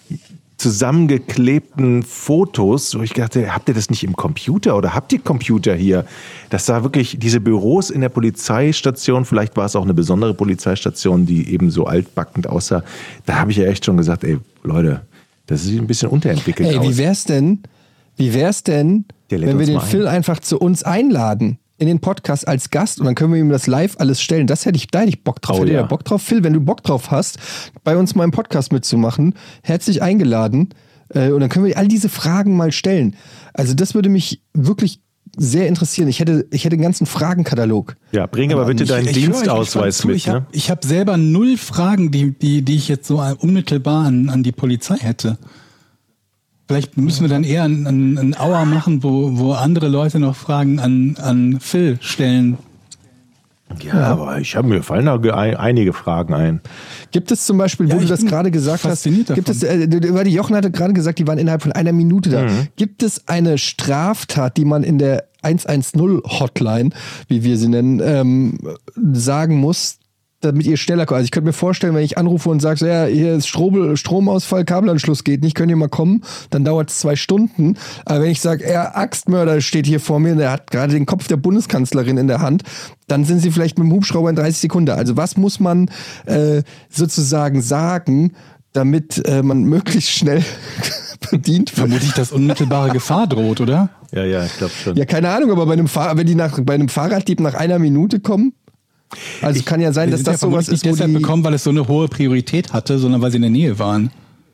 Speaker 1: zusammengeklebten Fotos, wo ich dachte, habt ihr das nicht im Computer oder habt ihr Computer hier? Das sah wirklich, diese Büros in der Polizeistation, vielleicht war es auch eine besondere Polizeistation, die eben so altbackend aussah, da habe ich ja echt schon gesagt, ey, Leute, das sieht ein bisschen unterentwickelt
Speaker 3: Ey,
Speaker 1: aus.
Speaker 3: wie wär's denn, wie wär's denn,
Speaker 1: Der lädt
Speaker 3: wenn wir
Speaker 1: uns
Speaker 3: den
Speaker 1: mal ein.
Speaker 3: Phil einfach zu uns einladen in den Podcast als Gast und dann können wir ihm das live alles stellen. Das hätte ich, da hätte ich Bock drauf.
Speaker 1: Oh,
Speaker 3: Hätte
Speaker 1: ja.
Speaker 3: ihr Bock drauf? Phil, wenn du Bock drauf hast, bei uns mal im Podcast mitzumachen, herzlich eingeladen. Äh, Und dann können wir all diese Fragen mal stellen. Also das würde mich wirklich sehr interessieren. Ich hätte, ich hätte einen ganzen Fragenkatalog.
Speaker 1: Ja, bring aber bitte deinen
Speaker 7: Ich- ich höre euch
Speaker 1: Dienstausweis
Speaker 7: gespannt zu.
Speaker 1: mit.
Speaker 7: Ich
Speaker 1: Ne?
Speaker 7: habe ich hab selber null Fragen, die, die, die ich jetzt so unmittelbar an, an die Polizei hätte. Vielleicht müssen wir dann eher ein, ein, ein Hour machen, wo, wo andere Leute noch Fragen an, an Phil stellen.
Speaker 1: Ja, aber ich habe mir fallen da ge- ein, einige Fragen ein.
Speaker 3: Gibt es zum Beispiel, wo
Speaker 7: Ja,
Speaker 3: du
Speaker 7: ich
Speaker 3: das
Speaker 7: bin
Speaker 3: gerade gesagt hast,
Speaker 7: fasziniert
Speaker 3: gibt es,
Speaker 7: davon.
Speaker 3: äh, du- weil die Jochen hatte gerade gesagt, die waren innerhalb von einer Minute da.
Speaker 1: Mhm.
Speaker 3: Gibt es eine Straftat, die man in der hundertzehn-Hotline, wie wir sie nennen, ähm, sagen muss, damit ihr schneller kommt? Also ich könnte mir vorstellen, wenn ich anrufe und sage, so, ja, hier ist Strom, Stromausfall, Kabelanschluss geht nicht, könnt ihr mal kommen, dann dauert es zwei Stunden. Aber wenn ich sage, er Axtmörder steht hier vor mir, der hat gerade den Kopf der Bundeskanzlerin in der Hand, dann sind sie vielleicht mit dem Hubschrauber in dreißig Sekunden. Also was muss man äh, sozusagen sagen, damit äh, man möglichst schnell bedient wird?
Speaker 7: Vermutlich, dass unmittelbare Gefahr droht, oder?
Speaker 1: Ja, ja, ich glaube schon.
Speaker 3: Ja, keine Ahnung, aber bei einem Fahr wenn die nach, bei einem Fahrraddieb nach einer Minute kommen, also kann ja sein,
Speaker 7: Die
Speaker 3: dass
Speaker 7: sind
Speaker 3: das
Speaker 7: ja
Speaker 3: sowas
Speaker 7: vermutlich
Speaker 3: ist,
Speaker 7: nicht
Speaker 3: wo
Speaker 7: deshalb
Speaker 3: die...
Speaker 7: bekommen, weil es so eine hohe Priorität hatte, sondern weil sie in der Nähe waren.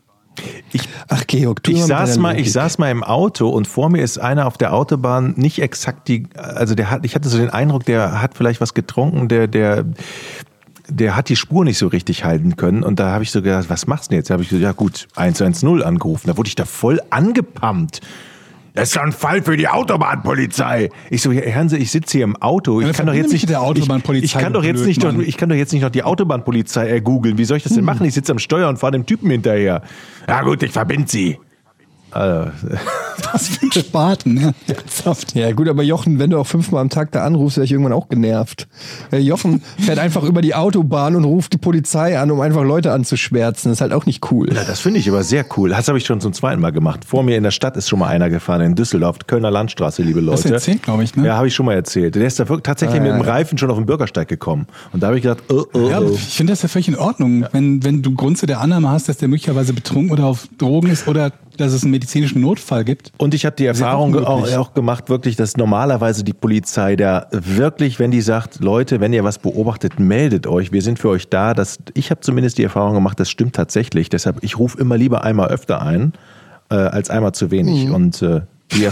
Speaker 3: Ach, Georg, tu
Speaker 1: Ich
Speaker 3: mal mit
Speaker 1: saß
Speaker 3: deiner
Speaker 1: mal,
Speaker 3: Logik.
Speaker 1: ich saß mal im Auto und vor mir ist einer auf der Autobahn nicht exakt die, also der hat, ich hatte so den Eindruck, der hat vielleicht was getrunken, der, der, der hat die Spur nicht so richtig halten können und da habe ich so gedacht, was machst du denn jetzt? Da habe ich so, ja gut, eins eins null angerufen, da wurde ich da voll angepumpt. Das ist ja ein Fall für die Autobahnpolizei. Ich so, Herrn Sie, ich sitze hier im Auto. Ich
Speaker 7: Ja,
Speaker 1: kann doch jetzt
Speaker 7: verbinde mich
Speaker 1: nicht
Speaker 7: mit der Autobahnpolizei,
Speaker 1: Ich, ich kann doch jetzt
Speaker 7: blöd,
Speaker 1: nicht, noch,
Speaker 7: Mann.
Speaker 1: ich kann doch jetzt nicht noch die Autobahnpolizei äh, googeln. Wie soll ich das denn machen? Ich sitze am Steuer und fahre dem Typen hinterher. Ja gut, ich verbinde Sie. Also,
Speaker 7: Was für ein Spaten, ja. Ernsthaft.
Speaker 3: Ja gut, aber Jochen, wenn du auch fünfmal am Tag da anrufst, wäre ich irgendwann auch genervt. Äh, Jochen fährt einfach über die Autobahn und ruft die Polizei an, um einfach Leute anzuschwärzen. Das ist halt auch nicht cool.
Speaker 1: ja, das finde ich aber sehr cool. Das habe ich schon zum zweiten Mal gemacht. Vor mir in der Stadt ist schon mal einer gefahren, in Düsseldorf, Kölner Landstraße, liebe Leute.
Speaker 7: Das erzählt, glaube ich, ne?
Speaker 1: Ja, habe ich schon mal erzählt. Der ist da wirklich tatsächlich
Speaker 3: Ah,
Speaker 1: mit
Speaker 3: ja,
Speaker 1: dem
Speaker 3: ja.
Speaker 1: Reifen schon auf den Bürgersteig gekommen. Und da habe ich gedacht, oh, oh,
Speaker 7: Ja,
Speaker 1: oh.
Speaker 7: ich finde das ja völlig in Ordnung, wenn, wenn du Grund zu der Annahme hast, dass der möglicherweise betrunken oder auf Drogen ist oder dass es einen medizinischen Notfall gibt.
Speaker 1: Und ich habe die Erfahrung
Speaker 7: auch
Speaker 1: auch,
Speaker 7: möglich.
Speaker 1: auch gemacht, wirklich, dass normalerweise die Polizei da wirklich, wenn die sagt, Leute, wenn ihr was beobachtet, meldet euch, wir sind für euch da. Das, ich habe zumindest die Erfahrung gemacht, das stimmt tatsächlich. Deshalb, ich rufe immer lieber einmal öfter ein, äh, als einmal zu wenig.
Speaker 3: Mhm.
Speaker 1: Und äh, wir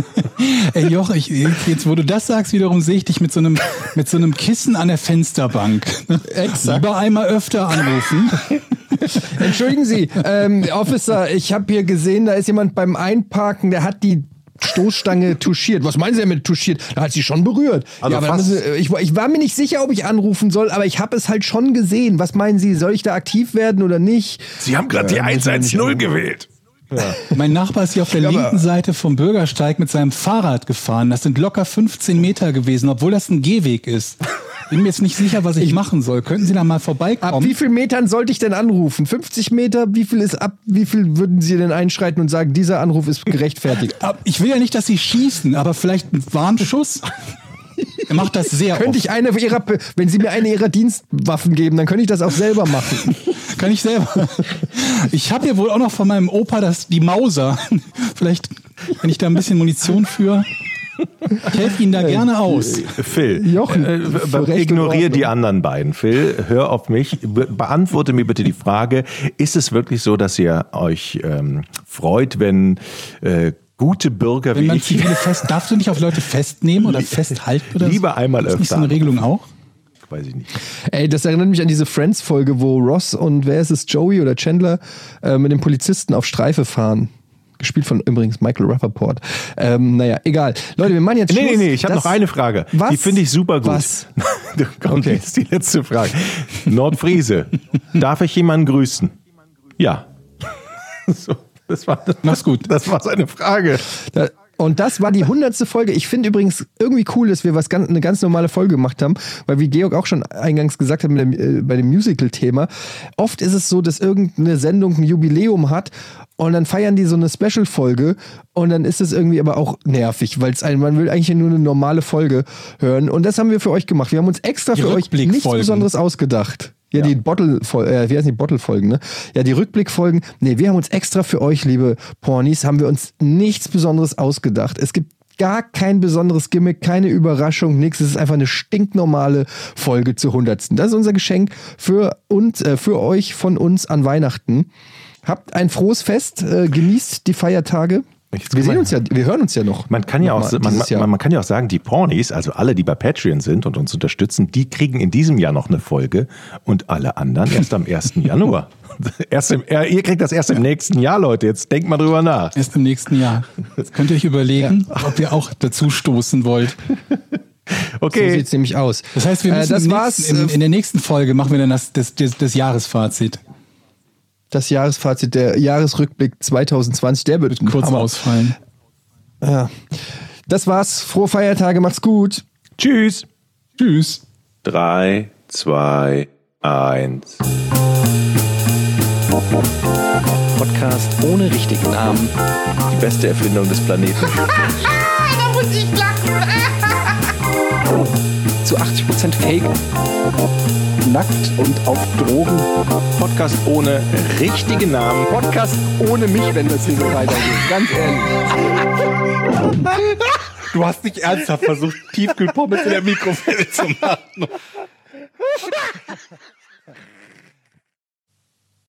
Speaker 7: Ey Joch, ich, jetzt wo du das sagst, wiederum sehe ich dich mit so einem, mit so einem Kissen an der Fensterbank.
Speaker 3: Exakt.
Speaker 7: Lieber einmal öfter anrufen.
Speaker 3: Entschuldigen Sie, ähm, Officer, ich habe hier gesehen, da ist jemand beim Einparken, der hat die Stoßstange touchiert. Was meinen Sie denn mit touchiert? Da hat sie schon berührt.
Speaker 1: Also
Speaker 3: ja, aber
Speaker 1: fast-
Speaker 3: müssen, ich, ich war mir nicht sicher, ob ich anrufen soll, aber ich habe es halt schon gesehen. Was meinen Sie, soll ich da aktiv werden oder nicht?
Speaker 1: Sie haben gerade die eins eins null gewählt.
Speaker 7: Mein Nachbar ist hier auf der
Speaker 3: Ja,
Speaker 7: linken
Speaker 3: aber-
Speaker 7: Seite vom Bürgersteig mit seinem Fahrrad gefahren. Das sind locker fünfzehn Meter gewesen, obwohl das ein Gehweg ist. Bin mir jetzt nicht sicher, was ich machen soll. Könnten Sie da mal
Speaker 3: Ab
Speaker 7: vorbeikommen?
Speaker 3: wie vielen Metern sollte ich denn anrufen? fünfzig Meter? Wie viel ist ab? Wie viel würden Sie denn einschreiten und sagen, dieser Anruf ist gerechtfertigt?
Speaker 7: Ab- Ich will ja nicht, dass Sie schießen, aber vielleicht ein Warnschuss? Er macht das sehr
Speaker 3: Könnte
Speaker 7: oft.
Speaker 3: ich eine ihrer, wenn Sie mir eine Ihrer Dienstwaffen geben, dann könnte ich das auch selber machen.
Speaker 7: Kann ich selber. Ich habe ja wohl auch noch von meinem Opa das, die Mauser. Vielleicht, wenn ich da ein bisschen Munition für. Ich helfe Ihnen da gerne aus.
Speaker 1: Phil,
Speaker 3: Jochen,
Speaker 1: äh,
Speaker 3: für Recht und
Speaker 1: ignoriere
Speaker 3: Ordnung.
Speaker 1: die anderen beiden. Phil, hör auf mich. Be beantworte mir bitte die Frage, ist es wirklich so, dass ihr euch ähm, freut, wenn äh, gute Bürger
Speaker 7: Wenn
Speaker 1: wie
Speaker 7: man
Speaker 1: ich
Speaker 7: zivile fest, darfst du nicht auf Leute festnehmen oder festhalten oder so?
Speaker 1: lieber einmal
Speaker 7: Ist nicht so
Speaker 1: öfter
Speaker 7: eine Regelung auch?
Speaker 1: weiß ich nicht.
Speaker 3: Ey, das erinnert mich an diese Friends-Folge, wo Ross und wer ist es, Joey oder Chandler, äh, mit dem Polizisten auf Streife fahren. Gespielt von übrigens Michael Rappaport. Ähm, naja, egal. Leute, wir machen jetzt
Speaker 1: Nee,
Speaker 3: Schluss.
Speaker 1: nee, nee, ich habe
Speaker 3: Das-
Speaker 1: noch eine Frage.
Speaker 3: Was?
Speaker 1: Die finde ich super gut.
Speaker 3: Was?
Speaker 1: Komm,
Speaker 3: Okay.
Speaker 1: jetzt die letzte Frage. Nordfriese, darf ich jemanden grüßen? Ja. So, das war,
Speaker 7: Mach's gut.
Speaker 1: Das war seine Frage.
Speaker 3: Da, und das war die hundertste Folge. Ich finde übrigens irgendwie cool, dass wir was ganz, eine ganz normale Folge gemacht haben, weil wie Georg auch schon eingangs gesagt hat mit dem, äh, bei dem Musical-Thema, oft ist es so, dass irgendeine Sendung ein Jubiläum hat und dann feiern die so eine Special-Folge und dann ist es irgendwie aber auch nervig, weil es ein, man will eigentlich nur eine normale Folge hören und das haben wir für euch gemacht. Wir haben uns extra
Speaker 7: Die
Speaker 3: für euch nichts
Speaker 7: Rückblickfolgen.
Speaker 3: Besonderes ausgedacht. Ja, die Bottle, äh, wie heißen die Bottle-Folgen, ne? Ja, die Rückblickfolgen. Nee, wir haben uns extra für euch, liebe Pornis, haben wir uns nichts Besonderes ausgedacht. Es gibt gar kein besonderes Gimmick, keine Überraschung, nichts. Es ist einfach eine stinknormale Folge zur hundertsten. Das ist unser Geschenk für uns, äh, für euch von uns an Weihnachten. Habt ein frohes Fest, äh, genießt die Feiertage.
Speaker 1: Jetzt
Speaker 3: Wir
Speaker 1: guck
Speaker 3: sehen
Speaker 1: mal.
Speaker 3: uns ja, wir hören uns ja noch.
Speaker 1: Man kann ja auch,
Speaker 3: Nochmal
Speaker 1: man,
Speaker 3: dieses Jahr.
Speaker 1: man, man kann ja auch sagen, die Pornis, also alle, die bei Patreon sind und uns unterstützen, die kriegen in diesem Jahr noch eine Folge und alle anderen erst am ersten Januar. Erst im, äh, ihr kriegt das erst im nächsten Jahr, Leute. Jetzt denkt mal drüber nach.
Speaker 7: Erst im nächsten Jahr. Jetzt könnt ihr euch überlegen, ob ihr auch dazu stoßen wollt.
Speaker 3: So
Speaker 1: Okay.
Speaker 3: sieht's nämlich aus.
Speaker 7: Das heißt, wir
Speaker 3: Äh,
Speaker 7: müssen
Speaker 3: das
Speaker 7: im
Speaker 3: war's.
Speaker 7: nächsten, in,
Speaker 3: äh,
Speaker 7: in der nächsten Folge machen wir dann das, das, das, das Jahresfazit.
Speaker 3: Das Jahresfazit, der Jahresrückblick zwanzig zwanzig, der wird
Speaker 7: Kurz
Speaker 3: Hammer.
Speaker 7: ausfallen.
Speaker 3: Ja. Das war's. Frohe Feiertage, macht's gut.
Speaker 1: Tschüss.
Speaker 7: Tschüss.
Speaker 4: drei, zwei, eins.
Speaker 5: Podcast ohne richtigen Namen.
Speaker 4: Die beste Erfindung des Planeten.
Speaker 6: Da muss ich lachen.
Speaker 5: Zu achtzig Prozent Fake.
Speaker 7: Nackt und auf Drogen.
Speaker 1: Podcast ohne richtigen Namen.
Speaker 3: Podcast ohne mich, wenn das hier so weitergeht. Ganz ehrlich.
Speaker 1: Du hast nicht ernsthaft versucht, Tiefkühlpommes in der Mikrowelle zu machen.